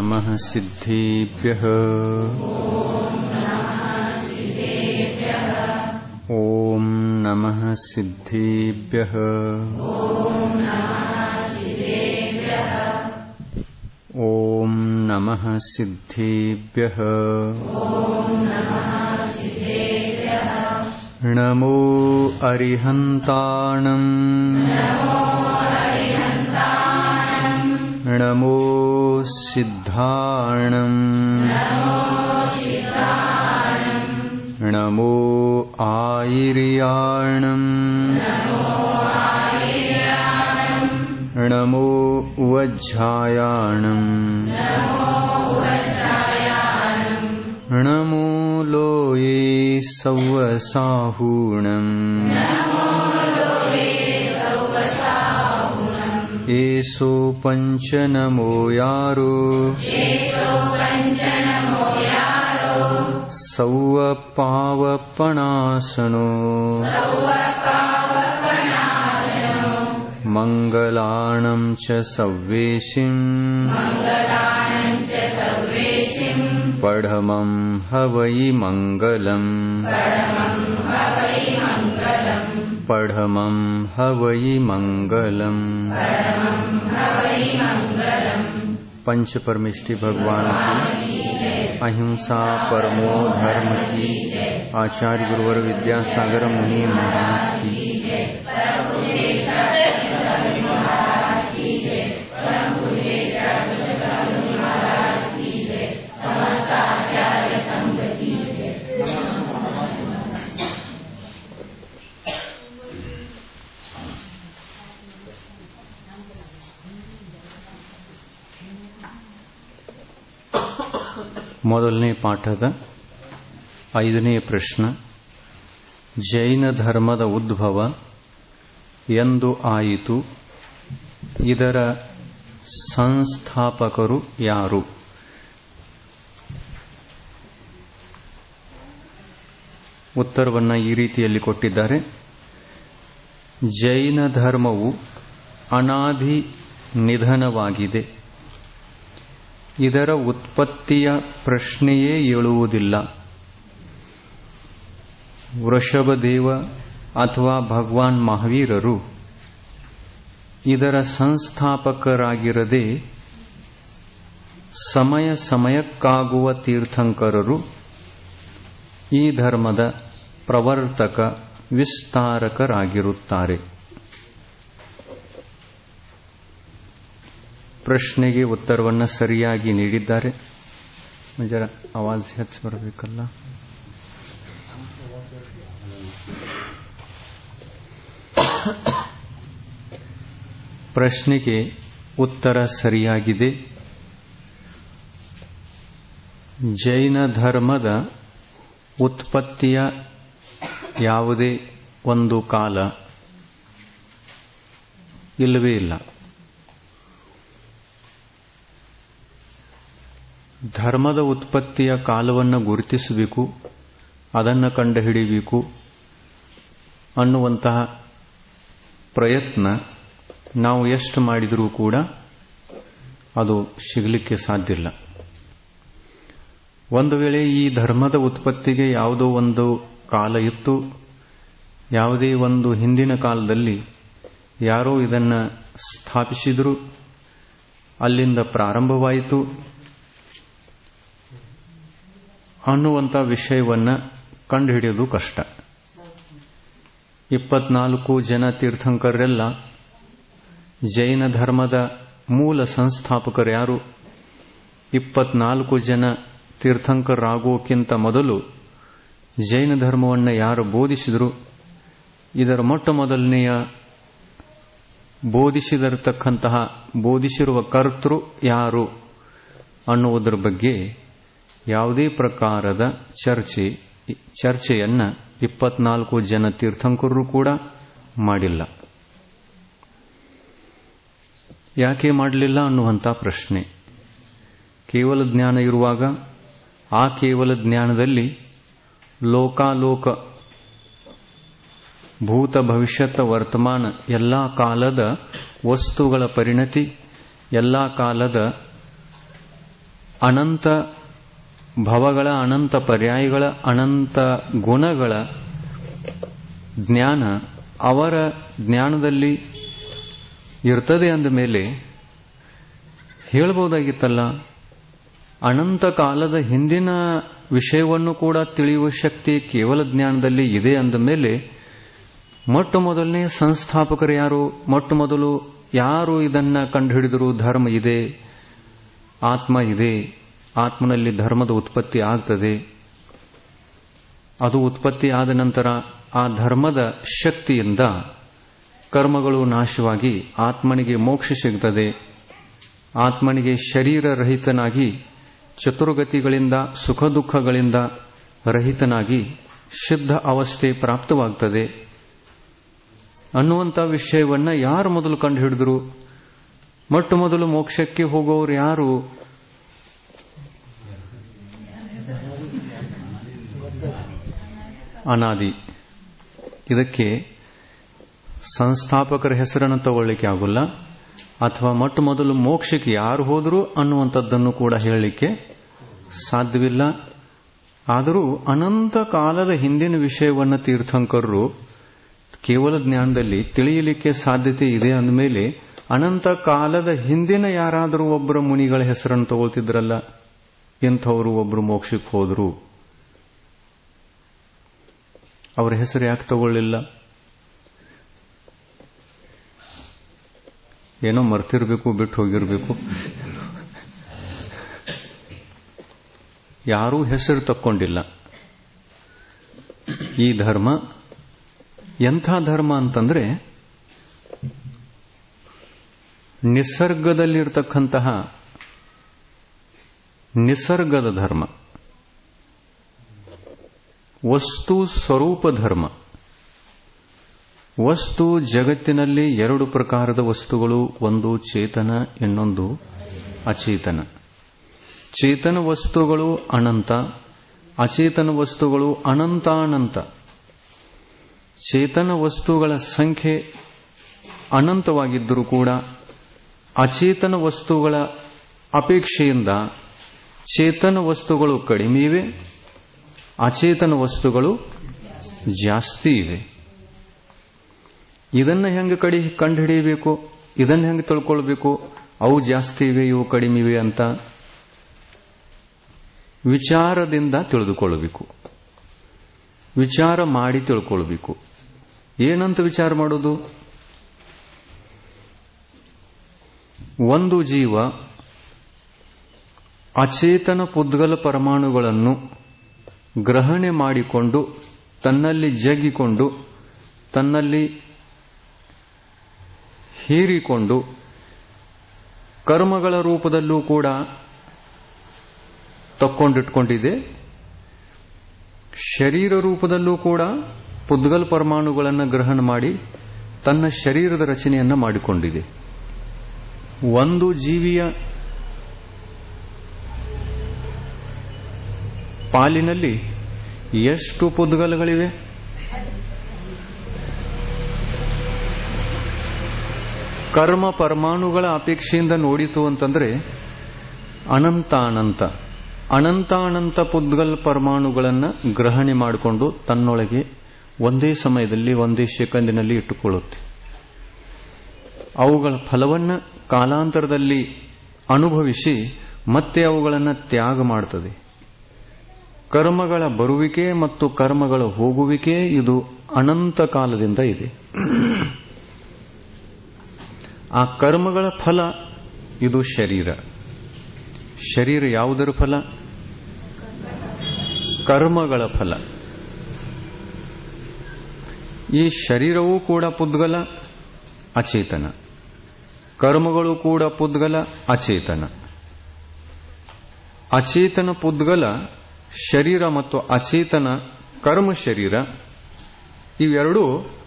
ನಮಃ ಸಿದ್ಧೇಭ್ಯಃ ಓಂ ನಮಃ ಸಿದ್ಧೇಭ್ಯಃ ಓಂ ನಮಃ ಸಿದ್ಧೇಭ್ಯಃ ನಮೋ ಅರಿಹಂತಾಣಂ ನಮೋ ಸಿದ್ಧಾಣಂ ನಮೋ ಆಯಿರ್ಯಾಣಂ ನಮೋ ವಜ್ಜಾಯಾಣಂ ನಮೋ ಲೋಯೇ ಸವ್ವಸಾಹೂಣಂ ಏಸೋ ಪಂಚನಮೋ ಯಾರೋ ಸವ್ವ ಪಾವಪಣಾಸನೋ ಮಂಗಲಾಣಂ ಚ ಸವ್ವೇಶಿಂ ಪಢಮಂ ಹವೈ ಮಂಗಲಂ ಪಢಮಂ ಹವೈ ಮಂಗಲಂ पंच परमेष्टि भगवान की, अहिंसा परमो धर्म की, आचार्य गुरुवर विद्यासागर मुनि महाराज की, ಮೊದಲನೇ ಪಾಠದ 5ನೇ ಪ್ರಶ್ನೆ. ಜೈನ ಧರ್ಮದ ಉದ್ಭವ ಎಂದು ಆಯಿತು? ಇದರ ಸಂಸ್ಥಾಪಕರು ಯಾರು? ಉತ್ತರವನ್ನು ಈ ರೀತಿಯಲ್ಲಿ ಕೊಟ್ಟಿದ್ದಾರೆ. ಜೈನ ಧರ್ಮವು ಅನಾದಿ ನಿಧನವಾಗಿದೆ. ಇದರ ಉತ್ಪತ್ತಿಯ ಪ್ರಶ್ನೆಯೇ ಏಳುವುದಿಲ್ಲ. ವೃಷಭದೇವ ಅಥವಾ ಭಗವಾನ್ ಮಹಾವೀರರು ಇದರ ಸಂಸ್ಥಾಪಕರಾಗಿರದೆ ಸಮಯ ಸಮಯಕ್ಕಾಗುವ ತೀರ್ಥಂಕರರು ಈ ಧರ್ಮದ ಪ್ರವರ್ತಕ ವಿಸ್ತಾರಕರಾಗಿರುತ್ತಾರೆ. ಪ್ರಶ್ನೆಗೆ ಉತ್ತರವನ್ನು ಸರಿಯಾಗಿ ನೀಡಿದ್ದಾರೆ. ಜರ ಆವಾಜ್ ಹೆಚ್ಚು ಬರಬೇಕಲ್ಲ. ಪ್ರಶ್ನೆಗೆ ಉತ್ತರ ಸರಿಯಾಗಿದೆ. ಜೈನ ಧರ್ಮದ ಉತ್ಪತ್ತಿಯ ಯಾವುದೇ ಒಂದು ಕಾಲ ಇಲ್ಲವೇ ಇಲ್ಲ. ಧರ್ಮದ ಉತ್ಪತ್ತಿಯ ಕಾಲವನ್ನು ಗುರುತಿಸಬೇಕು, ಅದನ್ನು ಕಂಡುಹಿಡಿಯಬೇಕು ಅನ್ನುವಂತಹ ಪ್ರಯತ್ನ ನಾವು ಎಷ್ಟು ಮಾಡಿದರೂ ಕೂಡ ಅದು ಸಿಗಲಿಕ್ಕೆ ಸಾಧ್ಯ ಇಲ್ಲ. ಒಂದು ವೇಳೆ ಈ ಧರ್ಮದ ಉತ್ಪತ್ತಿಗೆ ಯಾವುದೋ ಒಂದು ಕಾಲ ಇತ್ತು, ಯಾವುದೇ ಒಂದು ಹಿಂದಿನ ಕಾಲದಲ್ಲಿ ಯಾರೋ ಇದನ್ನು ಸ್ಥಾಪಿಸಿದರು, ಅಲ್ಲಿಂದ ಪ್ರಾರಂಭವಾಯಿತು ಅನ್ನುವಂಥ ವಿಷಯವನ್ನು ಕಂಡುಹಿಡಿಯೋದು ಕಷ್ಟ. 24 ಜನ ತೀರ್ಥಂಕರೆಲ್ಲ ಜೈನ ಧರ್ಮದ ಮೂಲ ಸಂಸ್ಥಾಪಕರು ಯಾರು? 24 ಜನ ತೀರ್ಥಂಕರಾಗೋಕ್ಕಿಂತ ಮೊದಲು ಜೈನ ಧರ್ಮವನ್ನು ಯಾರು ಬೋಧಿಸಿದರು, ಇದರ ಮೊಟ್ಟ ಮೊದಲನೆಯ ಬೋಧಿಸಿರುವ ಕರ್ತೃ ಯಾರು ಅನ್ನುವುದರ ಬಗ್ಗೆ ಯಾವುದೇ ಪ್ರಕಾರದ ಚರ್ಚೆಯನ್ನ 24 ಜನ ತೀರ್ಥಂಕರು ಕೂಡ ಮಾಡಿಲ್ಲ. ಯಾಕೆ ಮಾಡಲಿಲ್ಲ ಅನ್ನುವಂಥ ಪ್ರಶ್ನೆ. ಕೇವಲ ಜ್ಞಾನ ಇರುವಾಗ ಆ ಕೇವಲ ಜ್ಞಾನದಲ್ಲಿ ಲೋಕಾಲೋಕ ಭೂತ ಭವಿಷ್ಯತ್ ವರ್ತಮಾನ ಎಲ್ಲಾ ಕಾಲದ ವಸ್ತುಗಳ ಪರಿಣತಿ, ಎಲ್ಲಾ ಕಾಲದ ಅನಂತ ಭವಗಳ, ಅನಂತ ಪರ್ಯಾಯಗಳ, ಅನಂತ ಗುಣಗಳ ಜ್ಞಾನ ಅವರ ಜ್ಞಾನದಲ್ಲಿ ಇರ್ತದೆ ಅಂದ ಮೇಲೆ ಹೇಳಬಹುದಾಗಿತ್ತಲ್ಲ, ಅನಂತ ಕಾಲದ ಹಿಂದಿನ ವಿಷಯವನ್ನು ಕೂಡ ತಿಳಿಯುವ ಶಕ್ತಿ ಕೇವಲ ಜ್ಞಾನದಲ್ಲಿ ಇದೆ ಅಂದ ಮೇಲೆ ಮೊಟ್ಟ ಮೊದಲನೇ ಸಂಸ್ಥಾಪಕರು ಯಾರು? ಮೊಟ್ಟ ಮೊದಲು ಯಾರು ಇದನ್ನ ಕಂಡುಹಿಡಿದರು? ಧರ್ಮ ಇದೆ, ಆತ್ಮ ಇದೆ, ಆತ್ಮನಲ್ಲಿ ಧರ್ಮದ ಉತ್ಪತ್ತಿ ಆಗ್ತದೆ. ಅದು ಉತ್ಪತ್ತಿ ಆದ ನಂತರ ಆ ಧರ್ಮದ ಶಕ್ತಿಯಿಂದ ಕರ್ಮಗಳು ನಾಶವಾಗಿ ಆತ್ಮನಿಗೆ ಮೋಕ್ಷ ಸಿಗ್ತದೆ. ಆತ್ಮನಿಗೆ ಶರೀರ ರಹಿತನಾಗಿ ಚತುರ್ಗತಿಗಳಿಂದ ಸುಖ ದುಃಖಗಳಿಂದ ರಹಿತನಾಗಿ ಶುದ್ಧ ಅವಸ್ಥೆ ಪ್ರಾಪ್ತವಾಗ್ತದೆ ಅನ್ನುವಂಥ ವಿಷಯವನ್ನ ಯಾರು ಮೊದಲು ಕಂಡುಹಿಡಿದ್ರು? ಮೊಟ್ಟ ಮೊದಲು ಮೋಕ್ಷಕ್ಕೆ ಹೋಗೋರು ಯಾರು? ಅನಾದಿ. ಇದಕ್ಕೆ ಸಂಸ್ಥಾಪಕರ ಹೆಸರನ್ನು ತಗೊಳ್ಳಿಕ್ಕೆ ಆಗುಲ್ಲ, ಅಥವಾ ಮೊಟ್ಟ ಮೊದಲು ಮೋಕ್ಷಕ್ಕೆ ಯಾರು ಹೋದ್ರು ಅನ್ನುವಂಥದ್ದನ್ನು ಕೂಡ ಹೇಳಲಿಕ್ಕೆ ಸಾಧ್ಯವಿಲ್ಲ. ಆದರೂ ಅನಂತ ಕಾಲದ ಹಿಂದಿನ ವಿಷಯವನ್ನು ತೀರ್ಥಂಕರರು ಕೇವಲ ಜ್ಞಾನದಲ್ಲಿ ತಿಳಿಯಲಿಕ್ಕೆ ಸಾಧ್ಯತೆ ಇದೆ ಅಂದಮೇಲೆ ಅನಂತ ಕಾಲದ ಹಿಂದಿನ ಯಾರಾದರೂ ಒಬ್ಬರ ಮುನಿಗಳ ಹೆಸರನ್ನು ತಗೊಳ್ತಿದ್ರಲ್ಲ, ಎಂಥವರು ಒಬ್ಬರು ಮೋಕ್ಷಕ್ಕೆ ಹೋದ್ರು, ಅವರ ಹೆಸರು ಯಾಕೆ ತಗೊಳ್ಳಿಲ್ಲ? ಏನೋ ಮರ್ತಿರ್ಬೇಕು, ಬಿಟ್ಟು ಹೋಗಿರ್ಬೇಕು. ಯಾರೂ ಹೆಸರು ತಕ್ಕೊಂಡಿಲ್ಲ. ಈ ಧರ್ಮ ಎಂಥ ಧರ್ಮ ಅಂತಂದ್ರೆ ನಿಸರ್ಗದಲ್ಲಿರ್ತಕ್ಕಂತಹ ನಿಸರ್ಗದ ಧರ್ಮ, ವಸ್ತು ಸ್ವರೂಪ ಧರ್ಮ. ವಸ್ತು ಜಗತ್ತಿನಲ್ಲಿ ಎರಡು ಪ್ರಕಾರದ ವಸ್ತುಗಳು, ಒಂದು ಚೇತನ, ಇನ್ನೊಂದು ಅಚೇತನ. ಚೇತನ ವಸ್ತುಗಳು ಅನಂತ, ಅಚೇತನ ವಸ್ತುಗಳು ಅನಂತಾನಂತ. ಚೇತನ ವಸ್ತುಗಳ ಸಂಖ್ಯೆ ಅನಂತವಾಗಿದ್ದರೂ ಕೂಡ ಅಚೇತನ ವಸ್ತುಗಳ ಅಪೇಕ್ಷೆಯಿಂದ ಚೇತನ ವಸ್ತುಗಳು ಕಡಿಮೆ ಇವೆ, ಅಚೇತನ ವಸ್ತುಗಳು ಜಾಸ್ತಿ ಇವೆ. ಇದನ್ನ ಹೆಂಗೆ ಕಂಡುಹಿಡಿಯಬೇಕು? ಇದನ್ನ ಹೆಂಗೆ ತಿಳ್ಕೊಳ್ಬೇಕು? ಅವು ಜಾಸ್ತಿ ಇವೆ, ಇವು ಕಡಿಮೆ ಇವೆ ಅಂತ ವಿಚಾರದಿಂದ ತಿಳಿದುಕೊಳ್ಳಬೇಕು. ವಿಚಾರ ಮಾಡಿ ತಿಳ್ಕೊಳ್ಬೇಕು. ಏನಂತ ವಿಚಾರ ಮಾಡೋದು? ಒಂದು ಜೀವ ಅಚೇತನ ಪುದ್ಗಲ ಪರಮಾಣುಗಳನ್ನು ಗ್ರಹಣೆ ಮಾಡಿಕೊಂಡು ತನ್ನಲ್ಲಿ ಜಗ್ಗಿಕೊಂಡು ತನ್ನಲ್ಲಿ ಹೀರಿಕೊಂಡು ಕರ್ಮಗಳ ರೂಪದಲ್ಲೂ ಕೂಡ ತಕ್ಕೊಂಡಿಟ್ಕೊಂಡಿದೆ, ಶರೀರ ರೂಪದಲ್ಲೂ ಕೂಡ ಪುದ್ಗಲ್ ಪರಮಾಣುಗಳನ್ನು ಗ್ರಹಣ ಮಾಡಿ ತನ್ನ ಶರೀರದ ರಚನೆಯನ್ನ ಮಾಡಿಕೊಂಡಿದೆ. ಒಂದು ಜೀವಿಯ ಪಾಲಿನಲ್ಲಿ ಎಷ್ಟು ಪುದ್ಗಲಗಳಿವೆ? ಕರ್ಮ ಪರಮಾಣುಗಳ ಅಪೇಕ್ಷೆಯಿಂದ ನೋಡಿತು ಅಂತಂದ್ರೆ ಅನಂತಾನಂತ ಅನಂತಾನಂತ ಪುದ್ಗಲ್ ಪರಮಾಣುಗಳನ್ನು ಗ್ರಹಣೆ ಮಾಡಿಕೊಂಡು ತನ್ನೊಳಗೆ ಒಂದೇ ಸಮಯದಲ್ಲಿ ಒಂದೇ ಸೆಕೆಂಡಿನಲ್ಲಿ ಇಟ್ಟುಕೊಳ್ಳುತ್ತೆ. ಅವುಗಳ ಫಲವನ್ನು ಕಾಲಾಂತರದಲ್ಲಿ ಅನುಭವಿಸಿ ಮತ್ತೆ ಅವುಗಳನ್ನು ತ್ಯಾಗ ಮಾಡುತ್ತದೆ. ಕರ್ಮಗಳ ಬರುವಿಕೆ ಮತ್ತು ಕರ್ಮಗಳ ಹೋಗುವಿಕೆ ಇದು ಅನಂತ ಕಾಲದಿಂದ ಇದೆ. ಆ ಕರ್ಮಗಳ ಫಲ ಇದು ಶರೀರ. ಶರೀರ ಯಾವುದರ ಫಲ? ಕರ್ಮಗಳ ಫಲ. ಈ ಶರೀರವೂ ಕೂಡ ಪುದ್ಗಲ, ಅಚೇತನ. ಕರ್ಮಗಳು ಕೂಡ ಪುದ್ಗಲ, ಅಚೇತನ. ಅಚೇತನ ಪುದ್ಗಲ ಶರೀರ ಮತ್ತು ಅಚೇತನ ಕರ್ಮ ಶರೀರ ಇವೆರಡೂ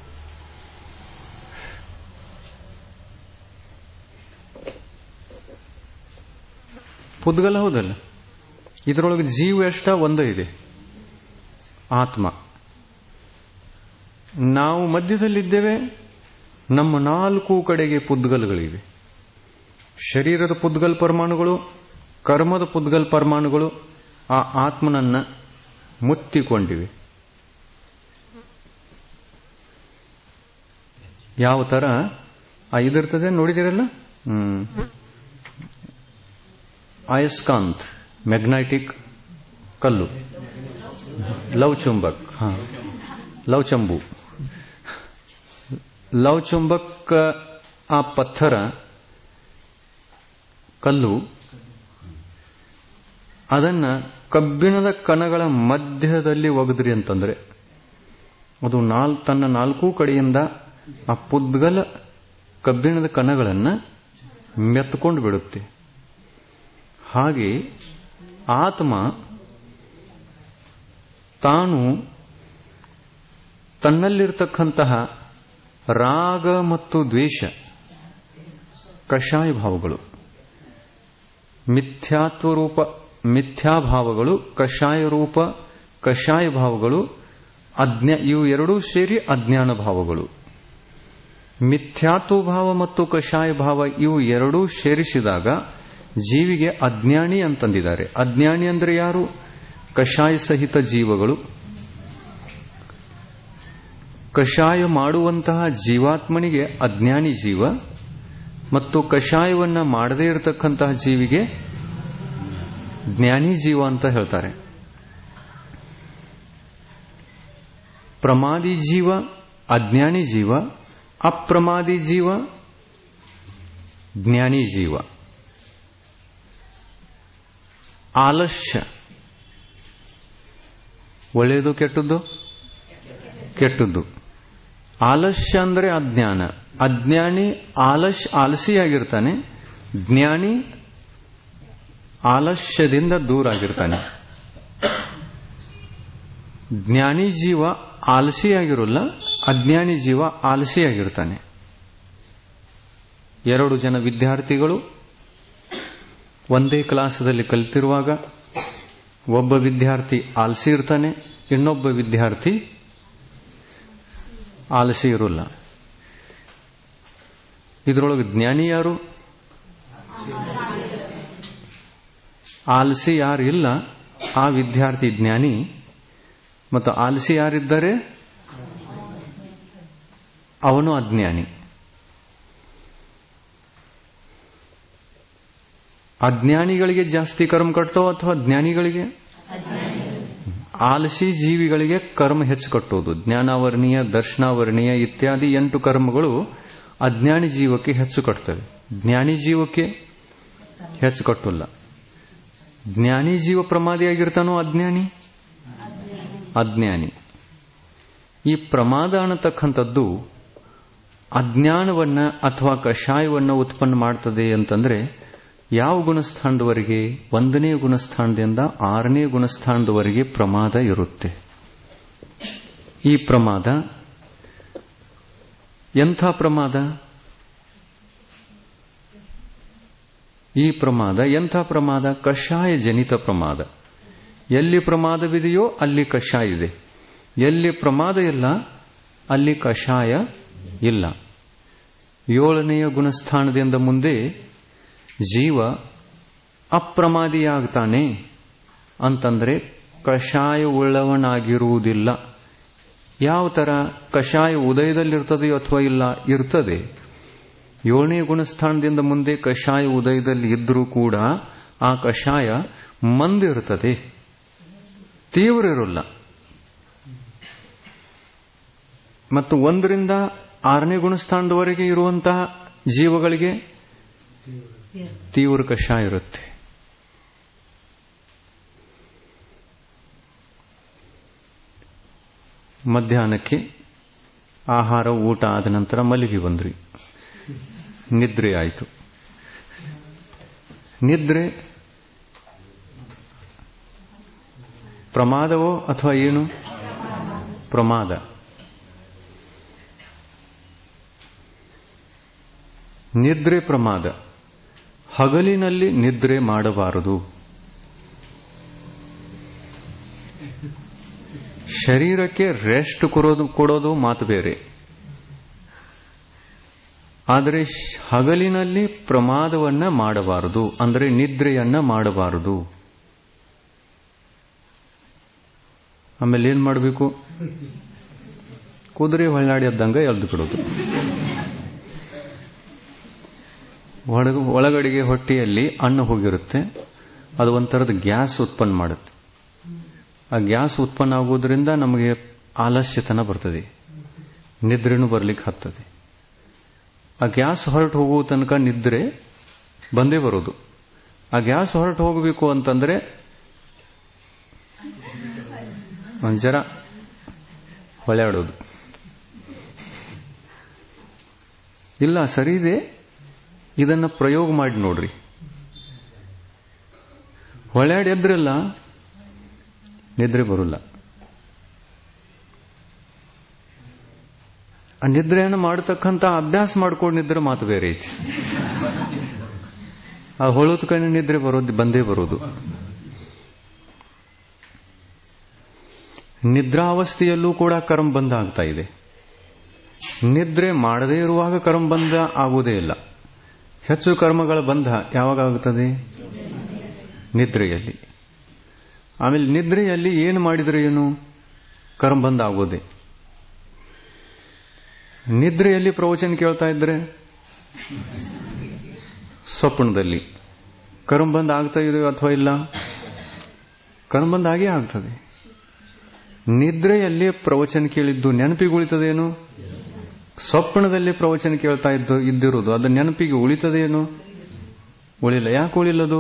ಪುದ್ಗಲ ಹೌದಲ್ಲ. ಇದರೊಳಗೆ ಜೀವ ಎಷ್ಟ? ಒಂದೇ ಇದೆ, ಆತ್ಮ. ನಾವು ಮಧ್ಯದಲ್ಲಿದ್ದೇವೆ. ನಮ್ಮ ನಾಲ್ಕು ಕಡೆಗೆ ಪುದ್ಗಲಗಳಿವೆ. ಶರೀರದ ಪುದ್ಗಲ್ ಪರಮಾಣುಗಳು ಕರ್ಮದ ಪುದ್ಗಲ್ ಪರಮಾಣುಗಳು ಆ ಆತ್ಮನನ್ನ ಮುತ್ತಿಕೊಂಡಿವೆ. ಯಾವ ತರ ಇದಿರ್ತದೆ ನೋಡಿದಿರಲ್ಲ, ಅಯಸ್ಕಾಂತ್, ಮ್ಯಾಗ್ನೆಟಿಕ್ ಕಲ್ಲು, ಲವ್ ಚುಂಬಕ್, ಲವ್ ಚಂಬು, ಲವ್ ಚುಂಬಕ್, ಆ ಪತ್ಥರ ಕಲ್ಲು, ಅದನ್ನ ಕಬ್ಬಿಣದ ಕಣಗಳ ಮಧ್ಯದಲ್ಲಿ ಒಗೆದ್ರಿ ಅಂತಂದ್ರೆ ಅದು ತನ್ನ ನಾಲ್ಕೂ ಕಡೆಯಿಂದ ಆ ಪುದ್ಗಲ ಕಬ್ಬಿಣದ ಕಣಗಳನ್ನ ಮೆತ್ತಕೊಂಡು ಬಿಡುತ್ತೆ. ಹಾಗೆ ಆತ್ಮ ತಾನು ತನ್ನಲ್ಲಿರ್ತಕ್ಕಂತಹ ರಾಗ ಮತ್ತು ದ್ವೇಷ ಕಷಾಯ ಭಾವಗಳು, ಮಿಥ್ಯಾಭಾವಗಳು, ಕಷಾಯ ರೂಪ ಕಷಾಯ ಭಾವಗಳು, ಇವು ಎರಡೂ ಸೇರಿ ಅಜ್ಞಾನ ಭಾವಗಳು. ಮಿಥ್ಯಾತ್ವ ಭಾವ ಮತ್ತು ಕಷಾಯ ಭಾವ ಇವು ಎರಡೂ ಸೇರಿಸಿದಾಗ ಜೀವಿಗೆ ಅಜ್ಞಾನಿ ಅಂತಂದಿದ್ದಾರೆ. ಅಜ್ಞಾನಿ ಅಂದ್ರೆ ಯಾರು? ಕಷಾಯ ಸಹಿತ ಜೀವಗಳು. ಕಷಾಯ ಮಾಡುವಂತಹ ಜೀವಾತ್ಮನಿಗೆ ಅಜ್ಞಾನಿ ಜೀವ, ಮತ್ತು ಕಷಾಯವನ್ನ ಮಾಡದೇ ಇರತಕ್ಕಂತಹ ಜೀವಿಗೆ ಜ್ಞಾನಿ ಜೀವ ಅಂತ ಹೇಳ್ತಾರೆ. ಪ್ರಮಾದಿ ಜೀವ, ಅಜ್ಞಾನಿ ಜೀವ, ಅಪ್ರಮಾದಿ ಜೀವ, ಜ್ಞಾನಿ ಜೀವ. ಆಲಸ್ಯ ಒಳ್ಳೆಯದು ಕೆಟ್ಟದ್ದು? ಕೆಟ್ಟದ್ದು. ಆಲಸ್ಯ ಅಂದ್ರೆ ಅಜ್ಞಾನ. ಅಜ್ಞಾನಿ ಆಲಸಿಯಾಗಿರ್ತಾನೆ, ಜ್ಞಾನಿ ಆಲಸ್ಯದಿಂದ ದೂರ ಆಗಿರ್ತಾನೆ. ಜ್ಞಾನಿ ಜೀವ ಆಲಸಿಯಾಗಿರೋಲ್ಲ, ಅಜ್ಞಾನಿ ಜೀವ ಆಲಸಿಯಾಗಿರ್ತಾನೆ. 2 ಜನ ವಿದ್ಯಾರ್ಥಿಗಳು ಒಂದೇ ಕ್ಲಾಸದಲ್ಲಿ ಕಲಿತಿರುವಾಗ ಒಬ್ಬ ವಿದ್ಯಾರ್ಥಿ ಆಲಸಿ ಇರ್ತಾನೆ, ಇನ್ನೊಬ್ಬ ವಿದ್ಯಾರ್ಥಿ ಆಲಸಿ ಇರೋಲ್ಲ. ಇದರೊಳಗೆ ಜ್ಞಾನಿ ಯಾರು? ಆಲಸಿ ಯಾರಿಲ್ಲ ಆ ವಿದ್ಯಾರ್ಥಿ ಜ್ಞಾನಿ, ಮತ್ತು ಆಲಸಿ ಯಾರಿದ್ದಾರೆ ಅವನು ಅಜ್ಞಾನಿ. ಅಜ್ಞಾನಿಗಳಿಗೆ ಜಾಸ್ತಿ ಕರ್ಮ ಕಟ್ತಾವ ಅಥವಾ ಜ್ಞಾನಿಗಳಿಗೆ? ಆಲಸಿ ಜೀವಿಗಳಿಗೆ ಕರ್ಮ ಹೆಚ್ಚು ಕಟ್ಟೋದು. ಜ್ಞಾನಾವರ್ಣೀಯ, ದರ್ಶನಾವರ್ಣೀಯ ಇತ್ಯಾದಿ 8 ಕರ್ಮಗಳು ಅಜ್ಞಾನಿ ಜೀವಕ್ಕೆ ಹೆಚ್ಚು ಕಟ್ತವೆ, ಜ್ಞಾನಿ ಜೀವಕ್ಕೆ ಹೆಚ್ಚು ಕಟ್ಟಲ್ಲ. ಜ್ಞಾನಿ ಜೀವ ಪ್ರಮಾದಿಯಾಗಿರ್ತಾನೋ ಅಜ್ಞಾನಿ? ಅಜ್ಞಾನಿ. ಈ ಪ್ರಮಾದ ಅನ್ನತಕ್ಕಂಥದ್ದು ಅಜ್ಞಾನವನ್ನ ಅಥವಾ ಕಷಾಯವನ್ನ ಉತ್ಪನ್ನ ಮಾಡ್ತದೆ ಅಂತಂದ್ರೆ ಯಾವ ಗುಣಸ್ಥಾನದವರೆಗೆ? 1ನೇ ಗುಣಸ್ಥಾನದಿಂದ 6ನೇ ಗುಣಸ್ಥಾನದವರೆಗೆ ಪ್ರಮಾದ ಇರುತ್ತೆ. ಈ ಪ್ರಮಾದ ಎಂಥ ಪ್ರಮಾದ? ಈ ಪ್ರಮಾದ ಎಂಥ ಪ್ರಮಾದ? ಕಷಾಯ ಜನಿತ ಪ್ರಮಾದ. ಎಲ್ಲಿ ಪ್ರಮಾದವಿದೆಯೋ ಅಲ್ಲಿ ಕಷಾಯ ಇದೆ, ಎಲ್ಲಿ ಪ್ರಮಾದ ಇಲ್ಲ ಅಲ್ಲಿ ಕಷಾಯ ಇಲ್ಲ. 7ನೆಯ ಗುಣಸ್ಥಾನದಿಂದ ಮುಂದೆ ಜೀವ ಅಪ್ರಮಾದಿಯಾಗ್ತಾನೆ ಅಂತಂದ್ರೆ ಕಷಾಯ ಉಳ್ಳವನಾಗಿರುವುದಿಲ್ಲ. ಯಾವ ತರ? ಕಷಾಯ ಉದಯದಲ್ಲಿರ್ತದೆಯೋ ಅಥವಾ ಇಲ್ಲ? ಇರ್ತದೆ. 7ನೇ ಗುಣಸ್ಥಾನದಿಂದ ಮುಂದೆ ಕಷಾಯ ಉದಯದಲ್ಲಿ ಇದ್ರೂ ಕೂಡ ಆ ಕಷಾಯ ಮಂದಿರುತ್ತದೆ, ತೀವ್ರ ಇರೋಲ್ಲ. ಮತ್ತು 1ರಿಂದ 6ನೇ ಗುಣಸ್ಥಾನದವರೆಗೆ ಇರುವಂತಹ ಜೀವಗಳಿಗೆ ತೀವ್ರ ಕಷಾಯ ಇರುತ್ತೆ. ಮಧ್ಯಾಹ್ನಕ್ಕೆ ಆಹಾರ ಊಟ ಆದ ನಂತರ ಮಲಗಿ ಬಂದ್ರಿ, ನಿದ್ರೆ ಆಯಿತು. ನಿದ್ರೆ ಪ್ರಮಾದವೋ ಅಥವಾ ಏನು? ಪ್ರಮಾದ. ನಿದ್ರೆ ಪ್ರಮಾದ. ಹಗಲಿನಲ್ಲಿ ನಿದ್ರೆ ಮಾಡಬಾರದು. ಶರೀರಕ್ಕೆ ರೆಸ್ಟ್ ಕೊಡೋದು ಮಾತು ಬೇರೆ, ಆದರೆ ಹಗಲಿನಲ್ಲಿ ಪ್ರಮಾದವನ್ನ ಮಾಡಬಾರದು, ಅಂದರೆ ನಿದ್ರೆಯನ್ನ ಮಾಡಬಾರದು. ಆಮೇಲೆ ಏನ್ ಮಾಡಬೇಕು? ಕುದುರೆ ಹೊಳ್ಳಾಡಿ ಎದ್ದಂಗ ಎದ್ದು ಬಿಡೋದು. ಒಳಗಡೆಗೆ ಹೊಟ್ಟೆಯಲ್ಲಿ ಅನ್ನ ಹೋಗಿರುತ್ತೆ, ಅದು ಒಂಥರದ ಗ್ಯಾಸ್ ಉತ್ಪನ್ನ ಮಾಡುತ್ತೆ. ಆ ಗ್ಯಾಸ್ ಉತ್ಪನ್ನ ಆಗುವುದರಿಂದ ನಮಗೆ ಆಲಸ್ಯತನ ಬರ್ತದೆ, ನಿದ್ರೆನೂ ಬರ್ಲಿಕ್ಕೆ ಹತ್ತದೆ. ಆ ಗ್ಯಾಸ್ ಹೊರಟು ಹೋಗುವ ತನಕ ನಿದ್ರೆ ಬಂದೇ ಬರೋದು. ಆ ಗ್ಯಾಸ್ ಹೊರಟು ಹೋಗಬೇಕು ಅಂತಂದ್ರೆ ಒಂದ್ ಜರ ಹೊಳೆಯಾಡೋದು. ಇಲ್ಲ, ಸರಿ ಇದೆ, ಇದನ್ನ ಪ್ರಯೋಗ ಮಾಡಿ ನೋಡ್ರಿ. ಹೊಳೆಯಾಡಿ ಎದ್ರಲ್ಲ, ನಿದ್ರೆ ಬರೋಲ್ಲ. ಆ ನಿದ್ರೆಯನ್ನು ಮಾಡತಕ್ಕಂಥ ಅಭ್ಯಾಸ ಮಾಡ್ಕೊಂಡಿದ್ರೆ ಮಾತು ಬೇರೆ ಐತಿ. ಆ ಹೊಳದ ಕಣ್ಣು ನಿದ್ರೆ ಬಂದೇ ಬರೋದು. ನಿದ್ರಾವಸ್ಥೆಯಲ್ಲೂ ಕೂಡ ಕರ್ಮಬಂಧ ಆಗ್ತಾ ಇದೆ. ನಿದ್ರೆ ಮಾಡದೇ ಇರುವಾಗ ಕರ್ಮಬಂಧ ಆಗುವುದೇ ಇಲ್ಲ. ಹೆಚ್ಚು ಕರ್ಮಗಳ ಬಂಧ ಯಾವಾಗ ಆಗುತ್ತದೆ? ನಿದ್ರೆಯಲ್ಲಿ. ಆಮೇಲೆ ನಿದ್ರೆಯಲ್ಲಿ ಏನು ಮಾಡಿದ್ರೆ ಏನು? ಕರ್ಮಬಂಧ ಆಗೋದೆ. ನಿದ್ರೆಯಲ್ಲಿ ಪ್ರವಚನ ಕೇಳ್ತಾ ಇದ್ರೆ ಸ್ವಪ್ನದಲ್ಲಿ ಕರ್ಮಬಂಧ ಆಗ್ತಾ ಇದೆ ಅಥವಾ ಇಲ್ಲ? ಕರ್ಮಬಂಧ ಆಗೇ ಆಗ್ತದೆ. ನಿದ್ರೆಯಲ್ಲಿ ಪ್ರವಚನ ಕೇಳಿದ್ದು ನೆನಪಿಗೆ ಉಳಿತದೇನು? ಸ್ವಪ್ನದಲ್ಲಿ ಪ್ರವಚನ ಕೇಳ್ತಾ ಇದ್ದಿರೋದು ಅದು ನೆನಪಿಗೆ ಉಳಿತದೇನು? ಉಳಿಲ್ಲ. ಯಾಕೆ ಉಳಿಲ್ಲದು?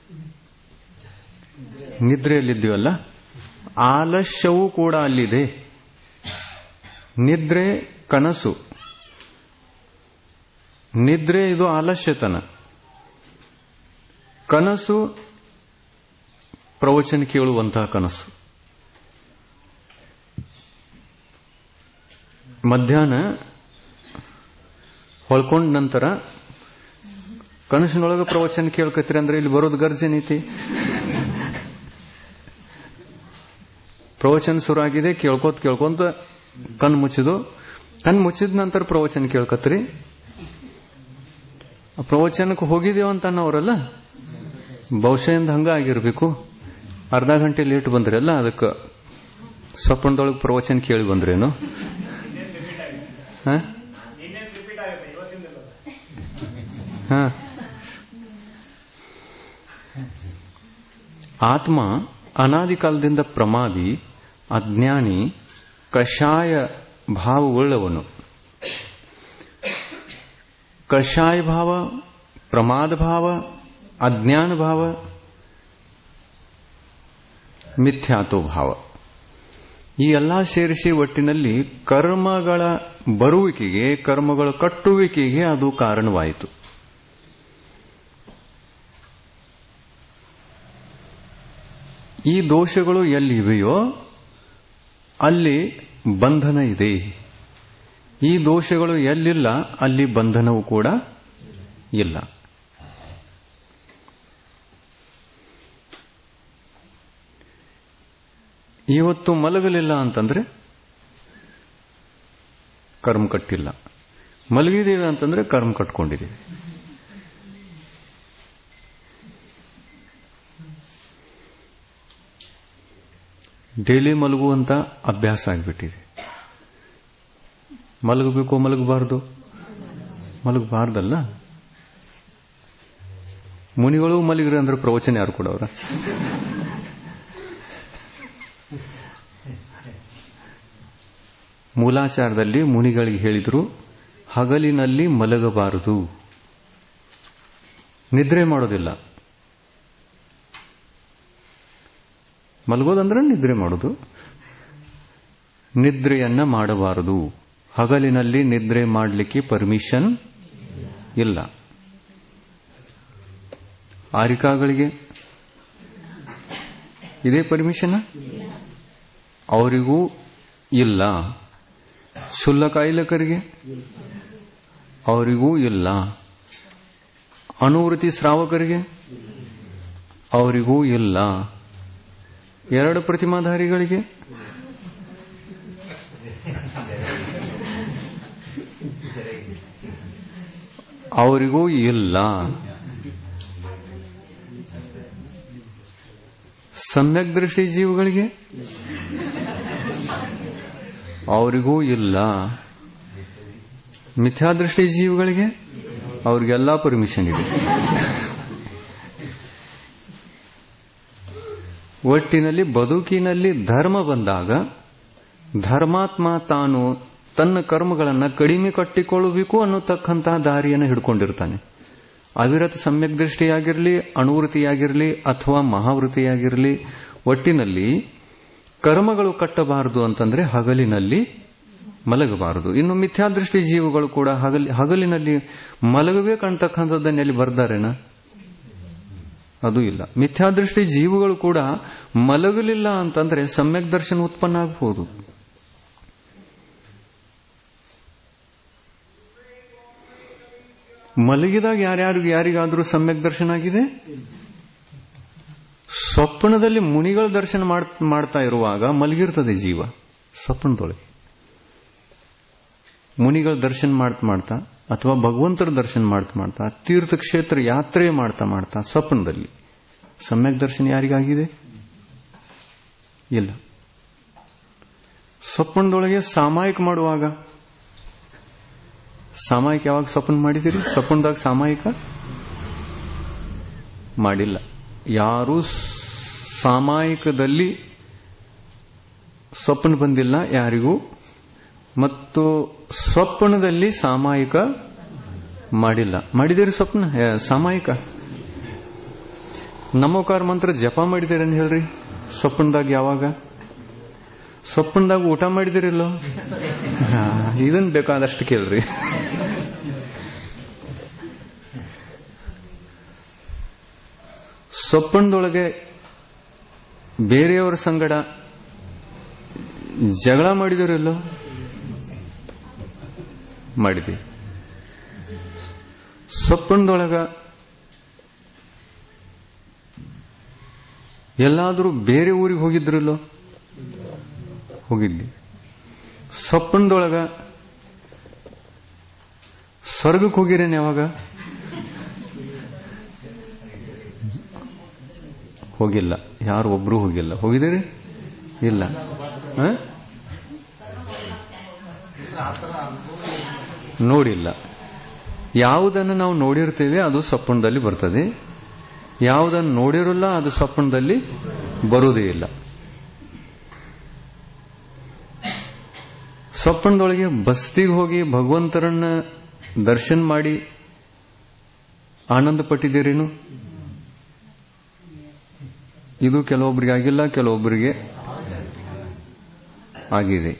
ನಿದ್ರೆಯಲ್ಲಿದ್ದೀವಲ್ಲ. ಆಲಸ್ಯವೂ ಕೂಡ ಅಲ್ಲಿದೆ. ನಿದ್ರೆ ಕನಸು, ನಿದ್ರೆ ಇದು ಆಲಸ್ಯತನ. ಕನಸು ಪ್ರವಚನ ಕೇಳುವಂತಹ ಕನಸು. ಮಧ್ಯಾಹ್ನ ಹೊಳ್ಕೊಂಡ ನಂತರ ಕನಸಿನೊಳಗೆ ಪ್ರವಚನ ಕೇಳ್ಕತ್ತೀರಿ ಅಂದ್ರೆ ಇಲ್ಲಿ ಬರೋದು ಗರ್ಜನೈತಿ. ಪ್ರವಚನ ಶುರು ಆಗಿದೆ, ಕೇಳ್ಕೊಂತ ಕಣ್ಣು ಮುಚ್ಚಿದ ನಂತರ ಪ್ರವಚನ ಕೇಳ್ಕತ್ರಿ. ಪ್ರವಚನಕ್ಕೆ ಹೋಗಿದೇವ ಅಂತ ಅನ್ನೋರಲ್ಲ, ಬಹುಶಃ ಹಂಗ ಆಗಿರ್ಬೇಕು. ಅರ್ಧ ಗಂಟೆ ಲೇಟ್ ಬಂದ್ರಿ ಅಲ್ಲ, ಅದಕ್ಕೆ ಸ್ವಪ್ನದೊಳಗೆ ಪ್ರವಚನ ಕೇಳಿ ಬಂದ್ರೇನು? ಆತ್ಮ ಅನಾದಿ ಕಾಲದಿಂದ ಪ್ರಮಾದಿ, ಅಜ್ಞಾನಿ, ಕಷಾಯ ಭಾವವುಳ್ಳವನು. ಕಷಾಯ ಭಾವ, ಪ್ರಮಾದ ಭಾವ, ಅಜ್ಞಾನ ಭಾವ, ಮಿಥ್ಯಾತ್ವ ಭಾವ, ಈ ಎಲ್ಲಾ ಸೇರಿಸಿ ಒಟ್ಟಿನಲ್ಲಿ ಕರ್ಮಗಳ ಬರುವಿಕೆಗೆ, ಕರ್ಮಗಳ ಕಟ್ಟುವಿಕೆಗೆ ಅದು ಕಾರಣವಾಯಿತು. ಈ ದೋಷಗಳು ಎಲ್ಲಿವೆಯೋ ಅಲ್ಲಿ ಬಂಧನ ಇದೆ. ಈ ದೋಷಗಳು ಎಲ್ಲಿಲ್ಲ ಅಲ್ಲಿ ಬಂಧನವೂ ಕೂಡ ಇಲ್ಲ. ಇವತ್ತು ಮಲಗಲಿಲ್ಲ ಅಂತಂದ್ರೆ ಕರ್ಮ ಕಟ್ಟಿಲ್ಲ, ಮಲಗಿದ್ದೇವೆ ಅಂತಂದ್ರೆ ಕರ್ಮ ಕಟ್ಕೊಂಡಿದ್ದೀವಿ. ಡೈಲಿ ಮಲಗುವಂತ ಅಭ್ಯಾಸ ಆಗಿಬಿಟ್ಟಿದೆ. ಮಲಗಬೇಕು, ಮಲಗಬಾರ್ದು? ಮಲಗಬಾರ್ದಲ್ಲ. ಮುನಿಗಳು ಮಲಗಿರಿ ಅಂದ್ರೆ ಪ್ರವಚನ ಯಾರು ಕೊಡವ್ರ? ಮೂಲಾಚಾರದಲ್ಲಿ ಮುನಿಗಳಿಗೆ ಹೇಳಿದ್ರು, ಹಗಲಿನಲ್ಲಿ ಮಲಗಬಾರದು, ನಿದ್ರೆ ಮಾಡೋದಿಲ್ಲ. ಮಲಗೋದಂದ್ರೆ ನಿದ್ರೆ ಮಾಡೋದು. ನಿದ್ರೆಯನ್ನ ಮಾಡಬಾರದು. ಹಗಲಿನಲ್ಲಿ ನಿದ್ರೆ ಮಾಡಲಿಕ್ಕೆ ಪರ್ಮಿಷನ್ ಇಲ್ಲ. ಆರಿಕಾಗಳಿಗೆ ಇದೇ ಪರ್ಮಿಷನ್? ಅವರಿಗೂ ಇಲ್ಲ. ಶುಲ್ಲ ಕಾಯಿಲಕರಿಗೆ ಅವರಿಗೂ ಇಲ್ಲ. ಅನುವೃತ್ತಿ ಶ್ರಾವಕರಿಗೆ ಅವರಿಗೂ ಇಲ್ಲ. 2 ಪ್ರತಿಮಾಧಾರಿಗಳಿಗೆ ಅವರಿಗೂ ಇಲ್ಲ. ಸಮ್ಯಕ್ ದೃಷ್ಟಿ ಜೀವಗಳಿಗೆ ಅವರಿಗೂ ಇಲ್ಲ. ಮಿಥ್ಯಾದೃಷ್ಟಿ ಜೀವಗಳಿಗೆ ಅವ್ರಿಗೆಲ್ಲ ಪರ್ಮಿಷನ್ ಇದೆ. ಒಟ್ಟಿನಲ್ಲಿ ಬದುಕಿನಲ್ಲಿ ಧರ್ಮ ಬಂದಾಗ ಧರ್ಮಾತ್ಮ ತಾನು ತನ್ನ ಕರ್ಮಗಳನ್ನು ಕಡಿಮೆ ಕಟ್ಟಿಕೊಳ್ಳಬೇಕು ಅನ್ನತಕ್ಕಂತಹ ದಾರಿಯನ್ನು ಹಿಡ್ಕೊಂಡಿರ್ತಾನೆ. ಅವಿರತ ಸಮ್ಯಕ್ ದೃಷ್ಟಿಯಾಗಿರಲಿ, ಅಣುವೃತ್ತಿಯಾಗಿರಲಿ ಅಥವಾ ಮಹಾವೃತ್ತಿಯಾಗಿರಲಿ, ಒಟ್ಟಿನಲ್ಲಿ ಕರ್ಮಗಳು ಕಟ್ಟಬಾರದು ಅಂತಂದ್ರೆ ಹಗಲಿನಲ್ಲಿ ಮಲಗಬಾರದು. ಇನ್ನು ಮಿಥ್ಯಾದೃಷ್ಟಿ ಜೀವಗಳು ಕೂಡ ಹಗಲಿನಲ್ಲಿ ಮಲಗಬೇಕಂತಕ್ಕಂಥದ್ದನ್ನೆಲ್ಲಿ ಬರ್ದಾರೇನ? ಅದು ಇಲ್ಲ. ಮಿಥ್ಯಾದೃಷ್ಟಿ ಜೀವಗಳು ಕೂಡ ಮಲಗಲಿಲ್ಲ ಅಂತಂದ್ರೆ ಸಮ್ಯಕ್ ದರ್ಶನ ಉತ್ಪನ್ನ ಆಗಬಹುದು. ಮಲಗಿದಾಗ ಯಾರಿಗಾದ್ರೂ ಸಮ್ಯಕ್ ದರ್ಶನ ಆಗಿದೆ? ಸ್ವಪ್ನದಲ್ಲಿ ಮುನಿಗಳ ದರ್ಶನ ಮಾಡ್ತಾ ಇರುವಾಗ ಮಲಗಿರ್ತದೆ ಜೀವ. ಸ್ವಪ್ನದೊಳಗೆ ಮುನಿಗಳ ದರ್ಶನ ಮಾಡ್ತಾ ಅಥವಾ ಭಗವಂತರ ದರ್ಶನ ಮಾಡ್ತಾ ತೀರ್ಥಕ್ಷೇತ್ರ ಯಾತ್ರೆ ಮಾಡ್ತಾ ಸ್ವಪ್ನದಲ್ಲಿ ಸಮ್ಯಕ್ ದರ್ಶನ ಯಾರಿಗಾಗಿದೆ? ಇಲ್ಲ. ಸ್ವಪ್ನದೊಳಗೆ ಸಾಮಾಯಿಕ ಮಾಡುವಾಗ, ಸಾಮಾಯಿಕ ಯಾವಾಗ ಸ್ವಪ್ನ ಮಾಡಿದಿರಿ? ಸ್ವಪ್ನದಾಗ ಸಾಮಾಯಿಕ ಮಾಡಿಲ್ಲ. ಯಾರು ಸಾಮಾಯಿಕದಲ್ಲಿ ಸ್ವಪ್ನ ಬಂದಿಲ್ಲ ಯಾರಿಗೂ, ಮತ್ತು ಸ್ವಪ್ನದಲ್ಲಿ ಸಾಮಾಯಿಕ ಮಾಡಿಲ್ಲ. ಮಾಡಿದಿರಿ ಸ್ವಪ್ನ ಸಾಮಾಯಿಕ? ನಮೋಕಾರ ಮಂತ್ರ ಜಪ ಮಾಡಿದಿರೇನು ಹೇಳ್ರಿ? ಸ್ವಪ್ನದಾಗ ಯಾವಾಗ? ಸ್ವಪ್ನದಾಗ ಊಟ ಮಾಡಿದಿರಿಲ್ಲೋ? ಇದನ್ ಬೇಕಾದಷ್ಟು ಕೇಳ್ರಿ. ಸ್ವಪ್ನದೊಳಗೆ ಬೇರೆಯವರ ಸಂಗಡ ಜಗಳ ಮಾಡಿದಿರಿಲ್ಲೋ? ಮಾಡಿದೆ. ಸ್ವಪ್ನದೊಳಗ ಎಲ್ಲಾದರೂ ಬೇರೆ ಊರಿಗೆ ಹೋಗಿದ್ರಲ್ಲೋ? ಹೋಗಿದ್ದಿ. ಸ್ವಪ್ನದೊಳಗ ಸ್ವರ್ಗಕ್ಕೆ ಹೋಗಿರೇನು ಯಾವಾಗ? ಹೋಗಿಲ್ಲ. ಯಾರು ಒಬ್ರು ಹೋಗಿಲ್ಲ. ಹೋಗಿದ್ದೀರಿ? ಇಲ್ಲ. ನೋಡಿಲ್ಲ. ಯಾವುದನ್ನು ನಾವು ನೋಡಿರ್ತೇವೆ ಅದು ಸ್ವಪ್ನದಲ್ಲಿ ಬರ್ತದೆ, ಯಾವುದನ್ನು ನೋಡಿರಲ್ಲ ಅದು ಸ್ವಪ್ನದಲ್ಲಿ ಬರುವುದೇ ಇಲ್ಲ. ಸ್ವಪ್ನದೊಳಗೆ ಬಸ್ತಿಗೆ ಹೋಗಿ ಭಗವಂತರನ್ನ ದರ್ಶನ ಮಾಡಿ ಆನಂದ ಪಟ್ಟಿದ್ದೀರೇನು? ಇದು ಕೆಲವೊಬ್ಬರಿಗೆ ಆಗಿಲ್ಲ, ಕೆಲವೊಬ್ಬರಿಗೆ ಆಗಿದೆ.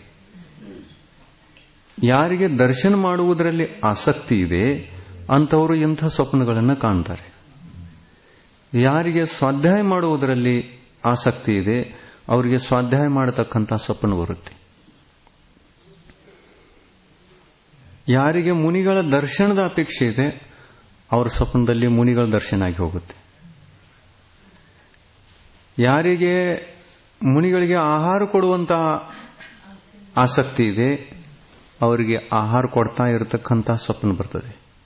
ಯಾರಿಗೆ ದರ್ಶನ ಮಾಡುವುದರಲ್ಲಿ ಆಸಕ್ತಿ ಇದೆ ಅಂತವರು ಇಂಥ ಸ್ವಪ್ನಗಳನ್ನು ಕಾಣ್ತಾರೆ. ಯಾರಿಗೆ ಸ್ವಾಧ್ಯಾಯ ಮಾಡುವುದರಲ್ಲಿ ಆಸಕ್ತಿ ಇದೆ ಅವರಿಗೆ ಸ್ವಾಧ್ಯಾಯ ಮಾಡತಕ್ಕಂಥ ಸ್ವಪ್ನ ಬರುತ್ತೆ. ಯಾರಿಗೆ ಮುನಿಗಳ ದರ್ಶನದ ಅಪೇಕ್ಷೆ ಇದೆ ಅವರ ಸ್ವಪ್ನದಲ್ಲಿ ಮುನಿಗಳ ದರ್ಶನ ಆಗಿ ಹೋಗುತ್ತೆ. ಯಾರಿಗೆ ಮುನಿಗಳಿಗೆ ಆಹಾರ ಕೊಡುವಂತಹ ಆಸಕ್ತಿ ಇದೆ ಅವರಿಗೆ ಆಹಾರ ಕೊಡ್ತಾ ಇರತಕ್ಕಂಥ ಸ್ವಪ್ನ ಬರ್ತದೆ.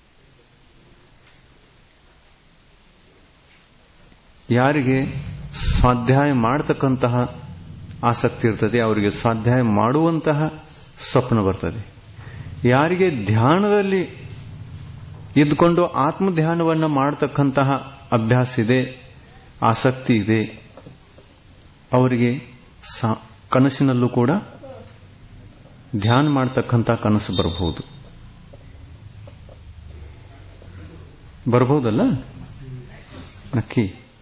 ಯಾರಿಗೆ ಸ್ವಾಧ್ಯಾಯ ಮಾಡತಕ್ಕಂತಹ ಆಸಕ್ತಿ ಇರ್ತದೆ ಅವರಿಗೆ ಸ್ವಾಧ್ಯಾಯ ಮಾಡುವಂತಹ ಸ್ವಪ್ನ ಬರ್ತದೆ. ಯಾರಿಗೆ ಧ್ಯಾನದಲ್ಲಿ ಇದ್ದುಕೊಂಡು ಆತ್ಮಧ್ಯಾನವನ್ನು ಮಾಡತಕ್ಕಂತಹ ಅಭ್ಯಾಸ ಇದೆ, ಆಸಕ್ತಿ ಇದೆ, ಅವರಿಗೆ ಕನಸಿನಲ್ಲೂ ಕೂಡ ಧ್ಯಾನ ಮಾಡತಕ್ಕಂಥ ಕನಸು ಬರಬಹುದು. ಬರಬಹುದಲ್ಲ? ನಕ್ಕಿ.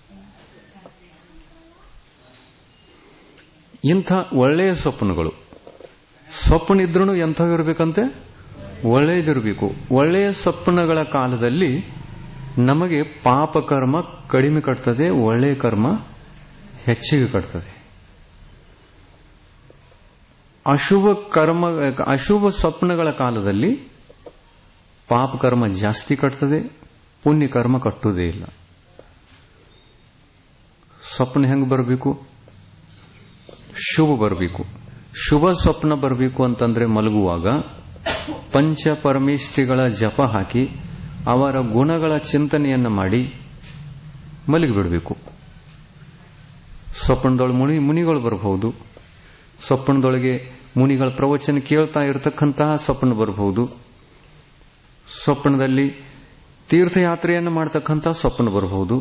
ಇಂಥ ಒಳ್ಳೆಯ ಸ್ವಪ್ನಗಳು, ಸ್ವಪ್ನ ಇದ್ರೂ ಎಂಥವಿರಬೇಕಂತೆ? ಒಳ್ಳೆಯದಿರಬೇಕು. ಒಳ್ಳೆಯ ಸ್ವಪ್ನಗಳ ಕಾಲದಲ್ಲಿ ನಮಗೆ ಪಾಪಕರ್ಮ ಕಡಿಮೆ ಕಟ್ತದೆ, ಒಳ್ಳೆಯ ಕರ್ಮ ಹೆಚ್ಚಿಗೆ ಕಟ್ತದೆ. ಅಶುಭ ಸ್ವಪ್ನಗಳ ಕಾಲದಲ್ಲಿ ಪಾಪಕರ್ಮ ಜಾಸ್ತಿ ಕಟ್ತದೆ, ಪುಣ್ಯಕರ್ಮ ಕಟ್ಟುವುದೇ ಇಲ್ಲ. ಸ್ವಪ್ನ ಹೆಂಗೆ ಬರಬೇಕು? ಶುಭ ಬರಬೇಕು. ಶುಭ ಸ್ವಪ್ನ ಬರಬೇಕು ಅಂತಂದ್ರೆ ಮಲಗುವಾಗ ಪಂಚ ಪರಮೇಷ್ಠಿಗಳ ಜಪ ಹಾಕಿ ಅವರ ಗುಣಗಳ ಚಿಂತನೆಯನ್ನು ಮಾಡಿ ಮಲಗಿಬಿಡಬೇಕು. ಸ್ವಪ್ನದೊಳಗೆ ಮುನಿಗಳು ಬರಬಹುದು, ಸ್ವಪ್ನದೊಳಗೆ ಮುನಿಗಳ ಪ್ರವಚನ ಕೇಳ್ತಾ ಇರತಕ್ಕಂತಹ ಸ್ವಪ್ನ ಬರಬಹುದು, ಸ್ವಪ್ನದಲ್ಲಿ ತೀರ್ಥಯಾತ್ರೆಯನ್ನು ಮಾಡತಕ್ಕಂಥ ಸ್ವಪ್ನ ಬರಬಹುದು.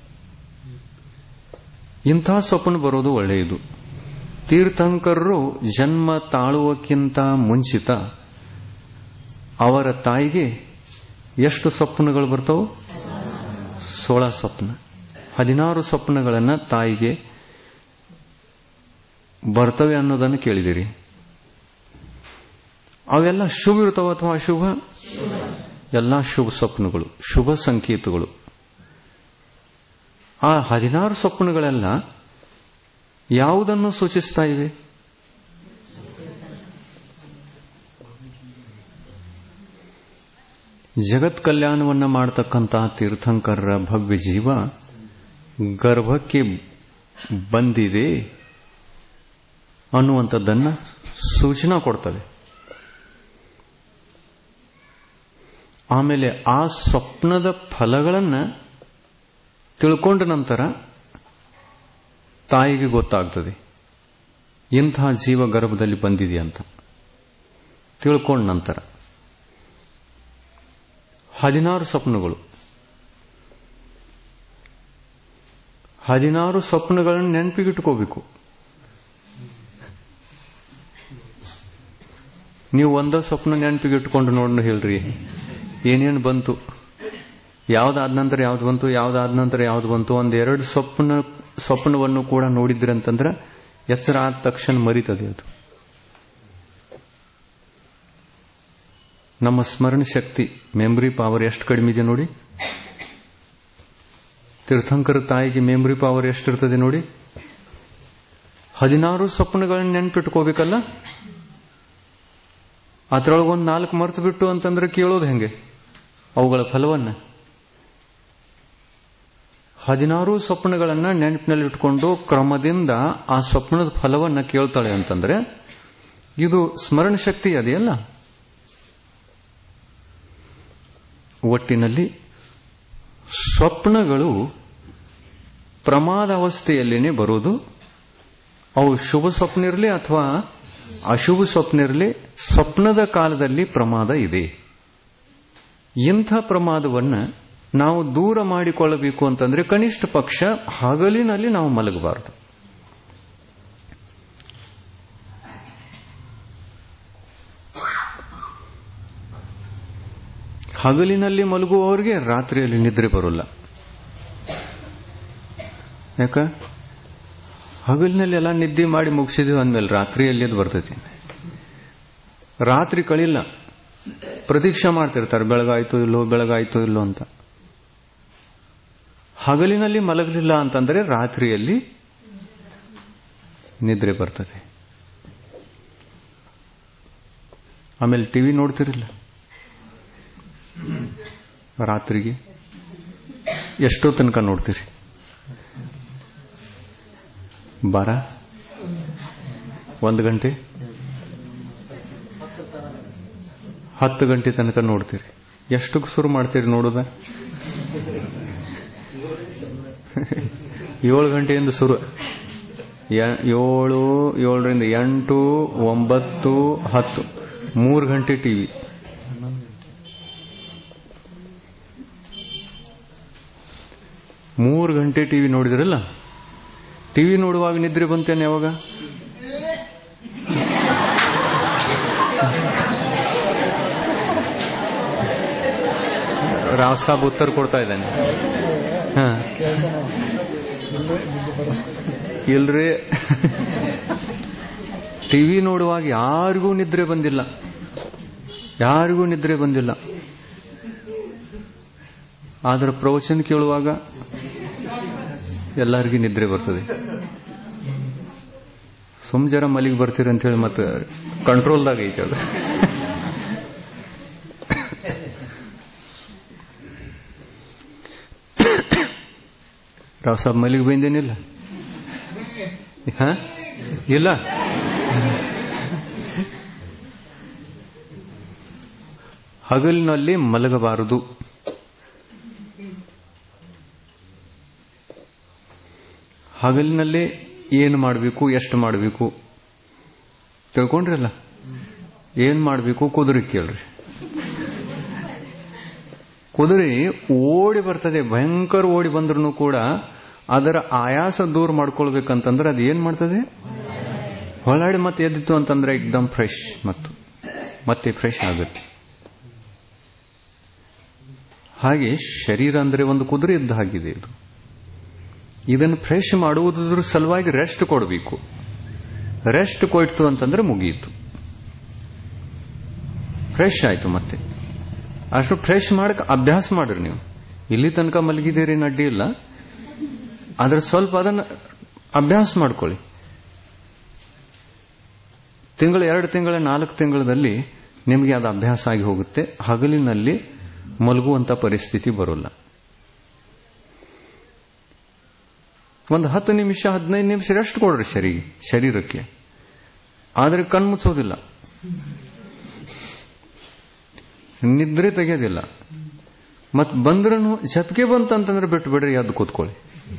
ಇಂತಹ ಸ್ವಪ್ನ ಬರೋದು ಒಳ್ಳೆಯದು. ತೀರ್ಥಂಕರರು ಜನ್ಮ ತಾಳುವಕ್ಕಿಂತ ಮುಂಚಿತ ಅವರ ತಾಯಿಗೆ ಎಷ್ಟು ಸ್ವಪ್ನಗಳು ಬರ್ತವೆ? 16 ಸ್ವಪ್ನ. 16 ಸ್ವಪ್ನಗಳನ್ನು ತಾಯಿಗೆ ಬರ್ತವೆ ಅನ್ನೋದನ್ನು ಕೇಳಿದಿರಿ. ಅವೆಲ್ಲ ಶುಭ ಇರ್ತಾವ ಅಥವಾ ಅಶುಭ? ಎಲ್ಲ ಶುಭ ಸ್ವಪ್ನಗಳು, ಶುಭ ಸಂಕೇತಗಳು. ಆ 16 ಸ್ವಪ್ನಗಳೆಲ್ಲ ಯಾವುದನ್ನು ಸೂಚಿಸ್ತಾ ಇವೆ? ಜಗತ್ ಕಲ್ಯಾಣವನ್ನ ಮಾಡತಕ್ಕಂತಹ ತೀರ್ಥಂಕರರ ಭವ್ಯ ಜೀವ ಗರ್ಭಕ್ಕೆ ಬಂದಿದೆ ಅನ್ನುವಂಥದ್ದನ್ನು ಸೂಚನಾ ಕೊಡ್ತವೆ. ಆಮೇಲೆ ಆ ಸ್ವಪ್ನದ ಫಲಗಳನ್ನು ತಿಳ್ಕೊಂಡ ನಂತರ ತಾಯಿಗೆ ಗೊತ್ತಾಗ್ತದೆ ಇಂತಹ ಜೀವ ಗರ್ಭದಲ್ಲಿ ಬಂದಿದೆ ಅಂತ. ತಿಳ್ಕೊಂಡ ನಂತರ 16 ಸ್ವಪ್ನಗಳು, 16 ಸ್ವಪ್ನಗಳನ್ನು ನೆನಪಿಗಿಟ್ಕೋಬೇಕು. ನೀವು ಒಂದ ಸ್ವಪ್ನ ನೆನಪಿಗಿಟ್ಕೊಂಡು ನೋಡ್ ಹೇಳ್ರಿ ಏನೇನು ಬಂತು, ಯಾವ್ದಾದ ನಂತರ ಯಾವ್ದು ಬಂತು, ಯಾವ್ದಾದ ನಂತರ ಯಾವ್ದು ಬಂತು. ಒಂದೆರಡು ಸ್ವಪ್ನವನ್ನು ಕೂಡ ನೋಡಿದ್ರಿ ಅಂತಂದ್ರೆ ಎಚ್ಚರ ಆದ ತಕ್ಷಣ ಮರಿತದೆ ಅದು. ನಮ್ಮ ಸ್ಮರಣ ಶಕ್ತಿ, ಮೆಮೊರಿ ಪವರ್ ಎಷ್ಟು ಕಡಿಮೆ ಇದೆ ನೋಡಿ. ತೀರ್ಥಂಕರ ತಾಯಿಗೆ ಮೆಮೊರಿ ಪವರ್ ಎಷ್ಟಿರ್ತದೆ ನೋಡಿ. 16 ಸ್ವಪ್ನಗಳನ್ನ ನೆನ್ಪಿಟ್ಕೋಬೇಕಲ್ಲ. ಅದರೊಳಗೊಂದು 4 ಮರೆತು ಬಿಟ್ಟು ಅಂತಂದ್ರೆ ಕೇಳೋದು ಹೆಂಗೆ ಅವುಗಳ ಫಲವನ್ನ? 16 ಸ್ವಪ್ನಗಳನ್ನ ನೆನಪಿನಲ್ಲಿ ಇಟ್ಕೊಂಡು ಕ್ರಮದಿಂದ ಆ ಸ್ವಪ್ನದ ಫಲವನ್ನ ಕೇಳ್ತಾಳೆ ಅಂತಂದ್ರೆ ಇದು ಸ್ಮರಣ ಶಕ್ತಿ ಅದೆಯಲ್ಲ. ಒಟ್ಟಿನಲ್ಲಿ ಸ್ವಪ್ನಗಳು ಪ್ರಮಾದ ಅವಸ್ಥೆಯಲ್ಲೇನೆ ಬರೋದು. ಅವು ಶುಭ ಸ್ವಪ್ನ ಇರಲಿ ಅಥವಾ ಅಶುಭ ಸ್ವಪ್ನ ಇರಲಿ, ಸ್ವಪ್ನದ ಕಾಲದಲ್ಲಿ ಪ್ರಮಾದ ಇದೆ. ಇಂಥ ಪ್ರಮಾದವನ್ನು ನಾವು ದೂರ ಮಾಡಿಕೊಳ್ಳಬೇಕು ಅಂತಂದ್ರೆ ಕನಿಷ್ಠ ಪಕ್ಷ ಹಗಲಿನಲ್ಲಿ ನಾವು ಮಲಗಬಾರದು. ಹಗಲಿನಲ್ಲಿ ಮಲಗುವವರಿಗೆ ರಾತ್ರಿಯಲ್ಲಿ ನಿದ್ರೆ ಬರೋಲ್ಲ. ಯಾಕ? ಹಗಲಿನಲ್ಲಿ ಎಲ್ಲ ನಿದ್ದೆ ಮಾಡಿ ಮುಗಿಸಿದ್ವಿ ಅಂದ್ಮೇಲೆ ರಾತ್ರಿಯಲ್ಲಿ ಅದು ಬರ್ತೈತಿ. ರಾತ್ರಿ ಕಳಿಲ್ಲ, ಪ್ರತೀಕ್ಷೆ ಮಾಡ್ತಿರ್ತಾರೆ ಬೆಳಗಾಯ್ತು ಇಲ್ಲೋ ಬೆಳಗಾಯ್ತು ಇಲ್ಲೋ ಅಂತ. ಹಗಲಿನಲ್ಲಿ ಮಲಗಲಿಲ್ಲ ಅಂತಂದ್ರೆ ರಾತ್ರಿಯಲ್ಲಿ ನಿದ್ರೆ ಬರ್ತದೆ. ಆಮೇಲೆ ಟಿವಿ ನೋಡ್ತಿರಿಲ್ಲ ರಾತ್ರಿಗೆ ಎಷ್ಟೋ ತನಕ ನೋಡ್ತೀರಿ? 1 ಗಂಟೆ 10 ಗಂಟೆ ತನಕ ನೋಡ್ತೀರಿ. ಎಷ್ಟಕ್ಕೆ ಶುರು ಮಾಡ್ತೀರಿ ನೋಡೋದ? 7 ಗಂಟೆಯಿಂದ ಶುರು. 7, 7ರಿಂದ 8, 9, 10, 3 ಗಂಟೆ ಟಿವಿ. ಮೂರು ಗಂಟೆ ಟಿವಿ ನೋಡಿದ್ರಲ್ಲ. ಟಿವಿ ನೋಡುವಾಗ ನಿದ್ರೆ ಬಂತೇನೆ ಯಾವಾಗ? ರಾವ್ ಸಾಬ್ ಉತ್ತರ ಕೊಡ್ತಾ ಇದ್ದಾನೆ. ಇಲ್ರಿ, ಟಿವಿ ನೋಡುವಾಗ ಯಾರಿಗೂ ನಿದ್ರೆ ಬಂದಿಲ್ಲ, ಯಾರಿಗೂ ನಿದ್ರೆ ಬಂದಿಲ್ಲ. ಆದ್ರೆ ಪ್ರವಚನ ಕೇಳುವಾಗ ಎಲ್ಲರಿಗೂ ನಿದ್ರೆ ಬರ್ತದೆ. ಜರ ಮಲಿಗೆ ಬರ್ತೀರಿ ಅಂತ ಹೇಳಿ ಮತ್ತೆ ಕಂಟ್ರೋಲ್ದಾಗ ಐತೆ ಅದು. ರಾವ್ ಸಾಬ್ ಮಲಿಗೆ ಬಂದೇನಿಲ್ಲ? ಇಲ್ಲ. ಹಗಲಿನಲ್ಲಿ ಮಲಗಬಾರದು. ಹಗಲಿನಲ್ಲೇ ಏನು ಮಾಡಬೇಕು, ಎಷ್ಟು ಮಾಡಬೇಕು ತಿಳ್ಕೊಂಡ್ರಲ್ಲ. ಏನ್ ಮಾಡಬೇಕು? ಕುದುರೆ ಕೇಳ್ರಿ. ಕುದುರೆ ಓಡಿ ಬರ್ತದೆ, ಭಯಂಕರ ಓಡಿ ಬಂದ್ರೂ ಕೂಡ ಅದರ ಆಯಾಸ ದೂರ ಮಾಡ್ಕೊಳ್ಬೇಕಂತಂದ್ರೆ ಅದು ಏನ್ ಮಾಡ್ತದೆ? ಹೊಳಾಡಿ ಮತ್ತೆ ಎದ್ದಿತ್ತು ಅಂತಂದ್ರೆ ಎಕ್ದಮ್ ಫ್ರೆಶ್, ಮತ್ತೆ ಫ್ರೆಶ್ ಆಗುತ್ತೆ. ಹಾಗೆ ಶರೀರ ಅಂದ್ರೆ ಒಂದು ಕುದುರೆ ಇದ್ದ ಹಾಗಿದೆ. ಇದನ್ನು ಫ್ರೆಶ್ ಮಾಡುವುದ್ರ ಸಲುವಾಗಿ ರೆಸ್ಟ್ ಕೊಡಬೇಕು. ರೆಸ್ಟ್ ಕೊಯ್ತು ಅಂತಂದ್ರೆ ಮುಗಿಯಿತು, ಫ್ರೆಶ್ ಆಯ್ತು. ಮತ್ತೆ ಅಷ್ಟು ಫ್ರೆಶ್ ಮಾಡಕ್ ಅಭ್ಯಾಸ ಮಾಡ್ರಿ. ನೀವು ಇಲ್ಲಿ ತನಕ ಮಲಗಿದ್ದೀರಿ, ಅಡ್ಡಿ ಇಲ್ಲ, ಆದ್ರೆ ಸ್ವಲ್ಪ ಅದನ್ನ ಅಭ್ಯಾಸ ಮಾಡ್ಕೊಳ್ಳಿ. ತಿಂಗಳು, 2 ತಿಂಗಳ, 4 ತಿಂಗಳಲ್ಲಿ ನಿಮಗೆ ಅದು ಅಭ್ಯಾಸ ಆಗಿ ಹೋಗುತ್ತೆ. ಹಗಲಿನಲ್ಲಿ ಮಲಗುವಂತ ಪರಿಸ್ಥಿತಿ ಬರೋಲ್ಲ. ಒಂದು 10 ನಿಮಿಷ 15 ನಿಮಿಷ ರೆಸ್ಟ್ ಕೊಡ್ರಿ ಶರೀರಕ್ಕೆ, ಆದರೆ ಕಣ್ಮುಚ್ಚೋದಿಲ್ಲ, ನಿದ್ರೆ ತೆಗೆಯೋದಿಲ್ಲ. ಮತ್ ಬಂದ್ರೂ ಜಪ್ಗೆ ಬಂತಂತಂದ್ರೆ ಬಿಟ್ಟು ಬಿಡ್ರಿ, ಎದ್ದು ಕೂತ್ಕೊಳ್ಳಿ.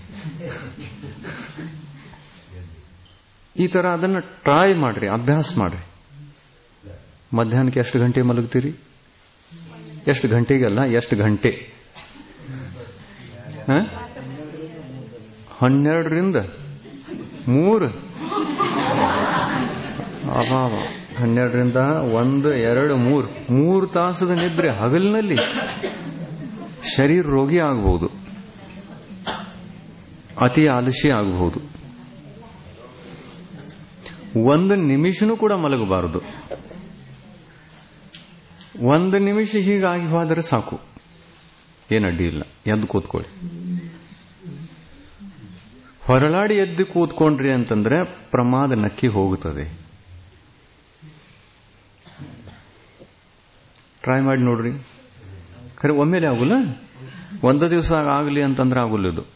ಈ ತರ ಅದನ್ನ ಟ್ರೈ ಮಾಡ್ರಿ, ಅಭ್ಯಾಸ ಮಾಡ್ರಿ. ಮಧ್ಯಾಹ್ನಕ್ಕೆ ಎಷ್ಟು ಗಂಟೆ ಮಲಗ್ತೀರಿ? ಎಷ್ಟು ಗಂಟೆಗಲ್ಲ, ಎಷ್ಟು ಗಂಟೆ? 12ರಿಂದ 3. 12ರಿಂದ 1, 2, 3 ತಾಸದ ನಿದ್ರೆ ಹಗಲಿನಲ್ಲಿ ಶರೀರ ರೋಗಿ ಆಗಬಹುದು, ಅತಿ ಆಲಸ್ಯ ಆಗಬಹುದು. 1 ನಿಮಿಷನೂ ಕೂಡ ಮಲಗಬಾರದು. 1 ನಿಮಿಷ ಹೀಗಾಗಿ ಹೋದರೆ ಸಾಕು, ಏನಡ್ಡಿ ಇಲ್ಲ, ಎದ್ದು ಕೂತ್ಕೊಳ್ಳಿ. ಹೊರಳಾಡಿ ಎದ್ದು ಕೂತ್ಕೊಂಡ್ರಿ ಅಂತಂದ್ರೆ ಪ್ರಮಾದ ನಕ್ಕಿ ಹೋಗುತ್ತದೆ. ಟ್ರೈ ಮಾಡಿ ನೋಡ್ರಿ. ಖರೆ ಒಮ್ಮೆಲೆ ಆಗುಲ್ಲ, ಒಂದು ದಿವಸ ಆಗಲಿ ಅಂತಂದ್ರೆ ಆಗುಲ್ಲ ಇದು.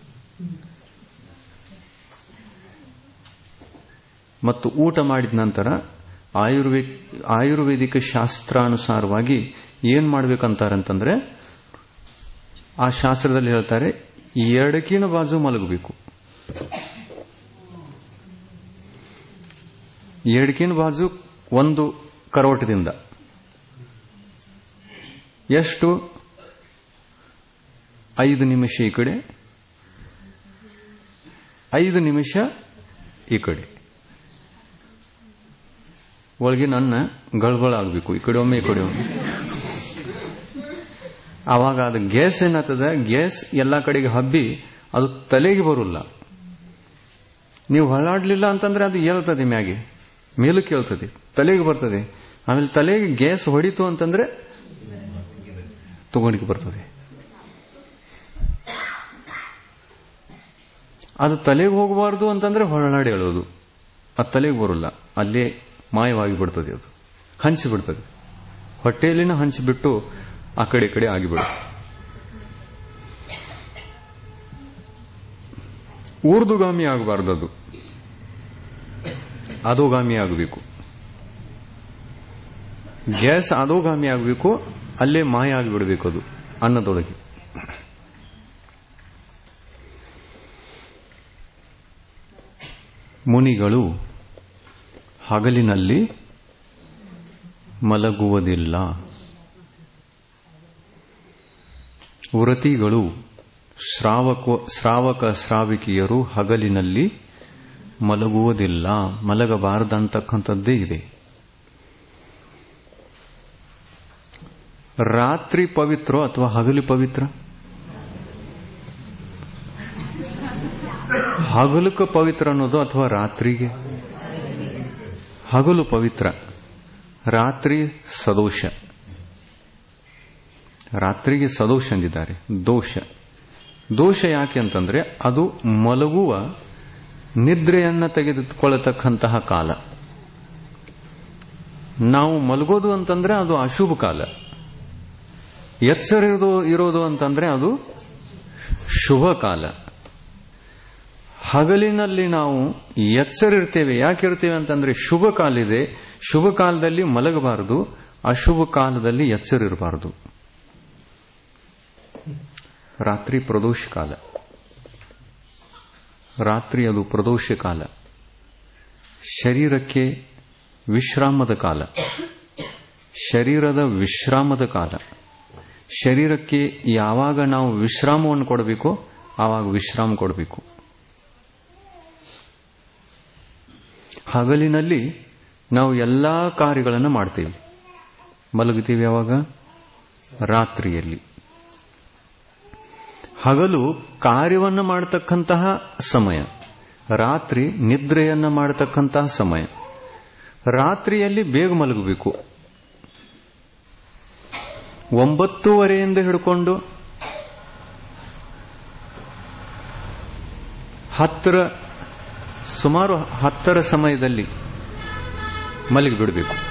ಮತ್ತು ಊಟ ಮಾಡಿದ ನಂತರ ಆಯುರ್ವೇದಿಕ ಶಾಸ್ತ್ರಾನುಸಾರವಾಗಿ ಏನ್ ಮಾಡ್ಬೇಕಂತಾರಂತಂದ್ರೆ, ಆ ಶಾಸ್ತ್ರದಲ್ಲಿ ಹೇಳ್ತಾರೆ, ಎಡಕಿನ ಬಾಜು ಮಲಗಬೇಕು. ಎಡಕಿನ ಬಾಜು ಒಂದು ಕರೋಟದಿಂದ ಎಷ್ಟು? 5 ನಿಮಿಷ ಈ ಕಡೆ, 5 ನಿಮಿಷ ಈ ಕಡೆ. ಒಳಗಿನ ಅನ್ನ ಗಳಗಳಾಗಬೇಕು, ಈ ಕಡೆ ಒಮ್ಮೆ ಈ ಕಡೆ ಒಮ್ಮೆ. ಆವಾಗ ಅದು ಗ್ಯಾಸ್ ಏನಾಗ್ತದ, ಗ್ಯಾಸ್ ಎಲ್ಲಾ ಕಡೆಗೆ ಹಬ್ಬಿ ಅದು ತಲೆಗೆ ಬರೋಲ್ಲ. ನೀವು ಹೊಳಾಡ್ಲಿಲ್ಲ ಅಂತಂದ್ರೆ ಅದು ಏಳ್ತದೆ, ಮೇಲಕ್ಕೆ ಏಳ್ತದೆ, ತಲೆಗೆ ಬರ್ತದೆ. ಆಮೇಲೆ ತಲೆಗೆ ಗ್ಯಾಸ್ ಹೊಡಿತು ಅಂತಂದ್ರೆ ತಗೊಂಡಿಗೆ ಬರ್ತದೆ. ಅದು ತಲೆಗೆ ಹೋಗಬಾರ್ದು ಅಂತಂದ್ರೆ ಹೊರನಾಡಿ ಹೇಳೋದು, ಅದು ತಲೆಗೆ ಬರೋಲ್ಲ, ಅಲ್ಲೇ ಮಾಯವಾಗಿ ಬಿಡ್ತದೆ, ಅದು ಹಂಚಿಬಿಡ್ತದೆ. ಹೊಟ್ಟೆಯಲ್ಲಿನ ಹಂಚಿಬಿಟ್ಟು ಆ ಕಡೆ ಈ ಕಡೆ ಆಗಿಬಿಡುತ್ತೆ. ಊರ್ದುಗಾಮಿ ಆಗಬಾರ್ದು, ಅದು ಅಧೋಗಾಮಿ ಆಗಬೇಕು. ಗ್ಯಾಸ್ ಅಧೋಗಾಮಿ ಆಗಬೇಕು, ಅಲ್ಲೇ ಮಾಯ ಆಗಿಬಿಡಬೇಕು ಅದು ಅನ್ನದೊಳಗೆ. ಮುನಿಗಳು ಹಗಲಿನಲ್ಲಿ ಮಲಗುವುದಿಲ್ಲ. ವ್ರತಿಗಳು, ಶ್ರಾವಕ ಶ್ರಾವಿಕಿಯರು ಹಗಲಿನಲ್ಲಿ ಮಲಗುವುದಿಲ್ಲ. ಮಲಗಬಾರದಂತಕ್ಕಂಥದ್ದೇ ಇದೆ. ರಾತ್ರಿ ಪವಿತ್ರ ಅಥವಾ ಹಗಲು ಪವಿತ್ರ? ಹಗಲಕ್ಕೆ ಪವಿತ್ರ ಅನ್ನೋದು ಅಥವಾ ರಾತ್ರಿಗೆ? ಹಗಲು ಪವಿತ್ರ, ರಾತ್ರಿ ಸದೋಷ. ರಾತ್ರಿಗೆ ಸದೋಷ ಅಂದಿದ್ದಾರೆ, ದೋಷ. ದೋಷ ಯಾಕೆ ಅಂತಂದ್ರೆ ಅದು ಮಲಗುವ ನಿದ್ರೆಯನ್ನ ತೆಗೆದುಕೊಳ್ಳತಕ್ಕಂತಹ ಕಾಲ. ನಾವು ಮಲಗೋದು ಅಂತಂದ್ರೆ ಅದು ಅಶುಭ ಕಾಲ. ಎಚ್ಚರ ಇರೋದು ಅಂತಂದ್ರೆ ಅದು ಶುಭ ಕಾಲ. ಹಗಲಿನಲ್ಲಿ ನಾವು ಎಚ್ಚರಿರ್ತೇವೆ. ಯಾಕಿರ್ತೇವೆ ಅಂತಂದ್ರೆ ಶುಭ ಕಾಲ ಇದೆ, ಶುಭ ಕಾಲದಲ್ಲಿ ಮಲಗಬಾರದು, ಅಶುಭ ಕಾಲದಲ್ಲಿ ಎಚ್ಚರಿರಬಾರದು. ರಾತ್ರಿ ಪ್ರದೋಷ ಕಾಲ. ರಾತ್ರಿ ಅದು ಪ್ರದೋಷ ಕಾಲ, ಶರೀರಕ್ಕೆ ವಿಶ್ರಾಮದ ಕಾಲ, ಶರೀರದ ವಿಶ್ರಾಮದ ಕಾಲ. ಶರೀರಕ್ಕೆ ಯಾವಾಗ ನಾವು ವಿಶ್ರಾಮವನ್ನು ಕೊಡಬೇಕೋ ಆವಾಗ ವಿಶ್ರಾಮ ಕೊಡಬೇಕು. ಹಗಲಿನಲ್ಲಿ ನಾವು ಎಲ್ಲಾ ಕಾರ್ಯಗಳನ್ನು ಮಾಡ್ತೇವೆ. ಮಲಗುತ್ತೀವಿ ಯಾವಾಗ? ರಾತ್ರಿಯಲ್ಲಿ. ಹಗಲು ಕಾರ್ಯವನ್ನು ಮಾಡತಕ್ಕಂತಹ ಸಮಯ, ರಾತ್ರಿ ನಿದ್ರೆಯನ್ನ ಮಾಡತಕ್ಕಂತಹ ಸಮಯ. ರಾತ್ರಿಯಲ್ಲಿ ಬೇಗ ಮಲಗಬೇಕು. 9:30 ಹಿಡ್ಕೊಂಡು 10 ಸುಮಾರು 10 ಸಮಯದಲ್ಲಿ ಮಲಗಿಬಿಡಬೇಕು.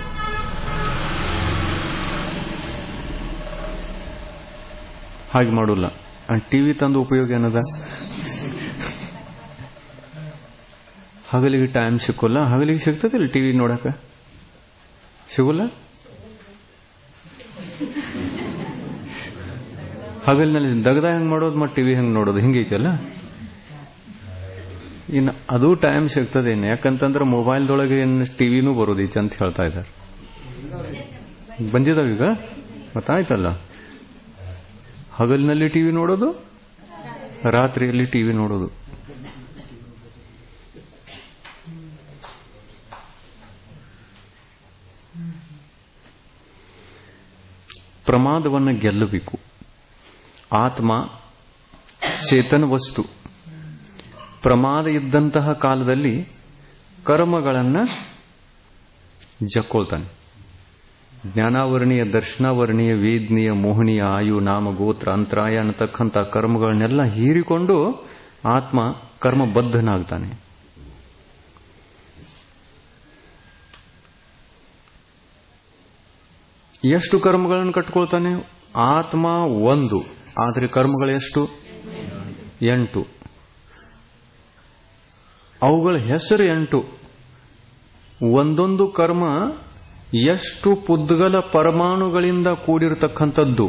ಹಾಗೆ ಮಾಡೋಲ್ಲ. ಟಿವಿ ತಂದು ಉಪಯೋಗ ಏನದ? ಹಗಲಿಗೆ ಟೈಮ್ ಸಿಕ್ಕೋಲ್ಲ. ಹಗಲಿಗೆ ಸಿಗ್ತದಿಲ್ಲ ಟಿವಿ ನೋಡಕ? ಸಿಗೋಲ್ಲ. ಹಗಲಿನಲ್ಲಿ ದಗದ ಹೆಂಗ್ ಮಾಡೋದು ಮತ್ತು ಟಿವಿ ಹೆಂಗ್ ನೋಡೋದು ಹಿಂಗೈತಲ್ಲ. ಇನ್ನು ಅದು ಟೈಮ್ ಸಿಗ್ತದೇನು? ಯಾಕಂತಂದ್ರೆ ಮೊಬೈಲ್ದೊಳಗೆ ಟಿವಿನೂ ಬರೋದೈತೆ ಅಂತ ಹೇಳ್ತಾ ಇದ್ದಾರೆ. ಬಂದಿದಾವೀಗ ಗೊತ್ತಾಯ್ತಲ್ಲ. ಹಗಲಿನಲ್ಲಿ ಟಿವಿ ನೋಡೋದು, ರಾತ್ರಿಯಲ್ಲಿ ಟಿವಿ ನೋಡೋದು. ಪ್ರಮಾದವನ್ನು ಗೆಲ್ಲಬೇಕು. ಆತ್ಮ ಚೇತನ ವಸ್ತು. ಪ್ರಮಾದ ಇದ್ದಂತಹ ಕಾಲದಲ್ಲಿ ಕರ್ಮಗಳನ್ನು ಜಕ್ಕೊಳ್ತಾನೆ. ಜ್ಞಾನಾವರಣೀಯ, ದರ್ಶನಾವರಣೀಯ, ವೇದ್ನೀಯ, ಮೋಹನೀಯ, ಆಯು, ನಾಮ, ಗೋತ್ರ, ಅಂತರಾಯ ಅನ್ನತಕ್ಕಂಥ ಕರ್ಮಗಳನ್ನೆಲ್ಲ ಹೀರಿಕೊಂಡು ಆತ್ಮ ಕರ್ಮಬದ್ಧನಾಗ್ತಾನೆ. ಎಷ್ಟು ಕರ್ಮಗಳನ್ನು ಕಟ್ಕೊಳ್ತಾನೆ? ಆತ್ಮ 1, ಆದರೆ ಕರ್ಮಗಳೆಷ್ಟು? 8. ಅವುಗಳ ಹೆಸರು 8. ಒಂದೊಂದು ಕರ್ಮ ಎಷ್ಟು ಪುದ್ಗಲ ಪರಮಾಣುಗಳಿಂದ ಕೂಡಿರತಕ್ಕಂಥದ್ದು?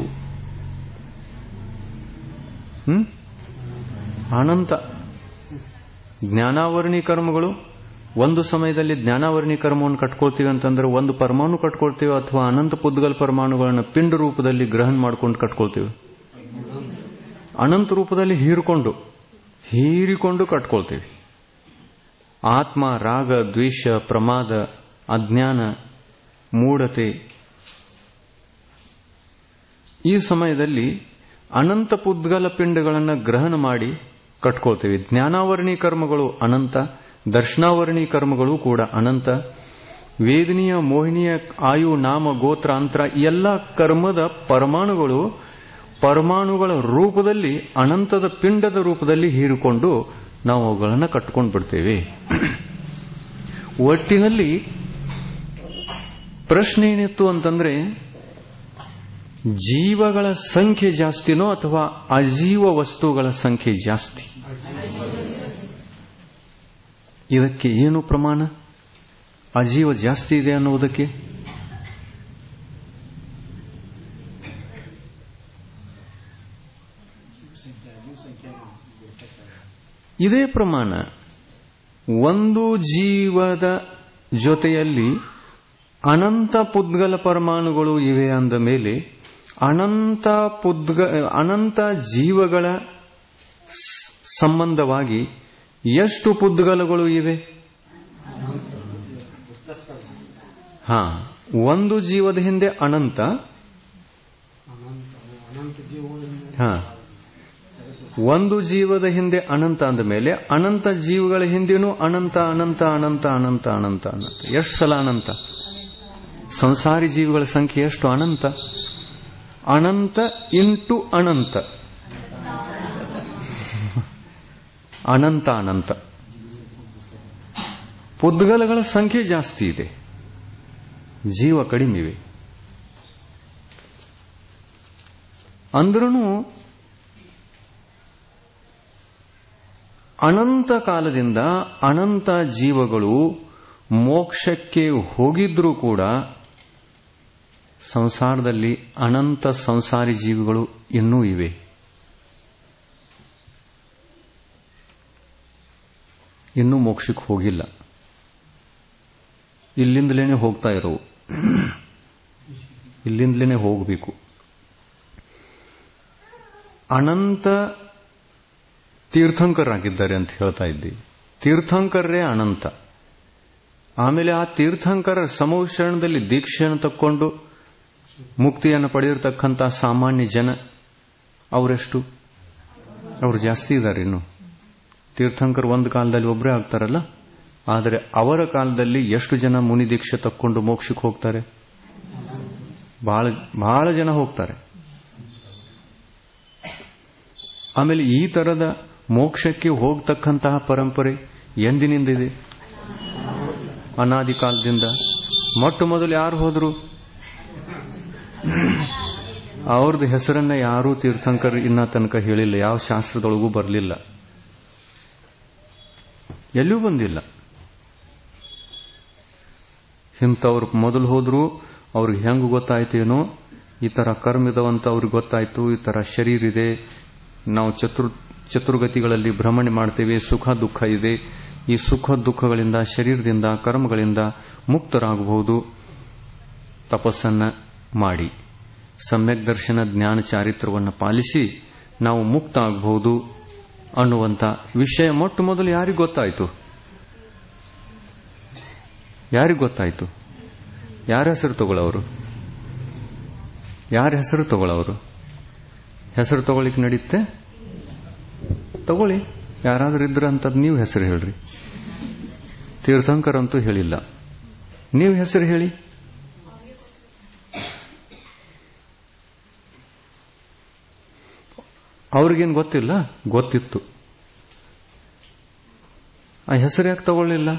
ಅನಂತ. ಜ್ಞಾನಾವರಣಿ ಕರ್ಮಗಳು, ಒಂದು ಸಮಯದಲ್ಲಿ ಜ್ಞಾನಾವರಣಿ ಕರ್ಮವನ್ನು ಕಟ್ಕೊಳ್ತೀವಿ ಅಂತಂದ್ರೆ ಒಂದು ಪರಮಾಣು ಕಟ್ಕೊಳ್ತೀವಿ, ಅಥವಾ ಅನಂತ ಪುದ್ಗಲ ಪರಮಾಣುಗಳನ್ನು ಪಿಂಡ ರೂಪದಲ್ಲಿ ಗ್ರಹಣ ಮಾಡ್ಕೊಂಡು ಕಟ್ಕೊಳ್ತೀವಿ. ಅನಂತ ರೂಪದಲ್ಲಿ ಹೀರಿಕೊಂಡು ಕಟ್ಕೊಳ್ತೀವಿ. ಆತ್ಮ ರಾಗ, ದ್ವೇಷ, ಪ್ರಮಾದ, ಅಜ್ಞಾನ, ಮೂಢತೆ, ಈ ಸಮಯದಲ್ಲಿ ಅನಂತ ಪುದ್ಗಲ ಪಿಂಡಗಳನ್ನು ಗ್ರಹಣ ಮಾಡಿ ಕಟ್ಕೊಳ್ತೀವಿ. ಜ್ಞಾನಾವರಣಿ ಕರ್ಮಗಳು ಅನಂತ, ದರ್ಶನಾವರಣಿ ಕರ್ಮಗಳು ಕೂಡ ಅನಂತ. ವೇದನೀಯ, ಮೋಹಿನೀಯ, ಆಯು, ನಾಮ, ಗೋತ್ರ, ಅಂತರ ಎಲ್ಲ ಕರ್ಮದ ಪರಮಾಣುಗಳ ರೂಪದಲ್ಲಿ, ಅನಂತದ ಪಿಂಡದ ರೂಪದಲ್ಲಿ ಹೀರಿಕೊಂಡು ನಾವು ಅವುಗಳನ್ನು ಕಟ್ಕೊಂಡು ಬಿಡ್ತೇವೆ. ಒಟ್ಟಿನಲ್ಲಿ ಪ್ರಶ್ನೆ ಏನಿತ್ತು ಅಂತಂದ್ರೆ, ಜೀವಗಳ ಸಂಖ್ಯೆ ಜಾಸ್ತಿನೋ ಅಥವಾ ಅಜೀವ ವಸ್ತುಗಳ ಸಂಖ್ಯೆ ಜಾಸ್ತಿ? ಇದಕ್ಕೆ ಏನು ಪ್ರಮಾಣ? ಅಜೀವ ಜಾಸ್ತಿ ಇದೆ ಅನ್ನುವುದಕ್ಕೆ ಇದೇ ಪ್ರಮಾಣ. ಒಂದು ಜೀವದ ಜೊತೆಯಲ್ಲಿ ಅನಂತ ಪುದ್ಗಲ ಪರಮಾಣುಗಳು ಇವೆ ಅಂದ ಮೇಲೆ ಅನಂತ ಜೀವಗಳ ಸಂಬಂಧವಾಗಿ ಎಷ್ಟು ಪುದ್ಗಲಗಳು ಇವೆ? ಒಂದು ಜೀವದ ಹಿಂದೆ ಅನಂತ, ಒಂದು ಜೀವದ ಹಿಂದೆ ಅನಂತ ಅಂದ ಮೇಲೆ ಅನಂತ ಜೀವಗಳ ಹಿಂದೆನೂ ಅನಂತ ಅನಂತ ಅನಂತ ಅನಂತ ಅನಂತ ಅನಂತ. ಎಷ್ಟು ಸಲ ಅನಂತ? ಸಂಸಾರಿ ಜೀವಿಗಳ ಸಂಖ್ಯೆ ಎಷ್ಟು? ಅನಂತ. ಅನಂತ ಇಂಟು ಅನಂತ, ಅನಂತ ಅನಂತ. ಪುದ್ಗಲಗಳ ಸಂಖ್ಯೆ ಜಾಸ್ತಿ ಇದೆ, ಜೀವ ಕಡಿಮೆ ಇವೆ. ಅಂದ್ರೂ ಅನಂತ ಕಾಲದಿಂದ ಅನಂತ ಜೀವಗಳು ಮೋಕ್ಷಕ್ಕೆ ಹೋಗಿದ್ರೂ ಕೂಡ ಸಂಸಾರದಲ್ಲಿ ಅನಂತ ಸಂಸಾರಿ ಜೀವಿಗಳು ಇನ್ನೂ ಇವೆ. ಇನ್ನೂ ಮೋಕ್ಷಕ್ಕೆ ಹೋಗಿಲ್ಲ, ಇಲ್ಲಿಂದಲೇ ಹೋಗ್ತಾ ಇರೋವು, ಇಲ್ಲಿಂದಲೇ ಹೋಗಬೇಕು. ಅನಂತ ತೀರ್ಥಂಕರಾಗಿದ್ದಾರೆ ಅಂತ ಹೇಳ್ತಾ ಇದ್ದೀವಿ. ತೀರ್ಥಂಕರರೇ ಅನಂತ. ಆಮೇಲೆ ಆ ತೀರ್ಥಂಕರ ಸಮೌಷಣದಲ್ಲಿ ದೀಕ್ಷೆಯನ್ನು ತಕ್ಕೊಂಡು ಮುಕ್ತಿಯನ್ನು ಪಡೆದಿರತಕ್ಕಂಥ ಸಾಮಾನ್ಯ ಜನ ಅವರೆಷ್ಟು? ಅವರು ಜಾಸ್ತಿ ಇದ್ದಾರೆ. ಇನ್ನು ತೀರ್ಥಂಕರ್ ಒಂದು ಕಾಲದಲ್ಲಿ ಒಬ್ಬರೇ ಆಗ್ತಾರಲ್ಲ, ಆದರೆ ಅವರ ಕಾಲದಲ್ಲಿ ಎಷ್ಟು ಜನ ಮುನಿ ದೀಕ್ಷೆ ತಕ್ಕೊಂಡು ಮೋಕ್ಷಕ್ಕೆ ಹೋಗ್ತಾರೆ? ಬಹಳ ಜನ ಹೋಗ್ತಾರೆ. ಆಮೇಲೆ ಈ ತರದ ಮೋಕ್ಷಕ್ಕೆ ಹೋಗ್ತಕ್ಕಂತಹ ಪರಂಪರೆ ಎಂದಿನಿಂದಿದೆ? ಅನಾದಿ ಕಾಲದಿಂದ. ಮೊಟ್ಟ ಮೊದಲು ಯಾರು ಹೋದ್ರು? ಅವ್ರದ್ದು ಹೆಸರನ್ನ ಯಾರೂ ತೀರ್ಥಂಕರ್ ಇನ್ನ ತನಕ ಹೇಳಿಲ್ಲ, ಯಾವ ಶಾಸ್ತ್ರದೊಳಗೂ ಬರಲಿಲ್ಲ, ಎಲ್ಲೂ ಬಂದಿಲ್ಲ. ಇಂಥವ್ರು ಮೊದಲು ಹೋದ್ರು, ಅವ್ರಿಗೆ ಹೆಂಗ್ ಗೊತ್ತಾಯ್ತೇನೋ, ಈ ತರ ಕರ್ಮಿದವಂತ ಅವ್ರಿಗೆ ಗೊತ್ತಾಯ್ತು, ಈ ತರ ಶರೀರ ಇದೆ, ನಾವು ಚತುರ್ಗತಿಗಳಲ್ಲಿ ಭ್ರಮಣೆ ಮಾಡ್ತೇವೆ, ಸುಖ ದುಃಖ ಇದೆ, ಈ ಸುಖ ದುಃಖಗಳಿಂದ ಶರೀರದಿಂದ ಕರ್ಮಗಳಿಂದ ಮುಕ್ತರಾಗಬಹುದು, ತಪಸ್ಸನ್ನ ಮಾಡಿ ಸಮ್ಯಕ್ ದರ್ಶನ ಜ್ಞಾನ ಚಾರಿತ್ರವನ್ನು ಪಾಲಿಸಿ ನಾವು ಮುಕ್ತ ಆಗಬಹುದು ಅನ್ನುವಂಥ ವಿಷಯ ಮೊಟ್ಟ ಮೊದಲು ಯಾರಿಗೆ ಗೊತ್ತಾಯಿತು? ಯಾರಿಗೆ ಗೊತ್ತಾಯಿತು? ಯಾರ ಹೆಸರು ತಗೊಳ್ಳವರು? ಯಾರ ಹೆಸರು ತಗೊಳ್ಳವರು? ಹೆಸರು ತಗೊಳ್ಳಿಕ್ಕೆ ನಡೀತೆ? ತಗೊಳ್ಳಿ, ಯಾರಾದ್ರೂ ಇದ್ರ ಅಂತದ್ ನೀವು ಹೆಸರು ಹೇಳ್ರಿ. ತೀರ್ಥಂಕರ್ ಅಂತೂ ಹೇಳಿಲ್ಲ, ನೀವು ಹೆಸರು ಹೇಳಿ. ಅವ್ರಿಗೇನು ಗೊತ್ತಿಲ್ಲ? ಗೊತ್ತಿತ್ತು. ಆ ಹೆಸರು ಯಾಕೆ ತಗೊಳ್ಳಿಲ್ಲ?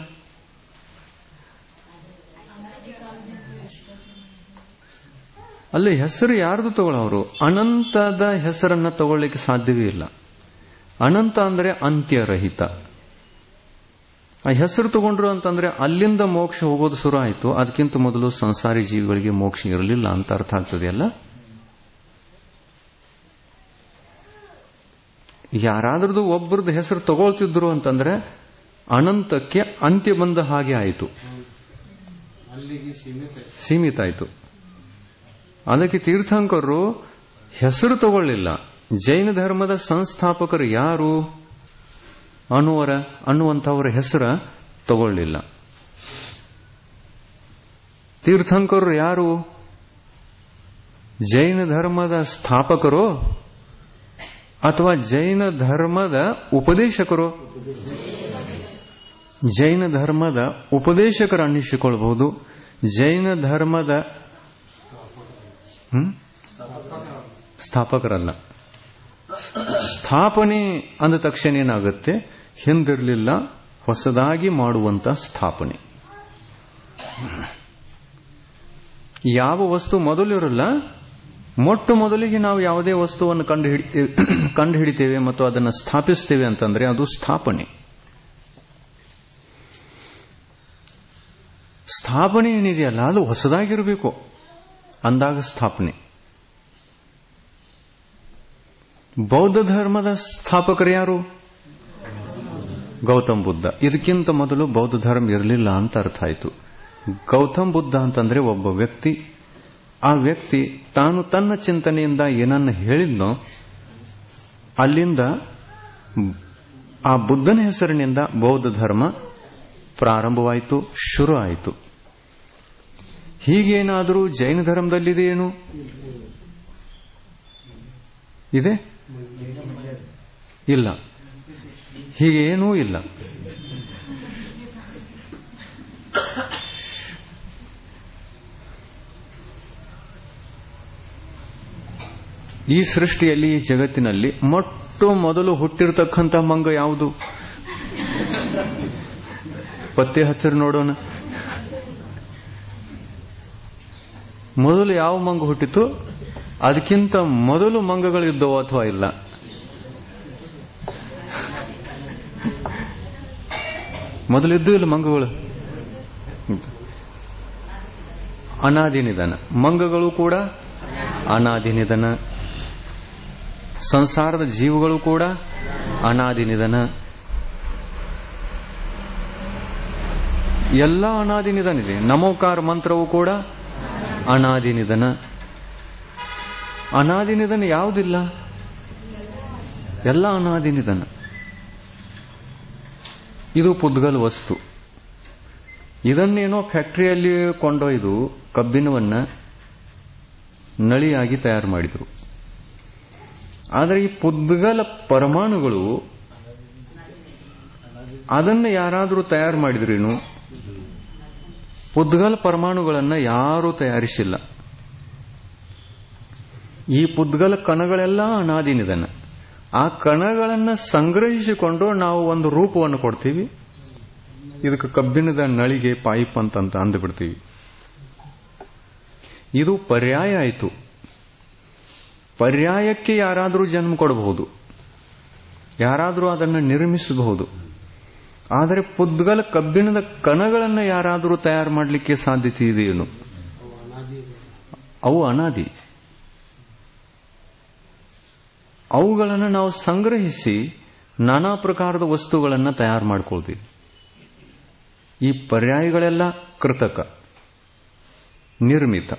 ಅಲ್ಲಿ ಹೆಸರು ಯಾರ್ದು ತಗೊಳ್ಳೋರು? ಅನಂತದ ಹೆಸರನ್ನ ತಗೊಳ್ಳಿಕ್ಕೆ ಸಾಧ್ಯವೇ ಇಲ್ಲ. ಅನಂತ ಅಂದ್ರೆ ಅಂತ್ಯರಹಿತ. ಆ ಹೆಸರು ತಗೊಂಡ್ರು ಅಂತಂದ್ರೆ ಅಲ್ಲಿಂದ ಮೋಕ್ಷ ಹೋಗೋದು ಶುರು ಆಯಿತು. ಅದಕ್ಕಿಂತ ಮೊದಲು ಸಂಸಾರಿ ಜೀವಿಗಳಿಗೆ ಮೋಕ್ಷ ಇರಲಿಲ್ಲ ಅಂತ ಅರ್ಥ ಆಗ್ತದೆಯಲ್ಲ. ಯಾರಾದ್ರದ್ದು ಒಬ್ಬರದ್ದು ಹೆಸರು ತಗೊಳ್ತಿದ್ರು ಅಂತಂದ್ರೆ ಅನಂತಕ್ಕೆ ಅಂತ್ಯ ಬಂದ ಹಾಗೆ ಆಯಿತು, ಸೀಮಿತ ಆಯಿತು. ಅದಕ್ಕೆ ತೀರ್ಥಂಕರರು ಹೆಸರು ತಗೊಳ್ಳಿಲ್ಲ. ಜೈನ ಧರ್ಮದ ಸಂಸ್ಥಾಪಕರು ಯಾರು ಅನ್ನುವಂಥವರ ಹೆಸರ ತಗೊಳ್ಳಿಲ್ಲ. ತೀರ್ಥಂಕರರು ಯಾರು? ಜೈನ ಧರ್ಮದ ಸ್ಥಾಪಕರು ಅಥವಾ ಜೈನ ಧರ್ಮದ ಉಪದೇಶಕರು? ಜೈನ ಧರ್ಮದ ಉಪದೇಶಕರು ಅನ್ನಿಸಿಕೊಳ್ಳಬಹುದು. ಜೈನ ಧರ್ಮದ ಸ್ಥಾಪಕರಲ್ಲ. ಸ್ಥಾಪನೆ ಅಂದ ತಕ್ಷಣ ಏನಾಗುತ್ತೆ? ಹಿಂದಿರಲಿಲ್ಲ, ಹೊಸದಾಗಿ ಮಾಡುವಂತ ಸ್ಥಾಪನೆ. ಯಾವ ವಸ್ತು ಮೊದಲಿರಲ್ಲ, ಮೊಟ್ಟ ಮೊದಲಿಗೆ ನಾವು ಯಾವುದೇ ವಸ್ತುವನ್ನು ಕಂಡು ಹಿಡಿತೇವೆ ಮತ್ತು ಅದನ್ನು ಸ್ಥಾಪಿಸ್ತೇವೆ ಅಂತಂದ್ರೆ ಅದು ಸ್ಥಾಪನೆ. ಸ್ಥಾಪನೆ ಏನಿದೆಯಲ್ಲ ಅದು ಹೊಸದಾಗಿರಬೇಕು ಅಂದಾಗ ಸ್ಥಾಪನೆ. ಬೌದ್ಧ ಧರ್ಮದ ಸ್ಥಾಪಕರು ಯಾರು? ಗೌತಮ್ ಬುದ್ಧ. ಇದಕ್ಕಿಂತ ಮೊದಲು ಬೌದ್ಧ ಧರ್ಮ ಇರಲಿಲ್ಲ ಅಂತ ಅರ್ಥ ಆಯಿತು. ಗೌತಮ್ ಬುದ್ಧ ಅಂತಂದ್ರೆ ಒಬ್ಬ ವ್ಯಕ್ತಿ. ಆ ವ್ಯಕ್ತಿ ತಾನು ತನ್ನ ಚಿಂತನೆಯಿಂದ ಏನನ್ನ ಹೇಳಿದ್ನೋ ಅಲ್ಲಿಂದ ಆ ಬುದ್ಧನ ಹೆಸರಿನಿಂದ ಬೌದ್ಧ ಧರ್ಮ ಪ್ರಾರಂಭವಾಯಿತು, ಶುರು ಆಯಿತು. ಹೀಗೇನಾದರೂ ಜೈನ ಧರ್ಮದಲ್ಲಿದೆಯೇನು? ಇದೆ? ಇಲ್ಲ. ಹೀಗೇನೂ ಇಲ್ಲ. ಈ ಸೃಷ್ಟಿಯಲ್ಲಿ, ಈ ಜಗತ್ತಿನಲ್ಲಿ ಮೊಟ್ಟ ಮೊದಲು ಹುಟ್ಟಿರತಕ್ಕಂಥ ಮಂಗ ಯಾವುದು? ಪತ್ತೆ ಹಚ್ಚರು ನೋಡೋಣ. ಮೊದಲು ಯಾವ ಮಂಗ ಹುಟ್ಟಿತು? ಅದಕ್ಕಿಂತ ಮೊದಲು ಮಂಗಗಳಿದ್ದವು ಅಥವಾ ಇಲ್ಲ? ಮೊದಲಿದ್ದು ಇಲ್ಲ ಮಂಗಗಳು? ಅನಾದಿ ನಿಧನ. ಮಂಗಗಳು ಕೂಡ ಅನಾದಿ ನಿಧನ. ಸಂಸಾರದ ಜೀವಗಳು ಕೂಡ ಅನಾದಿ ನಿಧನ. ಎಲ್ಲ ಅನಾದಿ ನಿಧನ ಇದೆ. ನಮೋಕಾರ ಮಂತ್ರವು ಕೂಡ ಅನಾದಿ ನಿಧನ. ಅನಾದಿ ನಿಧನ ಯಾವುದಿಲ್ಲ, ಎಲ್ಲ ಅನಾದಿ ನಿಧನ. ಇದು ಪುದ್ಗಲ್ ವಸ್ತು. ಇದನ್ನೇನೋ ಫ್ಯಾಕ್ಟರಿಯಲ್ಲಿ ಕೊಂಡೊಯ್ದು ಕಬ್ಬಿಣವನ್ನ ನಳಿಯಾಗಿ ತಯಾರು ಮಾಡಿದರು. ಆದರೆ ಈ ಪುದ್ಗಲ ಪರಮಾಣುಗಳು ಅದನ್ನು ಯಾರಾದರೂ ತಯಾರು ಮಾಡಿದ್ರೇನು? ಪುದ್ಗಲ ಪರಮಾಣುಗಳನ್ನು ಯಾರೂ ತಯಾರಿಸಿಲ್ಲ. ಈ ಪುದ್ಗಲ ಕಣಗಳೆಲ್ಲ ಅನಾದಿ ನಿಧನ. ಆ ಕಣಗಳನ್ನು ಸಂಗ್ರಹಿಸಿಕೊಂಡು ನಾವು ಒಂದು ರೂಪವನ್ನು ಕೊಡ್ತೀವಿ. ಇದಕ್ಕೆ ಕಬ್ಬಿಣದ ನಳಿಗೆ ಪೈಪ್ ಅಂತ ಅಂದುಬಿಡ್ತೀವಿ. ಇದು ಪರ್ಯಾಯ ಆಯಿತು. ಪರ್ಯಾಯಕ್ಕೆ ಯಾರಾದರೂ ಜನ್ಮ ಕೊಡಬಹುದು, ಯಾರಾದರೂ ಅದನ್ನು ನಿರ್ಮಿಸಬಹುದು. ಆದರೆ ಪುದ್ಗಲ ಕಬ್ಬಿಣದ ಕಣಗಳನ್ನು ಯಾರಾದರೂ ತಯಾರು ಮಾಡಲಿಕ್ಕೆ ಸಾಧ್ಯತೆ ಇದೆಯೇನು? ಅವು ಅನಾದಿ. ಅವುಗಳನ್ನು ನಾವು ಸಂಗ್ರಹಿಸಿ ನಾನಾ ಪ್ರಕಾರದ ವಸ್ತುಗಳನ್ನು ತಯಾರು ಮಾಡ್ಕೊಳ್ತೀವಿ. ಈ ಪರ್ಯಾಯಗಳೆಲ್ಲ ಕೃತಕ, ನಿರ್ಮಿತ.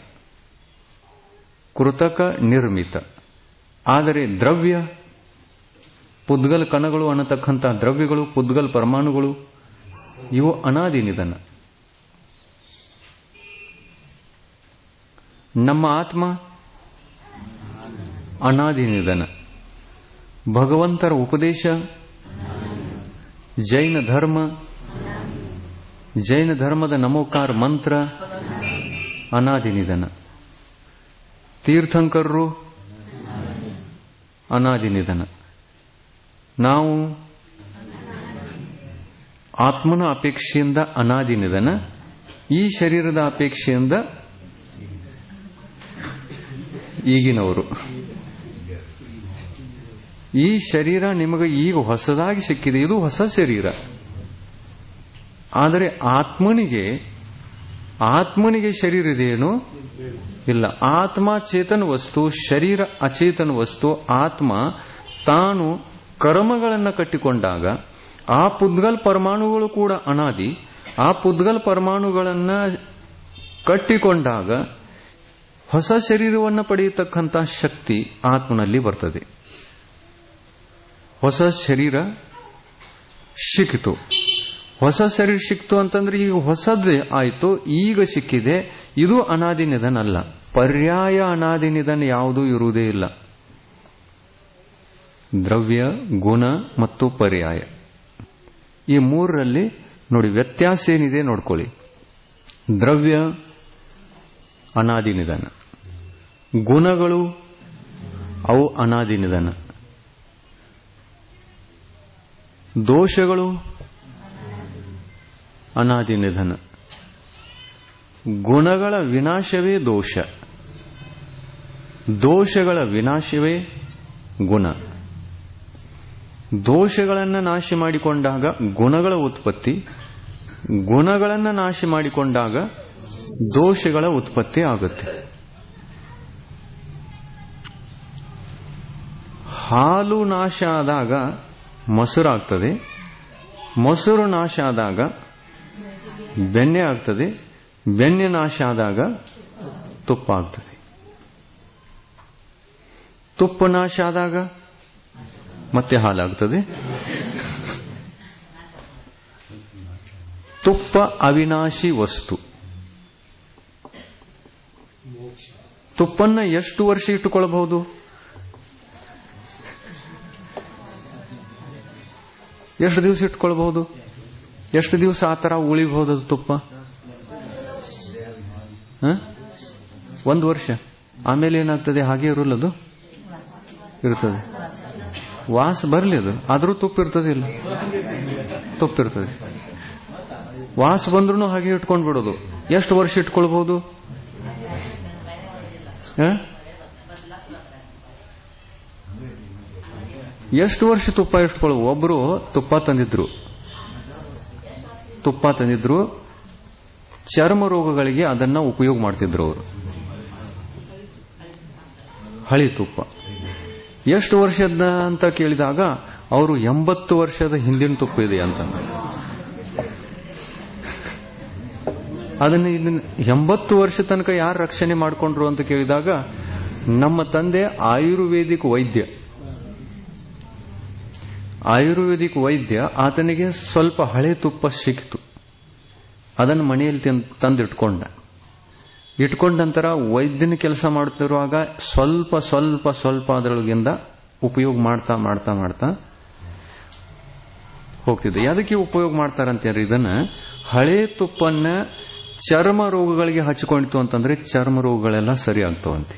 ಕೃತಕ, ನಿರ್ಮಿತ. ಆದರೆ ದ್ರವ್ಯ, ಪುದ್ಗಲ್ ಕಣಗಳು ಅನ್ನತಕ್ಕಂಥ ದ್ರವ್ಯಗಳು, ಪುದ್ಗಲ್ ಪರಮಾಣುಗಳು, ಇವು ಅನಾದಿ ನಿಧನ. ನಮ್ಮ ಆತ್ಮ ಅನಾದಿ ನಿಧನ. ಭಗವಂತರ ಉಪದೇಶ, ಜೈನ ಧರ್ಮ, ಜೈನ ಧರ್ಮದ ನಮೋಕಾರ ಮಂತ್ರ ಅನಾದಿ ನಿಧನ. ತೀರ್ಥಂಕರರು ಅನಾದಿ ನಿಧನ. ನಾವು ಆತ್ಮನ ಅಪೇಕ್ಷೆಯಿಂದ ಅನಾದಿ ನಿಧನ, ಈ ಶರೀರದ ಅಪೇಕ್ಷೆಯಿಂದ ಈಗಿನವರು. ಈ ಶರೀರ ನಿಮಗೆ ಈಗ ಹೊಸದಾಗಿ ಸಿಕ್ಕಿದೆ, ಇದು ಹೊಸ ಶರೀರ. ಆದರೆ ಆತ್ಮನಿಗೆ ಶರೀರ ಇದೆಯೇನು? ಇಲ್ಲ. ಆತ್ಮ ಚೇತನ ವಸ್ತು, ಶರೀರ ಅಚೇತನ ವಸ್ತು. ಆತ್ಮ ತಾನು ಕರ್ಮಗಳನ್ನು ಕಟ್ಟಿಕೊಂಡಾಗ ಆ ಪುದ್ಗಲ್ ಪರಮಾಣುಗಳು ಕೂಡ ಅನಾದಿ. ಆ ಪುದ್ಗಲ್ ಪರಮಾಣುಗಳನ್ನು ಕಟ್ಟಿಕೊಂಡಾಗ ಹೊಸ ಶರೀರವನ್ನು ಪಡೆಯತಕ್ಕಂಥ ಶಕ್ತಿ ಆತ್ಮನಲ್ಲಿ ಬರ್ತದೆ. ಹೊಸ ಶರೀರ ಸಿಕ್ಕಿತು. ಹೊಸ ಶರೀರ ಸಿಕ್ತು ಅಂತಂದ್ರೆ ಈಗ ಹೊಸದೇ ಆಯಿತು, ಈಗ ಸಿಕ್ಕಿದೆ. ಇದು ಅನಾದಿ ನಿಧನ ಅಲ್ಲ. ಪರ್ಯಾಯ ಅನಾದಿ ನಿಧನ ಯಾವುದೂ ಇರುವುದೇ ಇಲ್ಲ. ದ್ರವ್ಯ, ಗುಣ ಮತ್ತು ಪರ್ಯಾಯ, ಈ ಮೂರರಲ್ಲಿ ನೋಡಿ ವ್ಯತ್ಯಾಸ ಏನಿದೆ ನೋಡ್ಕೊಳ್ಳಿ. ದ್ರವ್ಯ ಅನಾದಿ ನಿಧನ, ಗುಣಗಳು ಅವು ಅನಾದಿ ನಿಧನ, ದೋಷಗಳು ಅನಾದಿ ನಿಧನ. ಗುಣಗಳ ವಿನಾಶವೇ ದೋಷ, ದೋಷಗಳ ವಿನಾಶವೇ ಗುಣ. ದೋಷಗಳನ್ನು ನಾಶ ಮಾಡಿಕೊಂಡಾಗ ಗುಣಗಳ ಉತ್ಪತ್ತಿ, ಗುಣಗಳನ್ನು ನಾಶ ಮಾಡಿಕೊಂಡಾಗ ದೋಷಗಳ ಉತ್ಪತ್ತಿ ಆಗುತ್ತೆ. ಹಾಲು ನಾಶ ಆದಾಗ ಮೊಸರಾಗ್ತದೆ, ಮೊಸರು ನಾಶ ಆದಾಗ ಬೆಣ್ಣೆ ಆಗ್ತದೆ, ಬೆಣ್ಣೆ ನಾಶ ಆದಾಗ ತುಪ್ಪ ಆಗ್ತದೆ, ತುಪ್ಪ ನಾಶ ಆದಾಗ ಮತ್ತೆ ಹಾಲಾಗ್ತದೆ. ತುಪ್ಪ ಅವಿನಾಶಿ ವಸ್ತು. ತುಪ್ಪನ್ನ ಎಷ್ಟು ವರ್ಷ ಇಟ್ಟುಕೊಳ್ಳಬಹುದು? ಎಷ್ಟು ದಿವಸ ಇಟ್ಕೊಳ್ಬಹುದು? ಎಷ್ಟು ದಿವಸ ಆ ತರ ಉಳಿಬಹುದು ಅದು ತುಪ್ಪ? 1 ವರ್ಷ. ಆಮೇಲೆ ಏನಾಗ್ತದೆ? ಹಾಗೆ ಇರಲ್ಲ, ಅದು ಇರ್ತದೆ. ವಾಸ ಬರಲಿ, ಅದು ಆದ್ರೂ ತುಪ್ಪ ಇರ್ತದೆ. ಇಲ್ಲ, ತುಪ್ಪ ಇರ್ತದೆ. ವಾಸ ಬಂದ್ರೂ ಹಾಗೆ ಇಟ್ಕೊಂಡ್ ಬಿಡೋದು. ಎಷ್ಟು ವರ್ಷ ಇಟ್ಕೊಳ್ಬಹುದು? ಎಷ್ಟು ವರ್ಷ ತುಪ್ಪ ಇಟ್ಕೊಳ್ಬಹುದು? ಒಬ್ರು ತುಪ್ಪ ತಂದಿದ್ರು, ಚರ್ಮ ರೋಗಗಳಿಗೆ ಅದನ್ನ ಉಪಯೋಗ ಮಾಡ್ತಿದ್ರು ಅವರು. ಹಳಿ ತುಪ್ಪ. ಎಷ್ಟು ವರ್ಷದ ಅಂತ ಕೇಳಿದಾಗ ಅವರು 80 ವರ್ಷದ ಹಿಂದಿನ ತುಪ್ಪ ಇದೆ ಅಂತ. ಇದನ್ನ 80 ವರ್ಷ ತನಕ ಯಾರು ರಕ್ಷಣೆ ಮಾಡಿಕೊಂಡ್ರು ಅಂತ ಕೇಳಿದಾಗ ನಮ್ಮ ತಂದೆ ಆಯುರ್ವೇದಿಕ್ ವೈದ್ಯ ಆತನಿಗೆ ಸ್ವಲ್ಪ ಹಳೆ ತುಪ್ಪ ಸಿಕ್ತು. ಅದನ್ನು ಮನೆಯಲ್ಲಿ ಇಟ್ಕೊಂಡ ನಂತರ ವೈದ್ಯನ ಕೆಲಸ ಮಾಡುತ್ತಿರುವಾಗ ಸ್ವಲ್ಪ ಸ್ವಲ್ಪ ಸ್ವಲ್ಪ ಅದರೊಳಗಿಂದ ಉಪಯೋಗ ಮಾಡ್ತಾ ಹೋಗ್ತಿದ್ದೆ. ಅದಕ್ಕೆ ಉಪಯೋಗ ಮಾಡ್ತಾರಂತೇಳಿ ಇದನ್ನ ಹಳೆ ತುಪ್ಪನ್ನ ಚರ್ಮ ರೋಗಗಳಿಗೆ ಹಚ್ಕೊಂಡಿತು ಅಂತಂದ್ರೆ ಚರ್ಮ ರೋಗಗಳೆಲ್ಲ ಸರಿ ಆಗ್ತಾವಂತೆ.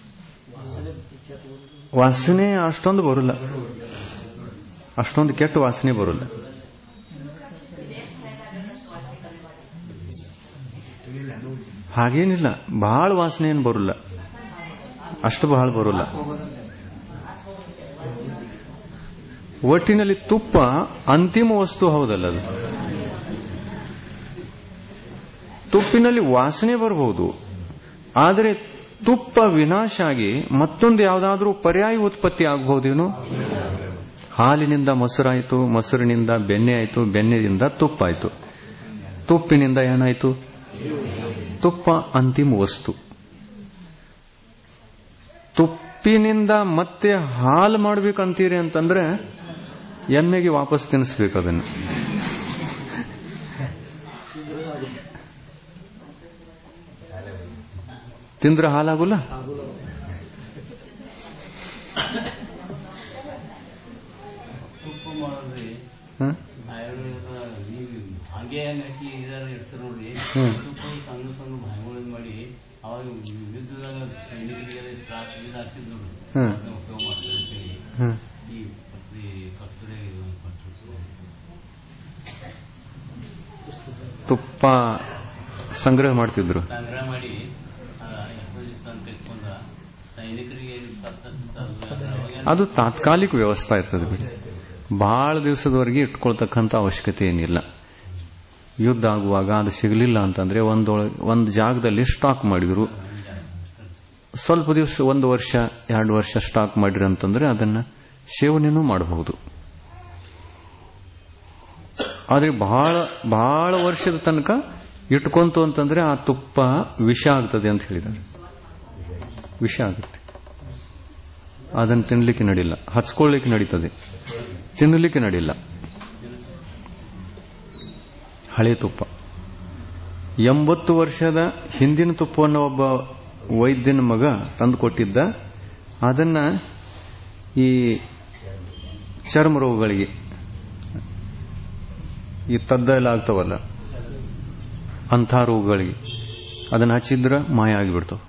ವಾಸನೆ ಅಷ್ಟೊಂದು ಬರಲ್ಲ, ಅಷ್ಟೊಂದು ಕೆಟ್ಟ ವಾಸನೆ ಬರಲ್ಲ. ಹಾಗೇನಿಲ್ಲ, ಬಹಳ ವಾಸನೆ ಏನು ಬರಲ್ಲ, ಅಷ್ಟು ಬಹಳ ಬರಲ್ಲ. ಒಟ್ಟಿನಲ್ಲಿ ತುಪ್ಪ ಅಂತಿಮ ವಸ್ತು ಹೌದಲ್ಲ. ಅದು ತುಪ್ಪಿನಲ್ಲಿ ವಾಸನೆ ಬರಬಹುದು, ಆದರೆ ತುಪ್ಪ ವಿನಾಶ ಆಗಿ ಮತ್ತೊಂದು ಯಾವುದಾದ್ರೂ ಪರ್ಯಾಯ ಉತ್ಪತ್ತಿ ಆಗಬಹುದೇನು? ಹಾಲಿನಿಂದ ಮೊಸರಾಯಿತು, ಮೊಸರಿನಿಂದ ಬೆಣ್ಣೆ ಆಯಿತು, ಬೆಣ್ಣೆಯಿಂದ ತುಪ್ಪ ಆಯಿತು, ತುಪ್ಪಿನಿಂದ ಏನಾಯಿತು? ತುಪ್ಪ ಅಂತಿಮ ವಸ್ತು. ತುಪ್ಪಿನಿಂದ ಮತ್ತೆ ಹಾಲು ಮಾಡ್ಬೇಕಂತೀರಿ ಅಂತಂದ್ರೆ ಎಮ್ಮೆಗೆ ವಾಪಸ್ ತಿನ್ನಿಸ್ಬೇಕು. ಅದನ್ನು ತಿಂದ್ರೆ ಹಾಲಾಗುಲ್ಲ. ತುಪ್ಪ ಸಂಗ್ರಹ ಮಾಡ್ತಿದ್ರು. ಅದು ತಾತ್ಕಾಲಿಕ ವ್ಯವಸ್ಥೆ ಇರ್ತದೆ ಬಿಡಿ, ಬಹಳ ದಿವಸದವರೆಗೆ ಇಟ್ಕೊಳ್ತಕ್ಕಂಥ ಅವಶ್ಯಕತೆ ಏನಿಲ್ಲ. ಯುದ್ಧ ಆಗುವಾಗ ಅದು ಸಿಗಲಿಲ್ಲ ಅಂತಂದ್ರೆ ಒಂದು ಜಾಗದಲ್ಲಿ ಸ್ಟಾಕ್ ಮಾಡಿದ್ರು, ಸ್ವಲ್ಪ ದಿವಸ 1 ವರ್ಷ 2 ವರ್ಷ ಸ್ಟಾಕ್ ಮಾಡಿರಿ ಅಂತಂದ್ರೆ ಅದನ್ನ ಸೇವನೆನೂ ಮಾಡಬಹುದು. ಆದ್ರೆ ಬಹಳ ವರ್ಷದ ತನಕ ಇಟ್ಕೊಂತು ಅಂತಂದ್ರೆ ಆ ತುಪ್ಪ ವಿಷ ಆಗ್ತದೆ ಅಂತ ಹೇಳಿದ್ದಾರೆ. ವಿಷ ಆಗುತ್ತೆ, ಅದನ್ನು ತಿನ್ನಲಿಕ್ಕೆ ನಡಿಲ್ಲ. ಹಚ್ಕೊಳ್ಳಿಕ್ಕೆ ನಡೀತದೆ, ತಿನ್ನಲಿಕ್ಕೆ ನಡಿಲ್ಲ. ಹಳೆ ತುಪ್ಪ 80 ವರ್ಷದ ಹಿಂದಿನ ತುಪ್ಪವನ್ನು ಒಬ್ಬ ವೈದ್ಯನ ಮಗ ತಂದು ಕೊಟ್ಟಿದ್ದ. ಅದನ್ನ ಈ ಚರ್ಮ ರೋಗಗಳಿಗೆ, ಈ ತದ್ದ ಎಲ್ಲ ಆಗ್ತಾವಲ್ಲ ಅಂಥ ರೋಗಗಳಿಗೆ ಅದನ್ನ ಹಚ್ಚಿದ್ರೆ ಮಾಯ ಆಗಿಬಿಡ್ತಾವ.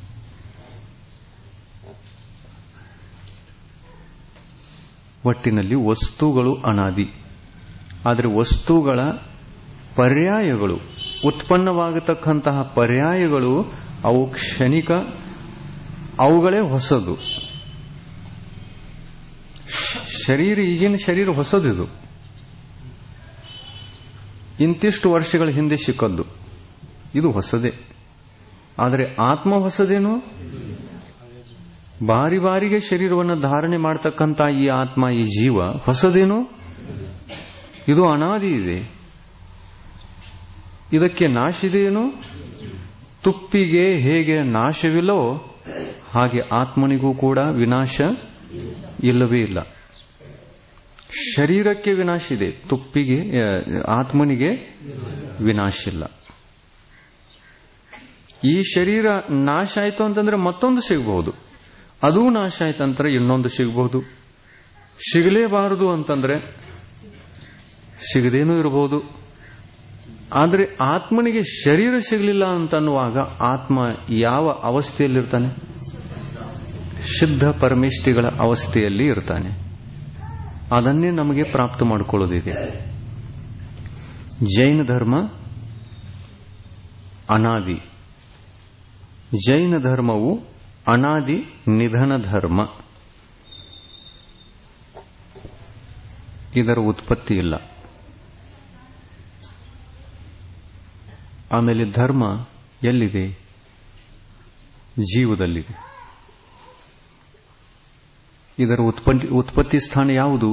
ಒಟ್ಟಿನಲ್ಲಿ ವಸ್ತುಗಳು ಅನಾದಿ, ಆದರೆ ವಸ್ತುಗಳ ಪರ್ಯಾಯಗಳು, ಉತ್ಪನ್ನವಾಗತಕ್ಕಂತಹ ಪರ್ಯಾಯಗಳು ಅವು ಕ್ಷಣಿಕ, ಅವುಗಳೇ ಹೊಸದು. ಈಗಿನ ಶರೀರ ಹೊಸದಿದು, ಇಂತಿಷ್ಟು ವರ್ಷಗಳ ಹಿಂದೆ ಸಿಕ್ಕದ್ದು, ಇದು ಹೊಸದೇ. ಆದರೆ ಆತ್ಮ ಹೊಸದೇನು? ಬಾರಿಗೆ ಶರೀರವನ್ನು ಧಾರಣೆ ಮಾಡತಕ್ಕಂಥ ಈ ಆತ್ಮ, ಈ ಜೀವ ಹೊಸದೇನು? ಇದು ಅನಾದಿ ಇದೆ. ಇದಕ್ಕೆ ನಾಶ ಇದೆಯೇನು? ತುಪ್ಪಿಗೆ ಹೇಗೆ ನಾಶವಿಲ್ಲವೋ ಹಾಗೆ ಆತ್ಮನಿಗೂ ಕೂಡ ವಿನಾಶ ಇಲ್ಲವೇ ಇಲ್ಲ. ಶರೀರಕ್ಕೆ ವಿನಾಶ ಇದೆ, ತುಪ್ಪಿಗೆ, ಆತ್ಮನಿಗೆ ವಿನಾಶ ಇಲ್ಲ. ಈ ಶರೀರ ನಾಶ ಆಯಿತು ಅಂತಂದ್ರೆ ಮತ್ತೊಂದು ಸಿಗಬಹುದು, ಅದೂ ನಾಶ ಆಯ್ತಂದ್ರೆ ಇನ್ನೊಂದು ಸಿಗಬಹುದು. ಸಿಗಲೇಬಾರದು ಅಂತಂದ್ರೆ ಸಿಗದೇನೂ ಇರಬಹುದು. ಆದರೆ ಆತ್ಮನಿಗೆ ಶರೀರ ಸಿಗಲಿಲ್ಲ ಅಂತನ್ನುವಾಗ ಆತ್ಮ ಯಾವ ಅವಸ್ಥೆಯಲ್ಲಿರ್ತಾನೆ? ಶುದ್ಧ ಪರಮೇಷ್ಠಿಗಳ ಅವಸ್ಥೆಯಲ್ಲಿ ಇರ್ತಾನೆ. ಅದನ್ನೇ ನಮಗೆ ಪ್ರಾಪ್ತ ಮಾಡಿಕೊಳ್ಳೋದಿದೆ. ಜೈನ ಧರ್ಮ ಅನಾದಿ. ಜೈನ ಧರ್ಮವು ಅನಾದಿ ನಿಧನ ಧರ್ಮ. ಇದರ ಉತ್ಪತ್ತಿ ಇಲ್ಲ. ಆಮೇಲೆ ಧರ್ಮ ಎಲ್ಲಿದೆ? ಜೀವದಲ್ಲಿದೆ. ಇದರ ಉತ್ಪತ್ತಿ ಸ್ಥಾನ ಯಾವುದು?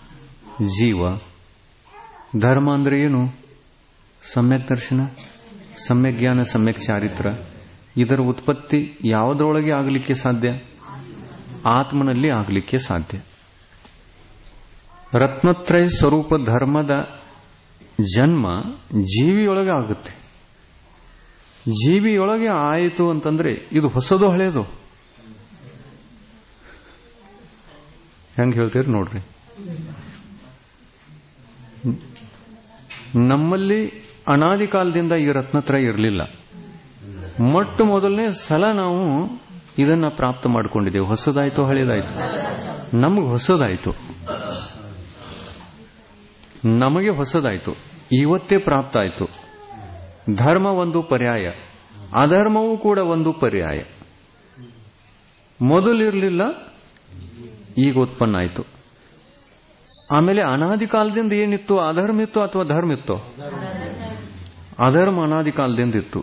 ಜೀವ. ಧರ್ಮ ಅಂದ್ರೆ ಏನು? ಸಮ್ಯಕ್ ದರ್ಶನ. ಸಮ್ಯಕ್ ಜ್ಞಾನ, ಸಮ್ಯಕ್ ಚಾರಿತ್ರ, ಇದರ ಉತ್ಪತ್ತಿ ಯಾವುದರೊಳಗೆ ಆಗಲಿಕ್ಕೆ ಸಾಧ್ಯ? ಆತ್ಮನಲ್ಲಿ ಆಗಲಿಕ್ಕೆ ಸಾಧ್ಯ. ರತ್ನತ್ರಯ ಸ್ವರೂಪ ಧರ್ಮದ ಜನ್ಮ ಜೀವಿಯೊಳಗೆ ಆಗುತ್ತೆ. ಜೀವಿಯೊಳಗೆ ಆಯಿತು ಅಂತಂದ್ರೆ ಇದು ಹೊಸದು ಹಳೆಯದು? ಹೆಂಗ್ ಹೇಳ್ತೀರಿ ನೋಡ್ರಿ. ನಮ್ಮಲ್ಲಿ ಅನಾದಿ ಕಾಲದಿಂದ ಈ ರತ್ನತ್ರಯ ಇರಲಿಲ್ಲ. ಮೊಟ್ಟ ಮೊದಲನೇ ಸಲ ನಾವು ಇದನ್ನ ಪ್ರಾಪ್ತ ಮಾಡಿಕೊಂಡಿದ್ದೇವೆ. ಹೊಸದಾಯ್ತು ಹಳೇದಾಯ್ತು? ನಮಗೆ ಹೊಸದಾಯ್ತು. ನಮಗೆ ಹೊಸದಾಯ್ತು, ಇವತ್ತೇ ಪ್ರಾಪ್ತ ಆಯ್ತು. ಧರ್ಮ ಒಂದು ಪರ್ಯಾಯ, ಅಧರ್ಮವೂ ಕೂಡ ಒಂದು ಪರ್ಯಾಯ. ಮೊದಲಿರಲಿಲ್ಲ, ಈಗ ಉತ್ಪನ್ನ ಆಯಿತು. ಆಮೇಲೆ ಅನಾದಿ ಕಾಲದಿಂದ ಏನಿತ್ತು? ಅಧರ್ಮ ಇತ್ತು ಅಥವಾ ಧರ್ಮ ಇತ್ತು? ಅಧರ್ಮ ಅನಾದಿ ಕಾಲದಿಂದ ಇತ್ತು.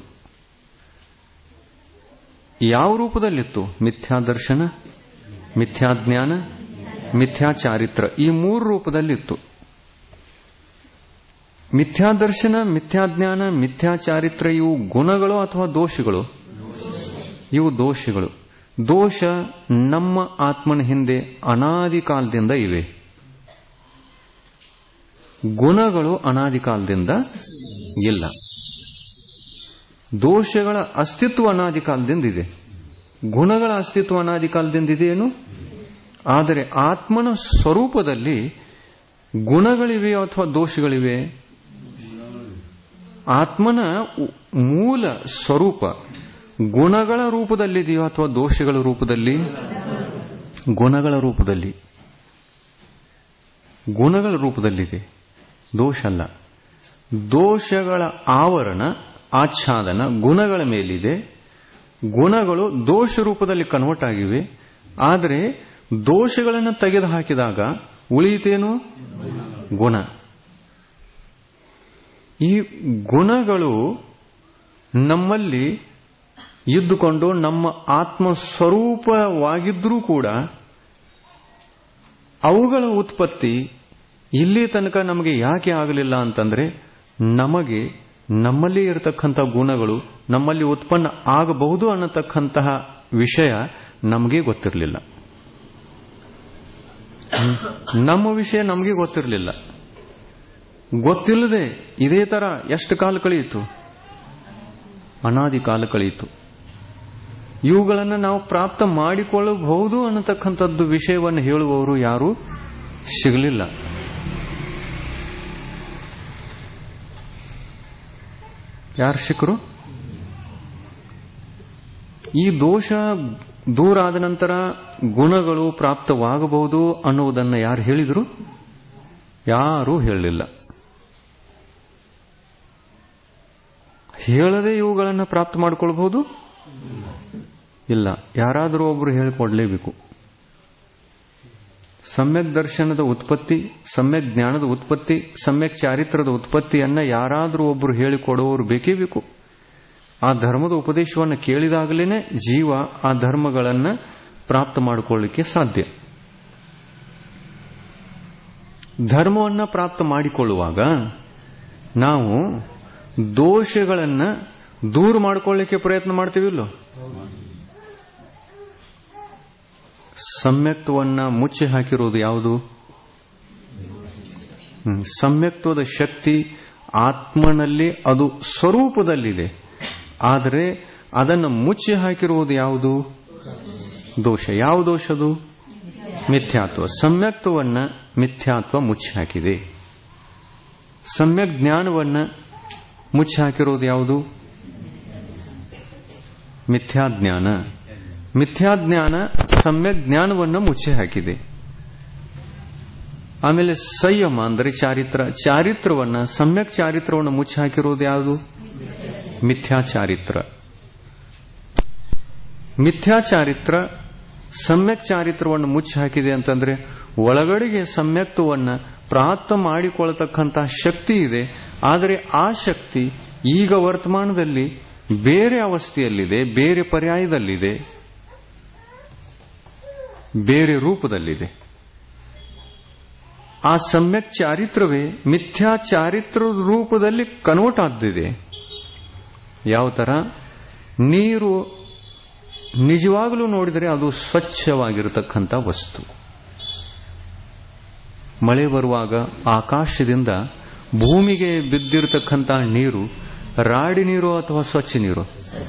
ಯಾವ ರೂಪದಲ್ಲಿತ್ತು? ಮಿಥ್ಯಾದರ್ಶನ, ಮಿಥ್ಯಾಜ್ಞಾನ, ಮಿಥ್ಯಾಚಾರಿತ್ರ, ಈ ಮೂರು ರೂಪದಲ್ಲಿತ್ತು. ಮಿಥ್ಯಾದರ್ಶನ, ಮಿಥ್ಯಾಜ್ಞಾನ, ಮಿಥ್ಯಾಚಾರಿತ್ರ ಇವು ಗುಣಗಳು ಅಥವಾ ದೋಷಗಳು? ಇವು ದೋಷಗಳು. ದೋಷ ನಮ್ಮ ಆತ್ಮನ ಹಿಂದೆ ಅನಾದಿ ಕಾಲದಿಂದ ಇವೆ. ಗುಣಗಳು ಅನಾದಿ ಕಾಲದಿಂದ ಇಲ್ಲ. ದೋಷಗಳ ಅಸ್ತಿತ್ವ ಅನಾದಿ ಕಾಲದಿಂದ ಇದೆ, ಗುಣಗಳ ಅಸ್ತಿತ್ವ ಅನಾದಿ ಕಾಲದಿಂದ ಇದೆಯೇನು? ಆದರೆ ಆತ್ಮನ ಸ್ವರೂಪದಲ್ಲಿ ಗುಣಗಳಿವೆ ಅಥವಾ ದೋಷಗಳಿವೆ? ಆತ್ಮನ ಮೂಲ ಸ್ವರೂಪ ಗುಣಗಳ ರೂಪದಲ್ಲಿದೆಯೋ ಅಥವಾ ದೋಷಗಳ ರೂಪದಲ್ಲಿ? ಗುಣಗಳ ರೂಪದಲ್ಲಿ. ಗುಣಗಳ ರೂಪದಲ್ಲಿದೆ, ದೋಷ ಅಲ್ಲ. ದೋಷಗಳ ಆವರಣ, ಆಚ್ಛಾದನ ಗುಣಗಳ ಮೇಲಿದೆ. ಗುಣಗಳು ದೋಷ ರೂಪದಲ್ಲಿ ಕನ್ವರ್ಟ್ ಆಗಿವೆ. ಆದರೆ ದೋಷಗಳನ್ನು ತೆಗೆದು ಹಾಕಿದಾಗ ಉಳಿಯಿತೇನು? ಗುಣ. ಈ ಗುಣಗಳು ನಮ್ಮಲ್ಲಿ ಇದ್ದುಕೊಂಡು ನಮ್ಮ ಆತ್ಮ ಸ್ವರೂಪವಾಗಿದ್ರೂ ಕೂಡ ಅವುಗಳ ಉತ್ಪತ್ತಿ ಇಲ್ಲಿ ತನಕ ನಮಗೆ ಯಾಕೆ ಆಗಲಿಲ್ಲ ಅಂತಂದ್ರೆ, ನಮಗೆ ನಮ್ಮಲ್ಲಿ ಇರತಕ್ಕಂಥ ಗುಣಗಳು ನಮ್ಮಲ್ಲಿ ಉತ್ಪನ್ನ ಆಗಬಹುದು ಅನ್ನತಕ್ಕಂತಹ ವಿಷಯ ನಮಗೆ ಗೊತ್ತಿರಲಿಲ್ಲ. ನಮ್ಮ ವಿಷಯ ನಮಗೆ ಗೊತ್ತಿರಲಿಲ್ಲ. ಗೊತ್ತಿಲ್ಲದೆ ಇದೇ ತರ ಎಷ್ಟು ಕಾಲ ಕಳೆಯಿತು? ಅನಾದಿ ಕಾಲ ಕಳೆಯಿತು. ಇವುಗಳನ್ನು ನಾವು ಪ್ರಾಪ್ತ ಮಾಡಿಕೊಳ್ಳಬಹುದು ಅನ್ನತಕ್ಕಂಥದ್ದು ವಿಷಯವನ್ನು ಹೇಳುವವರು ಯಾರು ಸಿಗಲಿಲ್ಲ. ಯಾರು ಸಿಕ್ಕರು? ಈ ದೋಷ ದೂರ ಆದ ನಂತರ ಗುಣಗಳು ಪ್ರಾಪ್ತವಾಗಬಹುದು ಅನ್ನುವುದನ್ನು ಯಾರು ಹೇಳಿದರು? ಯಾರೂ ಹೇಳಲಿಲ್ಲ. ಹೇಳದೆ ಇವುಗಳನ್ನು ಪ್ರಾಪ್ತ ಮಾಡಿಕೊಳ್ಳಬಹುದು? ಇಲ್ಲ, ಯಾರಾದರೂ ಒಬ್ಬರು ಹೇಳಿಕೊಡ್ಲೇಬೇಕು. ಸಮ್ಯಕ್ ದರ್ಶನದ ಉತ್ಪತ್ತಿ, ಸಮ್ಯಕ್ ಜ್ಞಾನದ ಉತ್ಪತ್ತಿ, ಸಮ್ಯಕ್ ಚಾರಿತ್ರದ ಉತ್ಪತ್ತಿಯನ್ನ ಯಾರಾದರೂ ಒಬ್ಬರು ಹೇಳಿಕೊಡುವವರು ಬೇಕೇ ಬೇಕು. ಆ ಧರ್ಮದ ಉಪದೇಶವನ್ನು ಕೇಳಿದಾಗಲೇ ಜೀವ ಆ ಧರ್ಮಗಳನ್ನು ಪ್ರಾಪ್ತ ಮಾಡಿಕೊಳ್ಳಲಿಕ್ಕೆ ಸಾಧ್ಯ. ಧರ್ಮವನ್ನು ಪ್ರಾಪ್ತ ಮಾಡಿಕೊಳ್ಳುವಾಗ ನಾವು ದೋಷಗಳನ್ನು ದೂರ ಮಾಡಿಕೊಳ್ಳಲಿಕ್ಕೆ ಪ್ರಯತ್ನ ಮಾಡ್ತೀವಿಲ್ಲೋ? ಸಮ್ಯಕ್ತವನ್ನ ಮುಚ್ಚಿ ಹಾಕಿರುವುದು ಯಾವುದು? ಸಮ್ಯಕ್ತದ ಶಕ್ತಿ ಆತ್ಮನಲ್ಲಿ ಅದು ಸ್ವರೂಪದಲ್ಲಿದೆ. ಆದರೆ ಅದನ್ನು ಮುಚ್ಚಿ ಹಾಕಿರುವುದು ಯಾವುದು? ದೋಷ. ಯಾವ ದೋಷದು? ಮಿಥ್ಯಾತ್ವ. ಸಮ್ಯಕ್ತವನ್ನ ಮಿಥ್ಯಾತ್ವ ಮುಚ್ಚಿ ಹಾಕಿದೆ. ಸಮ್ಯಕ್ ಜ್ಞಾನವನ್ನ ಮುಚ್ಚಿ ಹಾಕಿರುವುದು ಯಾವುದು? ಮಿಥ್ಯಾಜ್ಞಾನ. ಮಿಥ್ಯಾಜ್ಞಾನ ಸಮ್ಯಕ್ ಜ್ಞಾನವನ್ನು ಮುಚ್ಚಿ ಹಾಕಿದೆ. ಆಮೇಲೆ ಸಂಯಮ ಅಂದರೆ ಚಾರಿತ್ರ. ಚಾರಿತ್ರವನ್ನ, ಸಮ್ಯಕ್ ಚಾರಿತ್ರವನ್ನು ಮುಚ್ಚಿ ಹಾಕಿರುವುದು ಯಾವುದು? ಮಿಥ್ಯಾಚಾರಿತ್ರ. ಮಿಥ್ಯಾಚಾರಿತ್ರ ಸಮ್ಯಕ್ ಚಾರಿತ್ರವನ್ನು ಮುಚ್ಚಿ ಹಾಕಿದೆ ಅಂತಂದ್ರೆ ಒಳಗಡೆಗೆ ಸಮ್ಯಕ್ತವನ್ನ ಪ್ರಾಪ್ತ ಮಾಡಿಕೊಳ್ಳತಕ್ಕಂತಹ ಶಕ್ತಿ ಇದೆ. ಆದರೆ ಆ ಶಕ್ತಿ ಈಗ ವರ್ತಮಾನದಲ್ಲಿ ಬೇರೆ ಅವಸ್ಥೆಯಲ್ಲಿದೆ, ಬೇರೆ ಪರ್ಯಾಯದಲ್ಲಿದೆ, ಬೇರೆ ರೂಪದಲ್ಲಿದೆ. ಆ ಸಮ್ಯಕ್ ಚಾರಿತ್ರವೇ ಮಿಥ್ಯಾಚಾರಿತ್ರ ರೂಪದಲ್ಲಿ ಕನ್ವರ್ಟ್ ಆದಿದೆ. ಯಾವ ತರ? ನೀರು ನಿಜವಾಗಲೂ ನೋಡಿದರೆ ಅದು ಸ್ವಚ್ಛವಾಗಿರತಕ್ಕಂಥ ವಸ್ತು. ಮಳೆ ಬರುವಾಗ ಆಕಾಶದಿಂದ ಭೂಮಿಗೆ ಬಿದ್ದಿರತಕ್ಕಂಥ ನೀರು ರಾಡಿ ನೀರು ಅಥವಾ ಸ್ವಚ್ಛ ನೀರು?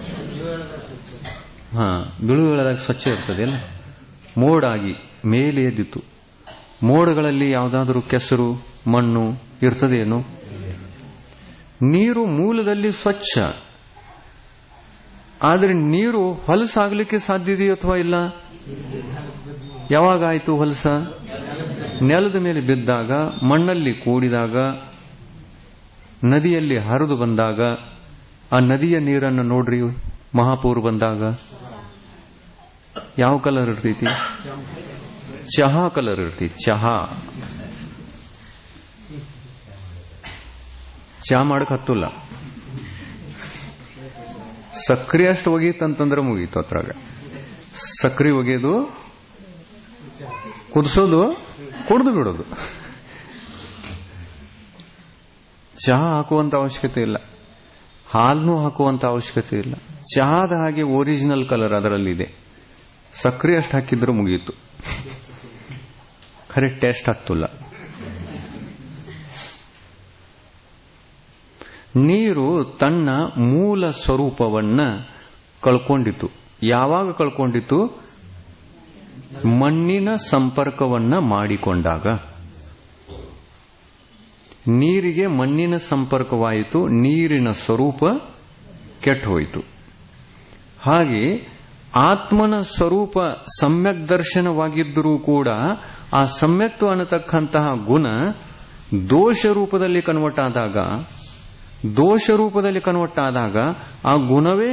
ಬೀಳುಗಳದಾಗ ಸ್ವಚ್ಛ ಇರ್ತದೆ ಅಲ್ಲ. ಮೋಡಾಗಿ ಮೇಲೆ ಎದ್ದಿತು. ಮೋಡಗಳಲ್ಲಿ ಯಾವುದಾದ್ರೂ ಕೆಸರು ಮಣ್ಣು ಇರ್ತದೇನು? ನೀರು ಮೂಲದಲ್ಲಿ ಸ್ವಚ್ಛ, ಆದರೆ ನೀರು ಹೊಲಸಾಗಲಿಕ್ಕೆ ಸಾಧ್ಯ ಇದೆಯೋ ಅಥವಾ ಇಲ್ಲ? ಯಾವಾಗಾಯ್ತು ಹೊಲಸ? ನೆಲದ ಮೇಲೆ ಬಿದ್ದಾಗ, ಮಣ್ಣಲ್ಲಿ ಕೂಡಿದಾಗ, ನದಿಯಲ್ಲಿ ಹರಿದು ಬಂದಾಗ. ಆ ನದಿಯ ನೀರನ್ನು ನೋಡ್ರಿ, ಮಹಾಪೂರ್ ಬಂದಾಗ ಯಾವ ಕಲರ್ ಇರ್ತೈತಿ? ಚಹಾ ಕಲರ್ ಇರ್ತೈತಿ. ಚಹಾ ಮಾಡಕ್ ಹತ್ತಲ್ಲ. ಸಕ್ರಿ ಅಷ್ಟು ಒಗೀತಂತಂದ್ರೆ ಮುಗೀತು. ಅದ್ರಾಗ ಸಕ್ರಿ ಒಗೆಯೋದು, ಕುದಿಸೋದು, ಕುಡಿದು ಬಿಡೋದು. ಚಹಾ ಹಾಕುವಂತ ಅವಶ್ಯಕತೆ ಇಲ್ಲ, ಹಾಲನ್ನು ಹಾಕುವಂತ ಅವಶ್ಯಕತೆ ಇಲ್ಲ. ಚಹಾದ ಹಾಗೆ ಒರಿಜಿನಲ್ ಕಲರ್ ಅದರಲ್ಲಿದೆ. ಸಕ್ರಿ ಅಷ್ಟು ಹಾಕಿದ್ರು ಮುಗೀತು. ಖರೆ ಟೇಸ್ಟ್ ಆಗ್ತಿಲ್ಲ. ನೀರು ತನ್ನ ಮೂಲ ಸ್ವರೂಪವನ್ನ ಕಳ್ಕೊಂಡಿತು. ಯಾವಾಗ ಕಳ್ಕೊಂಡಿತು? ಮಣ್ಣಿನ ಸಂಪರ್ಕವನ್ನ ಮಾಡಿಕೊಂಡಾಗ. ನೀರಿಗೆ ಮಣ್ಣಿನ ಸಂಪರ್ಕವಾಯಿತು, ನೀರಿನ ಸ್ವರೂಪ ಕೆಟ್ಟು ಹೋಯಿತು. ಹಾಗೆ ಆತ್ಮನ ಸ್ವರೂಪ ಸಮ್ಯಕ್ ದರ್ಶನವಾಗಿದ್ದರೂ ಕೂಡ ಆ ಸಮ್ಯಕ್ತು ಅನ್ನತಕ್ಕಂತಹ ಗುಣ ದೋಷ ರೂಪದಲ್ಲಿ ಕನ್ವರ್ಟ್ ಆದಾಗ ಆ ಗುಣವೇ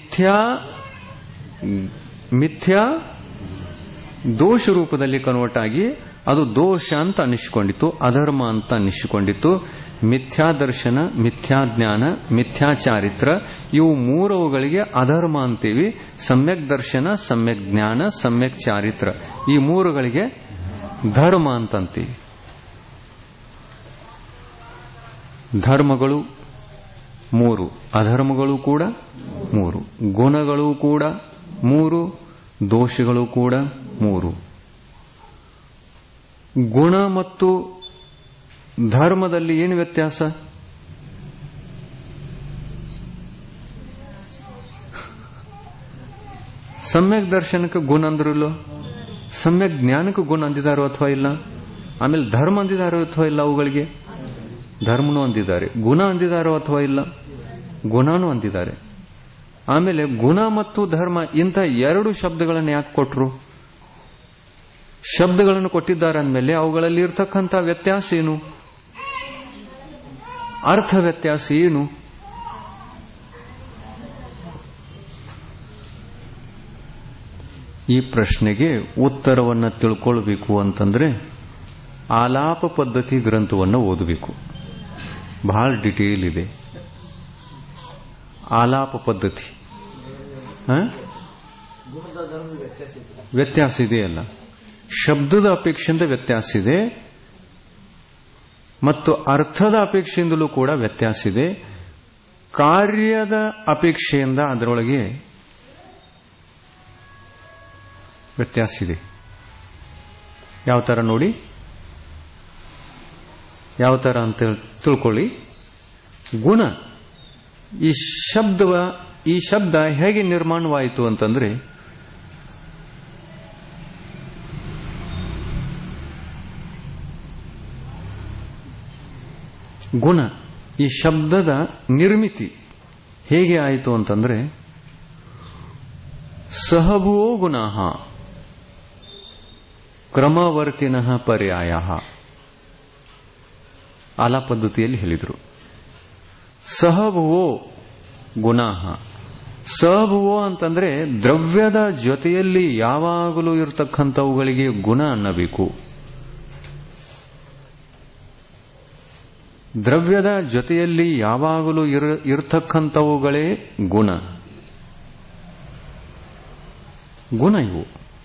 ಮಿಥ್ಯಾ ದೋಷ ರೂಪದಲ್ಲಿ ಕನ್ವರ್ಟ್ ಆಗಿ ಅದು ದೋಷ ಅಂತ ಅನ್ನಿಸಿಕೊಂಡಿತು, ಅಧರ್ಮ ಅಂತ ಅನ್ನಿಸಿಕೊಂಡಿತು. ಮಿಥ್ಯಾ ದರ್ಶನ, ಮಿಥ್ಯಾ ಜ್ಞಾನ, ಮಿಥ್ಯಾ ಚಾರಿತ್ರ, ಇವು ಮೂರವುಗಳಿಗೆ ಅಧರ್ಮ ಅಂತೀವಿ. ಸಮ್ಯಕ್ ದರ್ಶನ, ಸಮ್ಯಕ್ ಜ್ಞಾನ, ಸಮ್ಯಕ್ ಚಾರಿತ್ರ, ಈ ಮೂರುಗಳಿಗೆ ಧರ್ಮ ಅಂತಂತೀವಿ. ಧರ್ಮಗಳು ಮೂರು, ಅಧರ್ಮಗಳು ಕೂಡ ಮೂರು, ಗುಣಗಳು ಕೂಡ ಮೂರು, ದೋಷಗಳು ಕೂಡ ಮೂರು. ಗುಣ ಮತ್ತು ಧರ್ಮದಲ್ಲಿ ಏನು ವ್ಯತ್ಯಾಸ? ಸಮ್ಯಕ್ ದರ್ಶನಕ್ಕೆ ಗುಣ ಅಂದ್ರಲ್ಲ, ಸಮ್ಯಕ್ ಜ್ಞಾನಕ್ಕೆ ಗುಣ ಅಂದಿದಾರೋ ಅಥವಾ ಇಲ್ಲ? ಆಮೇಲೆ ಧರ್ಮ ಅಂದಿದಾರೋ ಅಥವಾ ಇಲ್ಲ? ಅವುಗಳಿಗೆ ಧರ್ಮನೂ ಅಂದಿದ್ದಾರೆ. ಗುಣ ಅಂದಿದಾರೋ ಅಥವಾ ಇಲ್ಲ? ಗುಣನೂ ಅಂದಿದ್ದಾರೆ. ಆಮೇಲೆ ಗುಣ ಮತ್ತು ಧರ್ಮ ಇಂಥ ಎರಡು ಶಬ್ದಗಳನ್ನು ಯಾಕೆ ಕೊಟ್ರು? ಶಬ್ದಗಳನ್ನು ಕೊಟ್ಟಿದ್ದಾರೆ ಅಂದಮೇಲೆ ಅವುಗಳಲ್ಲಿ ಇರತಕ್ಕಂಥ ವ್ಯತ್ಯಾಸ ಏನು? ಅರ್ಥ ವ್ಯತ್ಯಾಸ ಏನು? ಈ ಪ್ರಶ್ನೆಗೆ ಉತ್ತರವನ್ನು ತಿಳ್ಕೊಳ್ಬೇಕು ಅಂತಂದ್ರೆ ಆಲಾಪ ಪದ್ಧತಿ ಗ್ರಂಥವನ್ನು ಓದಬೇಕು. ಬಹಳ ಡಿಟೇಲ್ ಇದೆ. ಆಲಾಪ ಪದ್ಧತಿ ವ್ಯತ್ಯಾಸ ಇದೆಯಲ್ಲ, ಶಬ್ದದ ಅಪೇಕ್ಷೆಯಿಂದ ವ್ಯತ್ಯಾಸ ಇದೆ ಮತ್ತು ಅರ್ಥದ ಅಪೇಕ್ಷೆಯಿಂದಲೂ ಕೂಡ ವ್ಯತ್ಯಾಸ ಇದೆ. ಕಾರ್ಯದ ಅಪೇಕ್ಷೆಯಿಂದ ಅದರೊಳಗೆ ವ್ಯತ್ಯಾಸ ಇದೆ. ಯಾವ ತರ ನೋಡಿ, ಯಾವ ತರ ಅಂತ ತಿಳ್ಕೊಳ್ಳಿ. ಗುಣ, ಈ ಶಬ್ದ ಹೇಗೆ ನಿರ್ಮಾಣವಾಯಿತು ಅಂತಂದ್ರೆ, ಗುಣ ಈ ಶಬ್ದದ ನಿರ್ಮಿತಿ ಹೇಗೆ ಆಯಿತು ಅಂತಂದ್ರೆ, ಸಹಭುವೋ ಗುಣಃ ಕ್ರಮವರ್ತಿನಃ ಪರ್ಯಾಯಃ ಆಲಾ ಪದ್ಧತಿಯಲ್ಲಿ ಹೇಳಿದರು. ಸಹಭುವೋ ಗುಣಃ, ಸಹಭುವೋ ಅಂತಂದ್ರೆ ದ್ರವ್ಯದ ಜೊತೆಯಲ್ಲಿ ಯಾವಾಗಲೂ ಇರತಕ್ಕಂಥವುಗಳಿಗೆ ಗುಣ ಅನ್ನಬೇಕು. ದ್ರವ್ಯದ ಜೊತೆಯಲ್ಲಿ ಯಾವಾಗಲೂ ಇರತಕ್ಕಂಥವುಗಳೇ ಗುಣ. ಗುಣ ಇವು.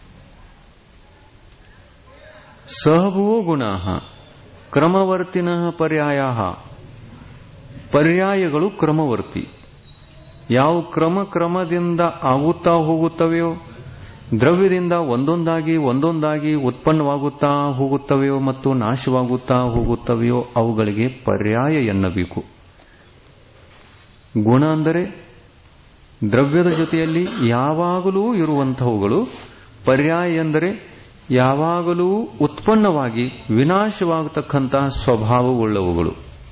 ಸಹಭುವೋ ಗುಣಃ ಕ್ರಮವರ್ತಿನಃ ಪರ್ಯಾಯಃ, ಪರ್ಯಾಯಗಳು ಕ್ರಮವರ್ತಿ. ಯಾವ ಕ್ರಮದಿಂದ ಆಗುತ್ತಾ ಹೋಗುತ್ತವೆಯೋ, ದ್ರವ್ಯದಿಂದ ಒಂದೊಂದಾಗಿ ಉತ್ಪನ್ನವಾಗುತ್ತಾ ಹೋಗುತ್ತವೆಯೋ ಮತ್ತು ನಾಶವಾಗುತ್ತಾ ಹೋಗುತ್ತವೆಯೋ ಅವುಗಳಿಗೆ ಪರ್ಯಾಯ ಎನ್ನಬೇಕು. ಗುಣ ಅಂದರೆ ದ್ರವ್ಯದ ಜೊತೆಯಲ್ಲಿ ಯಾವಾಗಲೂ ಇರುವಂತಹವುಗಳು, ಪರ್ಯಾಯ ಎಂದರೆ ಯಾವಾಗಲೂ ಉತ್ಪನ್ನವಾಗಿ ವಿನಾಶವಾಗತಕ್ಕಂತಹ ಸ್ವಭಾವವುಳ್ಳವುಗಳು.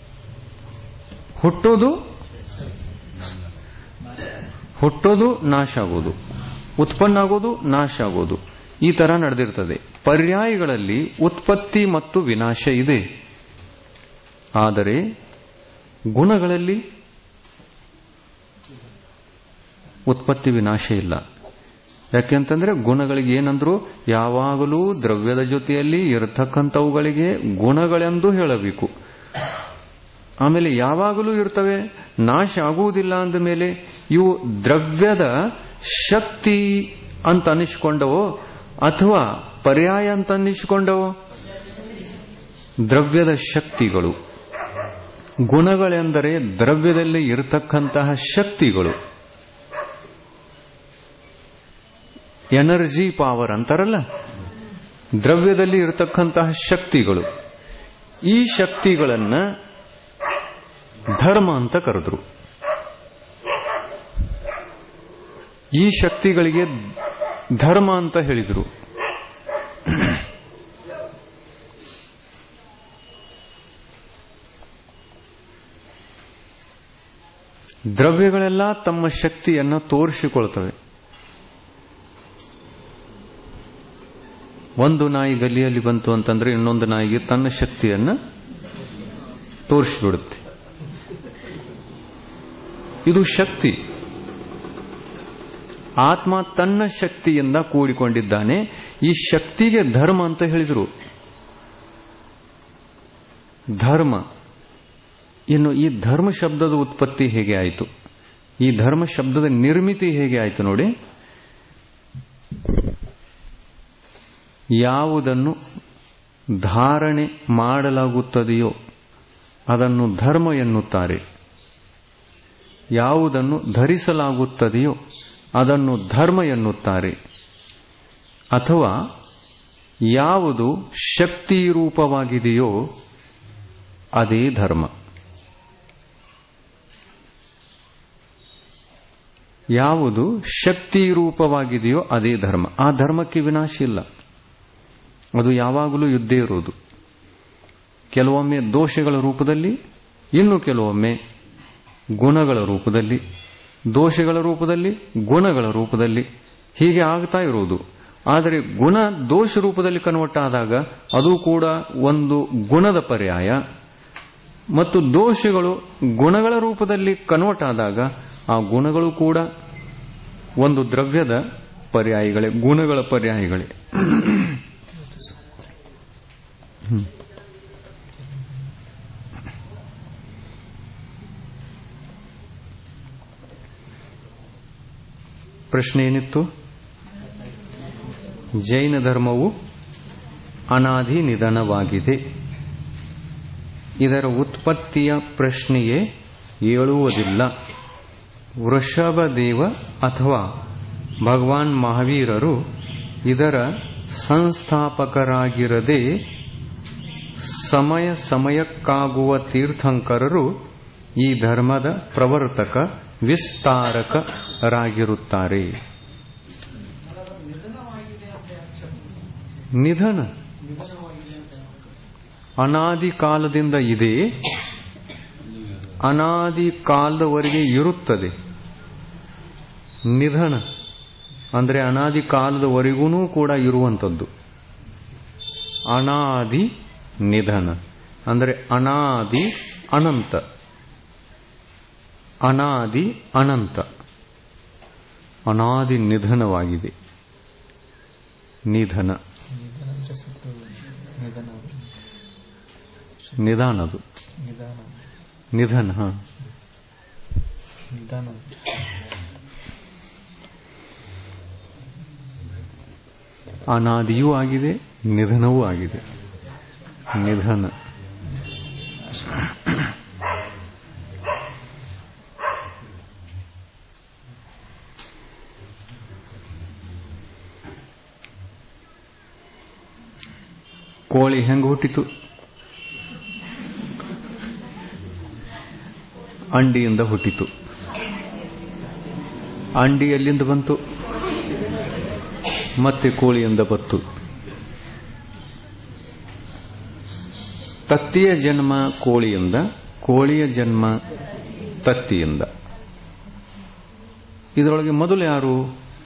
ಹುಟ್ಟೋದು ನಾಶ ಆಗೋದು, ಉತ್ಪನ್ನ ಆಗೋದು ನಾಶ ಆಗೋದು, ಈ ತರ ನಡೆದಿರ್ತದೆ. ಪರ್ಯಾಯಗಳಲ್ಲಿ ಉತ್ಪತ್ತಿ ಮತ್ತು ವಿನಾಶ ಇದೆ. ಆದರೆ ಗುಣಗಳಲ್ಲಿ ಉತ್ಪತ್ತಿ ವಿನಾಶ ಇಲ್ಲ. ಯಾಕೆಂತಂದ್ರೆ ಗುಣಗಳಿಗೆ ಏನಂದ್ರು, ಯಾವಾಗಲೂ ದ್ರವ್ಯದ ಜೊತೆಯಲ್ಲಿ ಇರತಕ್ಕಂಥವುಗಳಿಗೆ ಗುಣಗಳೆಂದು ಹೇಳಬೇಕು. ಆಮೇಲೆ ಯಾವಾಗಲೂ ಇರ್ತವೆ, ನಾಶ ಆಗುವುದಿಲ್ಲ ಅಂದ ಮೇಲೆ ಇವು ದ್ರವ್ಯದ ಶಕ್ತಿ ಅಂತ ಅನಿಸಿಕೊಂಡವೋ ಅಥವಾ ಪರ್ಯಾಯ ಅಂತ ಅನಿಸಿಕೊಂಡವೋ? ದ್ರವ್ಯದ ಶಕ್ತಿಗಳು. ಗುಣಗಳೆಂದರೆ ದ್ರವ್ಯದಲ್ಲಿ ಇರತಕ್ಕಂತಹ ಶಕ್ತಿಗಳು. ಎನರ್ಜಿ ಪವರ್ ಅಂತಾರಲ್ಲ, ದ್ರವ್ಯದಲ್ಲಿ ಇರತಕ್ಕಂತಹ ಶಕ್ತಿಗಳು. ಈ ಶಕ್ತಿಗಳನ್ನ ಧರ್ಮ ಅಂತ ಕರೆದ್ರು. ಈ ಶಕ್ತಿಗಳಿಗೆ ಧರ್ಮ ಅಂತ ಹೇಳಿದ್ರು. ದ್ರವ್ಯಗಳೆಲ್ಲ ತಮ್ಮ ಶಕ್ತಿಯನ್ನು ತೋರಿಸಿಕೊಳ್ತವೆ. ಒಂದು ನಾಯಿ ಗಲ್ಲಿಯಲ್ಲಿ ಬಂತು ಅಂತಂದ್ರೆ ಇನ್ನೊಂದು ನಾಯಿಗೆ ತನ್ನ ಶಕ್ತಿಯನ್ನು ತೋರಿಸಿಬಿಡುತ್ತೆ. ಇದು ಶಕ್ತಿ. ಆತ್ಮ ತನ್ನ ಶಕ್ತಿಯಿಂದ ಕೂಡಿಕೊಂಡಿದ್ದಾನೆ. ಈ ಶಕ್ತಿಗೆ ಧರ್ಮ ಅಂತ ಹೇಳಿದರು. ಧರ್ಮ. ಇನ್ನು ಈ ಧರ್ಮ ಶಬ್ದದ ಉತ್ಪತ್ತಿ ಹೇಗೆ ಆಯಿತು, ಈ ಧರ್ಮ ಶಬ್ದದ ನಿರ್ಮಿತಿ ಹೇಗೆ ಆಯಿತು ನೋಡಿ. ಯಾವುದನ್ನು ಧಾರಣೆ ಮಾಡಲಾಗುತ್ತದೆಯೋ ಅದನ್ನು ಧರ್ಮ ಎನ್ನುತ್ತಾರೆ. ಯಾವುದನ್ನು ಧರಿಸಲಾಗುತ್ತದೆಯೋ ಅದನ್ನು ಧರ್ಮ ಎನ್ನುತ್ತಾರೆ. ಅಥವಾ ಯಾವುದು ಶಕ್ತಿ ರೂಪವಾಗಿದೆಯೋ ಅದೇ ಧರ್ಮ. ಯಾವುದು ಶಕ್ತಿ ರೂಪವಾಗಿದೆಯೋ ಅದೇ ಧರ್ಮ. ಆ ಧರ್ಮಕ್ಕೆ ವಿನಾಶ ಇಲ್ಲ. ಅದು ಯಾವಾಗಲೂ ಇದ್ದೇ ಇರುವುದು. ಕೆಲವೊಮ್ಮೆ ದೋಷಗಳ ರೂಪದಲ್ಲಿ, ಇನ್ನು ಕೆಲವೊಮ್ಮೆ ಗುಣಗಳ ರೂಪದಲ್ಲಿ, ದೋಷಗಳ ರೂಪದಲ್ಲಿ, ಗುಣಗಳ ರೂಪದಲ್ಲಿ, ಹೀಗೆ ಆಗ್ತಾ ಇರುವುದು. ಆದರೆ ಗುಣ ದೋಷ ರೂಪದಲ್ಲಿ ಕನ್ವರ್ಟ್ ಆದಾಗ ಅದು ಕೂಡ ಒಂದು ಗುಣದ ಪರ್ಯಾಯ, ಮತ್ತು ದೋಷಗಳು ಗುಣಗಳ ರೂಪದಲ್ಲಿ ಕನ್ವರ್ಟ್ ಆದಾಗ ಆ ಗುಣಗಳು ಕೂಡ ಒಂದು ದ್ರವ್ಯದ ಪರ್ಯಾಯಗಳೇ, ಗುಣಗಳ ಪರ್ಯಾಯಗಳೇ. ಪ್ರಶ್ನೆ ಏನಿತ್ತು? ಜೈನ ಧರ್ಮವು ಅನಾದಿ ನಿಧನವಾಗಿದೆ. ಇದರ ಉತ್ಪತ್ತಿಯ ಪ್ರಶ್ನೆಯೇ ಏಳುವುದಿಲ್ಲ. ವೃಷಭದೇವ ಅಥವಾ ಭಗವಾನ್ ಮಹಾವೀರರು ಇದರ ಸಂಸ್ಥಾಪಕರಾಗಿರದೆ ಸಮಯಕ್ಕಾಗುವ ತೀರ್ಥಂಕರರು ಈ ಧರ್ಮದ ಪ್ರವರ್ತಕ ವಿಸ್ತಾರಕರಾಗಿರುತ್ತಾರೆ. ನಿಧನ ಅನಾದಿ ಕಾಲದಿಂದ ಇದೆ, ಅನಾದಿ ಕಾಲದವರೆಗೆ ಇರುತ್ತದೆ. ನಿಧನ ಅಂದ್ರೆ ಅನಾದಿ ಕಾಲದವರೆಗೂ ಕೂಡ ಇರುವಂಥದ್ದು. ಅನಾದಿ ನಿಧನ ಅಂದ್ರೆ ಅನಾದಿ ಅನಂತ. ಅನಾದಿ ಅನಂತ, ಅನಾದಿ ನಿಧನವಾಗಿದೆ. ನಿಧನ ನಿಧಾನದು ನಿಧನ. ಅನಾದಿಯೂ ಆಗಿದೆ, ನಿಧನವೂ ಆಗಿದೆ. ನಿಧನ ಕೋಳಿ ಹೆಂಗ ಹುಟ್ಟಿತು? ಅಂಡಿಯಿಂದ ಹುಟ್ಟಿತು. ಅಂಡಿ ಎಲ್ಲಿಂದ ಬಂತು? ಮತ್ತೆ ಕೋಳಿಯಿಂದ ಬಂತು. ತತ್ತಿಯ ಜನ್ಮ ಕೋಳಿಯಿಂದ, ಕೋಳಿಯ ಜನ್ಮ ತತ್ತಿಯಿಂದ. ಇದರೊಳಗೆ ಮೊದಲು ಯಾರು?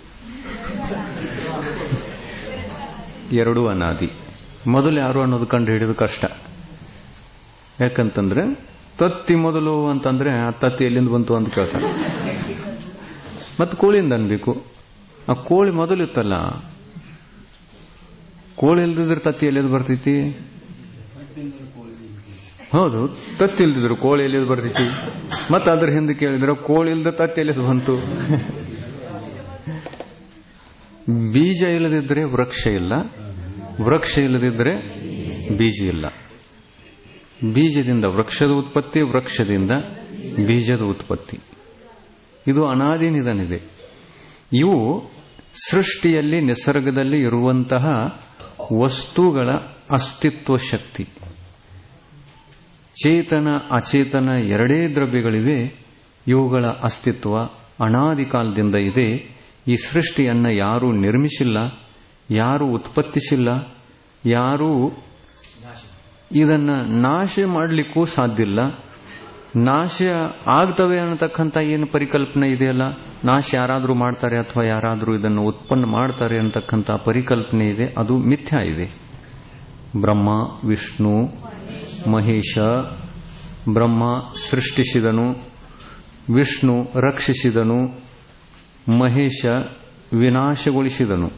ಎರಡೂ ಅನಾದಿ. ಮೊದಲು ಯಾರು ಅನ್ನೋದು ಕಂಡು ಹಿಡಿದು ಕಷ್ಟ. ಯಾಕಂತಂದ್ರೆ ತತ್ತಿ ಮೊದಲು ಅಂತಂದ್ರೆ ಆ ತತ್ತಿ ಎಲ್ಲಿಂದ ಬಂತು ಅಂತ ಕೇಳ್ತಾರೆ. ಮತ್ತೆ ಕೋಳಿಯಿಂದ ಅನ್ಬೇಕು. ಆ ಕೋಳಿ ಮೊದಲು ಇತ್ತಲ್ಲ, ಕೋಳಿ ಇಲ್ದಿದ್ರೆ ತತ್ತಿ ಎಲ್ಲಿಂದ ಬರ್ತೈತಿ? ಹೌದು, ತತ್ತಿ ಇಲ್ದಿದ್ರು ಕೋಳಿ ಎಲ್ಲಿಂದ ಬರ್ತೈತಿ? ಮತ್ತೆ ಅದ್ರ ಹಿಂದೆ ಕೇಳಿದ್ರೆ ಕೋಳಿ ಇಲ್ದ ತತ್ತಿ ಎಲ್ಲಿಂದ ಬಂತು? ಬೀಜ ಇಲ್ಲದಿದ್ರೆ ವೃಕ್ಷ ಇಲ್ಲ, ವೃಕ್ಷ ಇಲ್ಲದಿದ್ರೆ ಬೀಜ ಇಲ್ಲ. ಬೀಜದಿಂದ ವೃಕ್ಷದ ಉತ್ಪತ್ತಿ, ವೃಕ್ಷದಿಂದ ಬೀಜದ ಉತ್ಪತ್ತಿ. ಇದು ಅನಾದಿ ನಿಧನಿದೆ. ಇವು ಸೃಷ್ಟಿಯಲ್ಲಿ, ನಿಸರ್ಗದಲ್ಲಿ ಇರುವಂತಹ ವಸ್ತುಗಳ ಅಸ್ತಿತ್ವ ಶಕ್ತಿ. ಚೇತನ ಅಚೇತನ ಎರಡೇ ದ್ರವ್ಯಗಳಿವೆ. ಇವುಗಳ ಅಸ್ತಿತ್ವ ಅನಾದಿ ಕಾಲದಿಂದ ಇದೆ. ಈ ಸೃಷ್ಟಿಯನ್ನ ಯಾರೂ ನಿರ್ಮಿಸಿಲ್ಲ, ಯಾರೂ ಉತ್ಪತ್ತಿಸಿಲ್ಲ, ಯಾರೂ ಇದನ್ನ ನಾಶ ಮಾಡಲಿಕ್ಕೂ ಸಾಧ್ಯ ಇಲ್ಲ. ನಾಶ ಆಗ್ತವೆ ಅನ್ನತಕ್ಕಂಥ ಏನು ಪರಿಕಲ್ಪನೆ ಇದೆಯಲ್ಲ, ನಾಶ ಯಾರಾದರೂ ಮಾಡ್ತಾರೆ ಅಥವಾ ಯಾರಾದರೂ ಇದನ್ನು ಉತ್ಪನ್ನ ಮಾಡ್ತಾರೆ ಅನ್ನತಕ್ಕಂಥ ಪರಿಕಲ್ಪನೆ ಇದೆ, ಅದು ಮಿಥ್ಯಾ ಇದೆ. ಬ್ರಹ್ಮ, ವಿಷ್ಣು, ಮಹೇಶ. ಬ್ರಹ್ಮ ಸೃಷ್ಟಿಸಿದನು, ವಿಷ್ಣು ರಕ್ಷಿಸಿದನು, ಮಹೇಶ ವಿನಾಶಗೊಳಿಸಿದನು.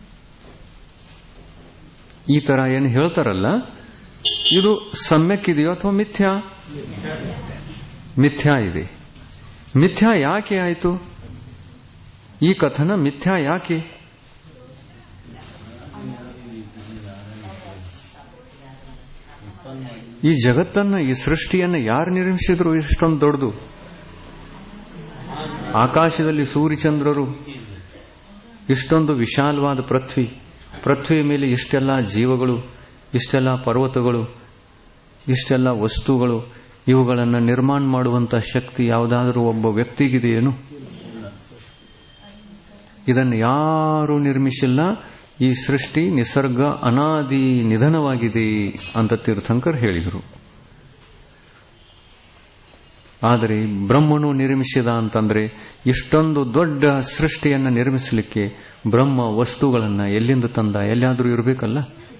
ಈ ತರ ಏನು ಹೇಳ್ತಾರಲ್ಲ, ಇದು ಸಮ್ಯಕ್ಕಿದೆಯೋ ಅಥವಾ ಮಿಥ್ಯಾ? ಮಿಥ್ಯಾ ಇದೆ. ಮಿಥ್ಯಾ ಯಾಕೆ ಆಯಿತು? ಈ ಕಥನ ಮಿಥ್ಯಾ ಯಾಕೆ? ಈ ಜಗತ್ತನ್ನ, ಈ ಸೃಷ್ಟಿಯನ್ನ ಯಾರು ನಿರ್ಮಿಸಿದ್ರು? ಇಷ್ಟೊಂದು ದೊಡ್ಡದು ಆಕಾಶದಲ್ಲಿ ಸೂರ್ಯಚಂದ್ರರು, ಇಷ್ಟೊಂದು ವಿಶಾಲವಾದ ಪೃಥ್ವಿ, ಪೃಥ್ವಿಯ ಮೇಲೆ ಇಷ್ಟೆಲ್ಲ ಜೀವಗಳು, ಇಷ್ಟೆಲ್ಲ ಪರ್ವತಗಳು, ಇಷ್ಟೆಲ್ಲ ವಸ್ತುಗಳು. ಇವುಗಳನ್ನು ನಿರ್ಮಾಣ ಮಾಡುವಂತಹ ಶಕ್ತಿ ಯಾವುದಾದರೂ ಒಬ್ಬ ವ್ಯಕ್ತಿಗಿದೆಯೇನು? ಇದನ್ನು ಯಾರೂ ನಿರ್ಮಿಸಿಲ್ಲ. ಈ ಸೃಷ್ಟಿ ನಿಸರ್ಗ ಅನಾದಿ ನಿಧನವಾಗಿದೆ ಅಂತ ತೀರ್ಥಂಕರ್ ಹೇಳಿದರು. ಆದರೆ ಬ್ರಹ್ಮನು ನಿರ್ಮಿಸಿದ ಅಂತಂದ್ರೆ, ಇಷ್ಟೊಂದು ದೊಡ್ಡ ಸೃಷ್ಟಿಯನ್ನು ನಿರ್ಮಿಸಲಿಕ್ಕೆ ಬ್ರಹ್ಮ ವಸ್ತುಗಳನ್ನು ಎಲ್ಲಿಂದ ತಂದ? ಎಲ್ಲಾದರೂ ಇರಬೇಕಲ್ಲ.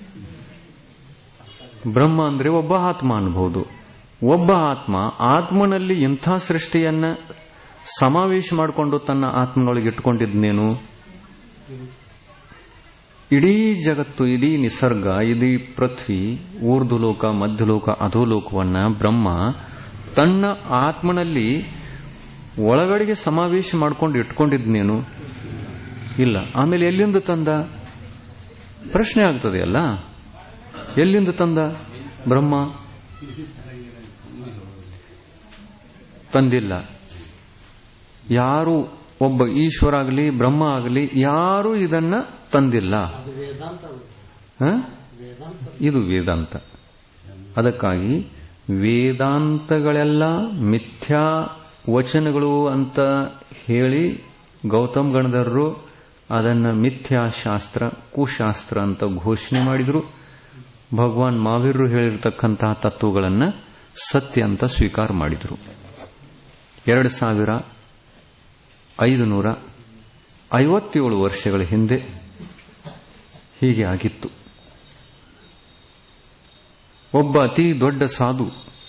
ಬ್ರಹ್ಮ ಅಂದ್ರೆ ಒಬ್ಬ ಆತ್ಮ ಅನ್ಬಹುದು. ಒಬ್ಬ ಆತ್ಮ, ಆತ್ಮನಲ್ಲಿ ಇಂಥ ಸೃಷ್ಟಿಯನ್ನ ಸಮಾವೇಶ ಮಾಡಿಕೊಂಡು ತನ್ನ ಆತ್ಮನೊಳಗೆ ಇಟ್ಕೊಂಡಿದ್ನೇನು? ಇಡೀ ಜಗತ್ತು, ಇಡೀ ನಿಸರ್ಗ, ಇಡೀ ಪೃಥ್ವಿ, ಊರ್ಧ್ವಲೋಕ, ಮಧ್ಯಲೋಕ, ಅಧೋಲೋಕವನ್ನ ಬ್ರಹ್ಮ ತನ್ನ ಆತ್ಮನಲ್ಲಿ ಒಳಗಡೆಗೆ ಸಮಾವೇಶ ಮಾಡಿಕೊಂಡು ಇಟ್ಕೊಂಡಿದ್ನೇನು? ಇಲ್ಲ. ಆಮೇಲೆ ಎಲ್ಲಿಂದ ತಂದ? ಪ್ರಶ್ನೆ ಆಗ್ತದೆ ಅಲ್ಲ, ಎಲ್ಲಿಂದ ತಂದ? ಬ್ರಹ್ಮ ತಂದಿಲ್ಲ. ಯಾರು, ಒಬ್ಬ ಈಶ್ವರ ಆಗಲಿ ಬ್ರಹ್ಮ ಆಗಲಿ, ಯಾರೂ ಇದನ್ನ ತಂದಿಲ್ಲ. ಇದು ವೇದಾಂತ. ಅದಕ್ಕಾಗಿ ವೇದಾಂತಗಳೆಲ್ಲ ಮಿಥ್ಯಾ ವಚನಗಳು ಅಂತ ಹೇಳಿ ಗೌತಮ್ ಗಣಧರರು ಅದನ್ನ ಮಿಥ್ಯಾಶಾಸ್ತ್ರ, ಕುಶಾಸ್ತ್ರ ಅಂತ ಘೋಷಣೆ ಮಾಡಿದ್ರು. ಭಗವಾನ್ ಮಹಾವೀರರು ಹೇಳಿರ್ತಕ್ಕಂತಹ ತತ್ವಗಳನ್ನು ಸತ್ಯ ಅಂತ ಸ್ವೀಕಾರ ಮಾಡಿದ್ರು. 2557 ವರ್ಷಗಳ ಹಿಂದೆ ಹೀಗೆ ಆಗಿತ್ತು. ಒಬ್ಬ ಅತಿ ದೊಡ್ಡ ಸಾಧು,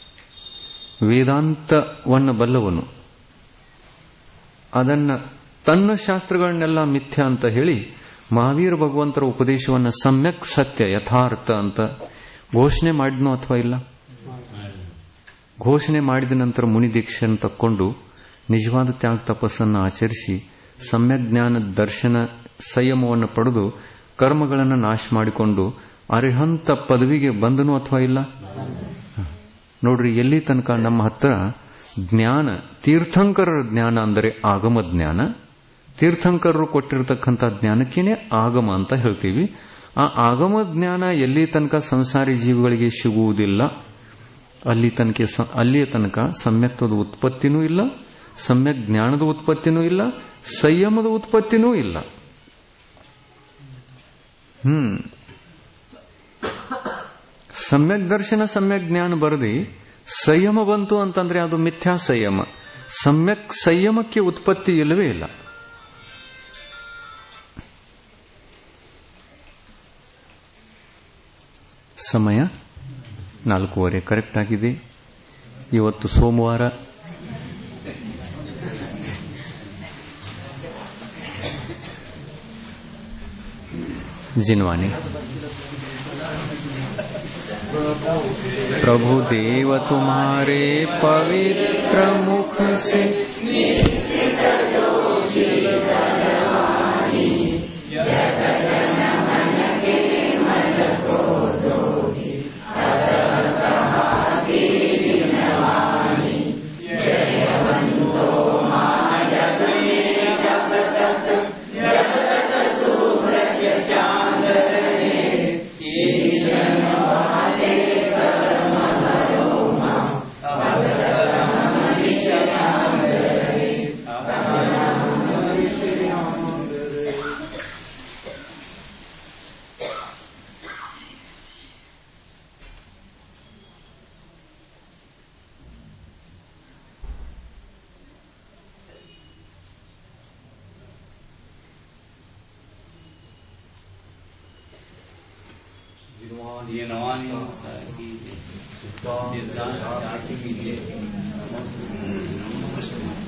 ವೇದಾಂತವನ್ನು ಬಲ್ಲವನು, ಅದನ್ನ ತನ್ನ ಶಾಸ್ತ್ರಗಳನ್ನೆಲ್ಲ ಮಿಥ್ಯಾ ಅಂತ ಹೇಳಿ ಮಹಾವೀರ ಭಗವಂತರ ಉಪದೇಶವನ್ನು ಸಮ್ಯಕ್ ಸತ್ಯ, ಯಥಾರ್ಥ ಅಂತ ಘೋಷಣೆ ಮಾಡಿದ್ನೋ ಅಥವಾ ಇಲ್ಲ? ಘೋಷಣೆ ಮಾಡಿದ ನಂತರ ಮುನಿ ದೀಕ್ಷೆಯನ್ನು ತಕ್ಕೊಂಡು ನಿಜವಾದ ತ್ಯಾಗ ತಪಸ್ಸನ್ನು ಆಚರಿಸಿ ಸಮ್ಯಕ್ ಜ್ಞಾನ ದರ್ಶನ ಸಂಯಮವನ್ನು ಪಡೆದು ಕರ್ಮಗಳನ್ನು ನಾಶ ಮಾಡಿಕೊಂಡು ಅರಿಹಂತ ಪದವಿಗೆ ಬಂದನು ಅಥವಾ ಇಲ್ಲ? ನೋಡ್ರಿ, ಎಲ್ಲಿ ತನಕ ನಮ್ಮ ಹತ್ರ ಜ್ಞಾನ, ತೀರ್ಥಂಕರರ ಜ್ಞಾನ ಅಂದರೆ ಆಗಮ ಜ್ಞಾನ. ತೀರ್ಥಂಕರರು ಕೊಟ್ಟಿರತಕ್ಕಂಥ ಜ್ಞಾನಕ್ಕೇನೆ ಆಗಮ ಅಂತ ಹೇಳ್ತೀವಿ. ಆ ಆಗಮ ಜ್ಞಾನ ಎಲ್ಲಿ ತನಕ ಸಂಸಾರಿ ಜೀವಿಗಳಿಗೆ ಸಿಗುವುದಿಲ್ಲ, ಅಲ್ಲಿಯ ತನಕ ಸಮ್ಯಕ್ತ್ವದ ಉತ್ಪತ್ತಿನೂ ಇಲ್ಲ, ಸಮ್ಯಕ್ ಜ್ಞಾನದ ಉತ್ಪತ್ತಿನೂ ಇಲ್ಲ, ಸಂಯಮದ ಉತ್ಪತ್ತಿನೂ ಇಲ್ಲ. ಸಮ್ಯಕ್ ದರ್ಶನ ಸಮ್ಯಕ್ ಜ್ಞಾನ ಬರದಿ ಸಂಯಮ ಬಂತು ಅಂತಂದ್ರೆ ಅದು ಮಿಥ್ಯಾ ಸಂಯಮ. ಸಮ್ಯಕ್ ಸಂಯಮಕ್ಕೆ ಉತ್ಪತ್ತಿ ಇಲ್ಲವೇ ಇಲ್ಲ. ಸಮಯ 4:15 ಕರೆಕ್ಟ್ ಆಗಿದೆ. ಇವತ್ತು ಸೋಮವಾರ. जिनवानी प्रभु देव तुम्हारे पवित्र मुख से ये नवानी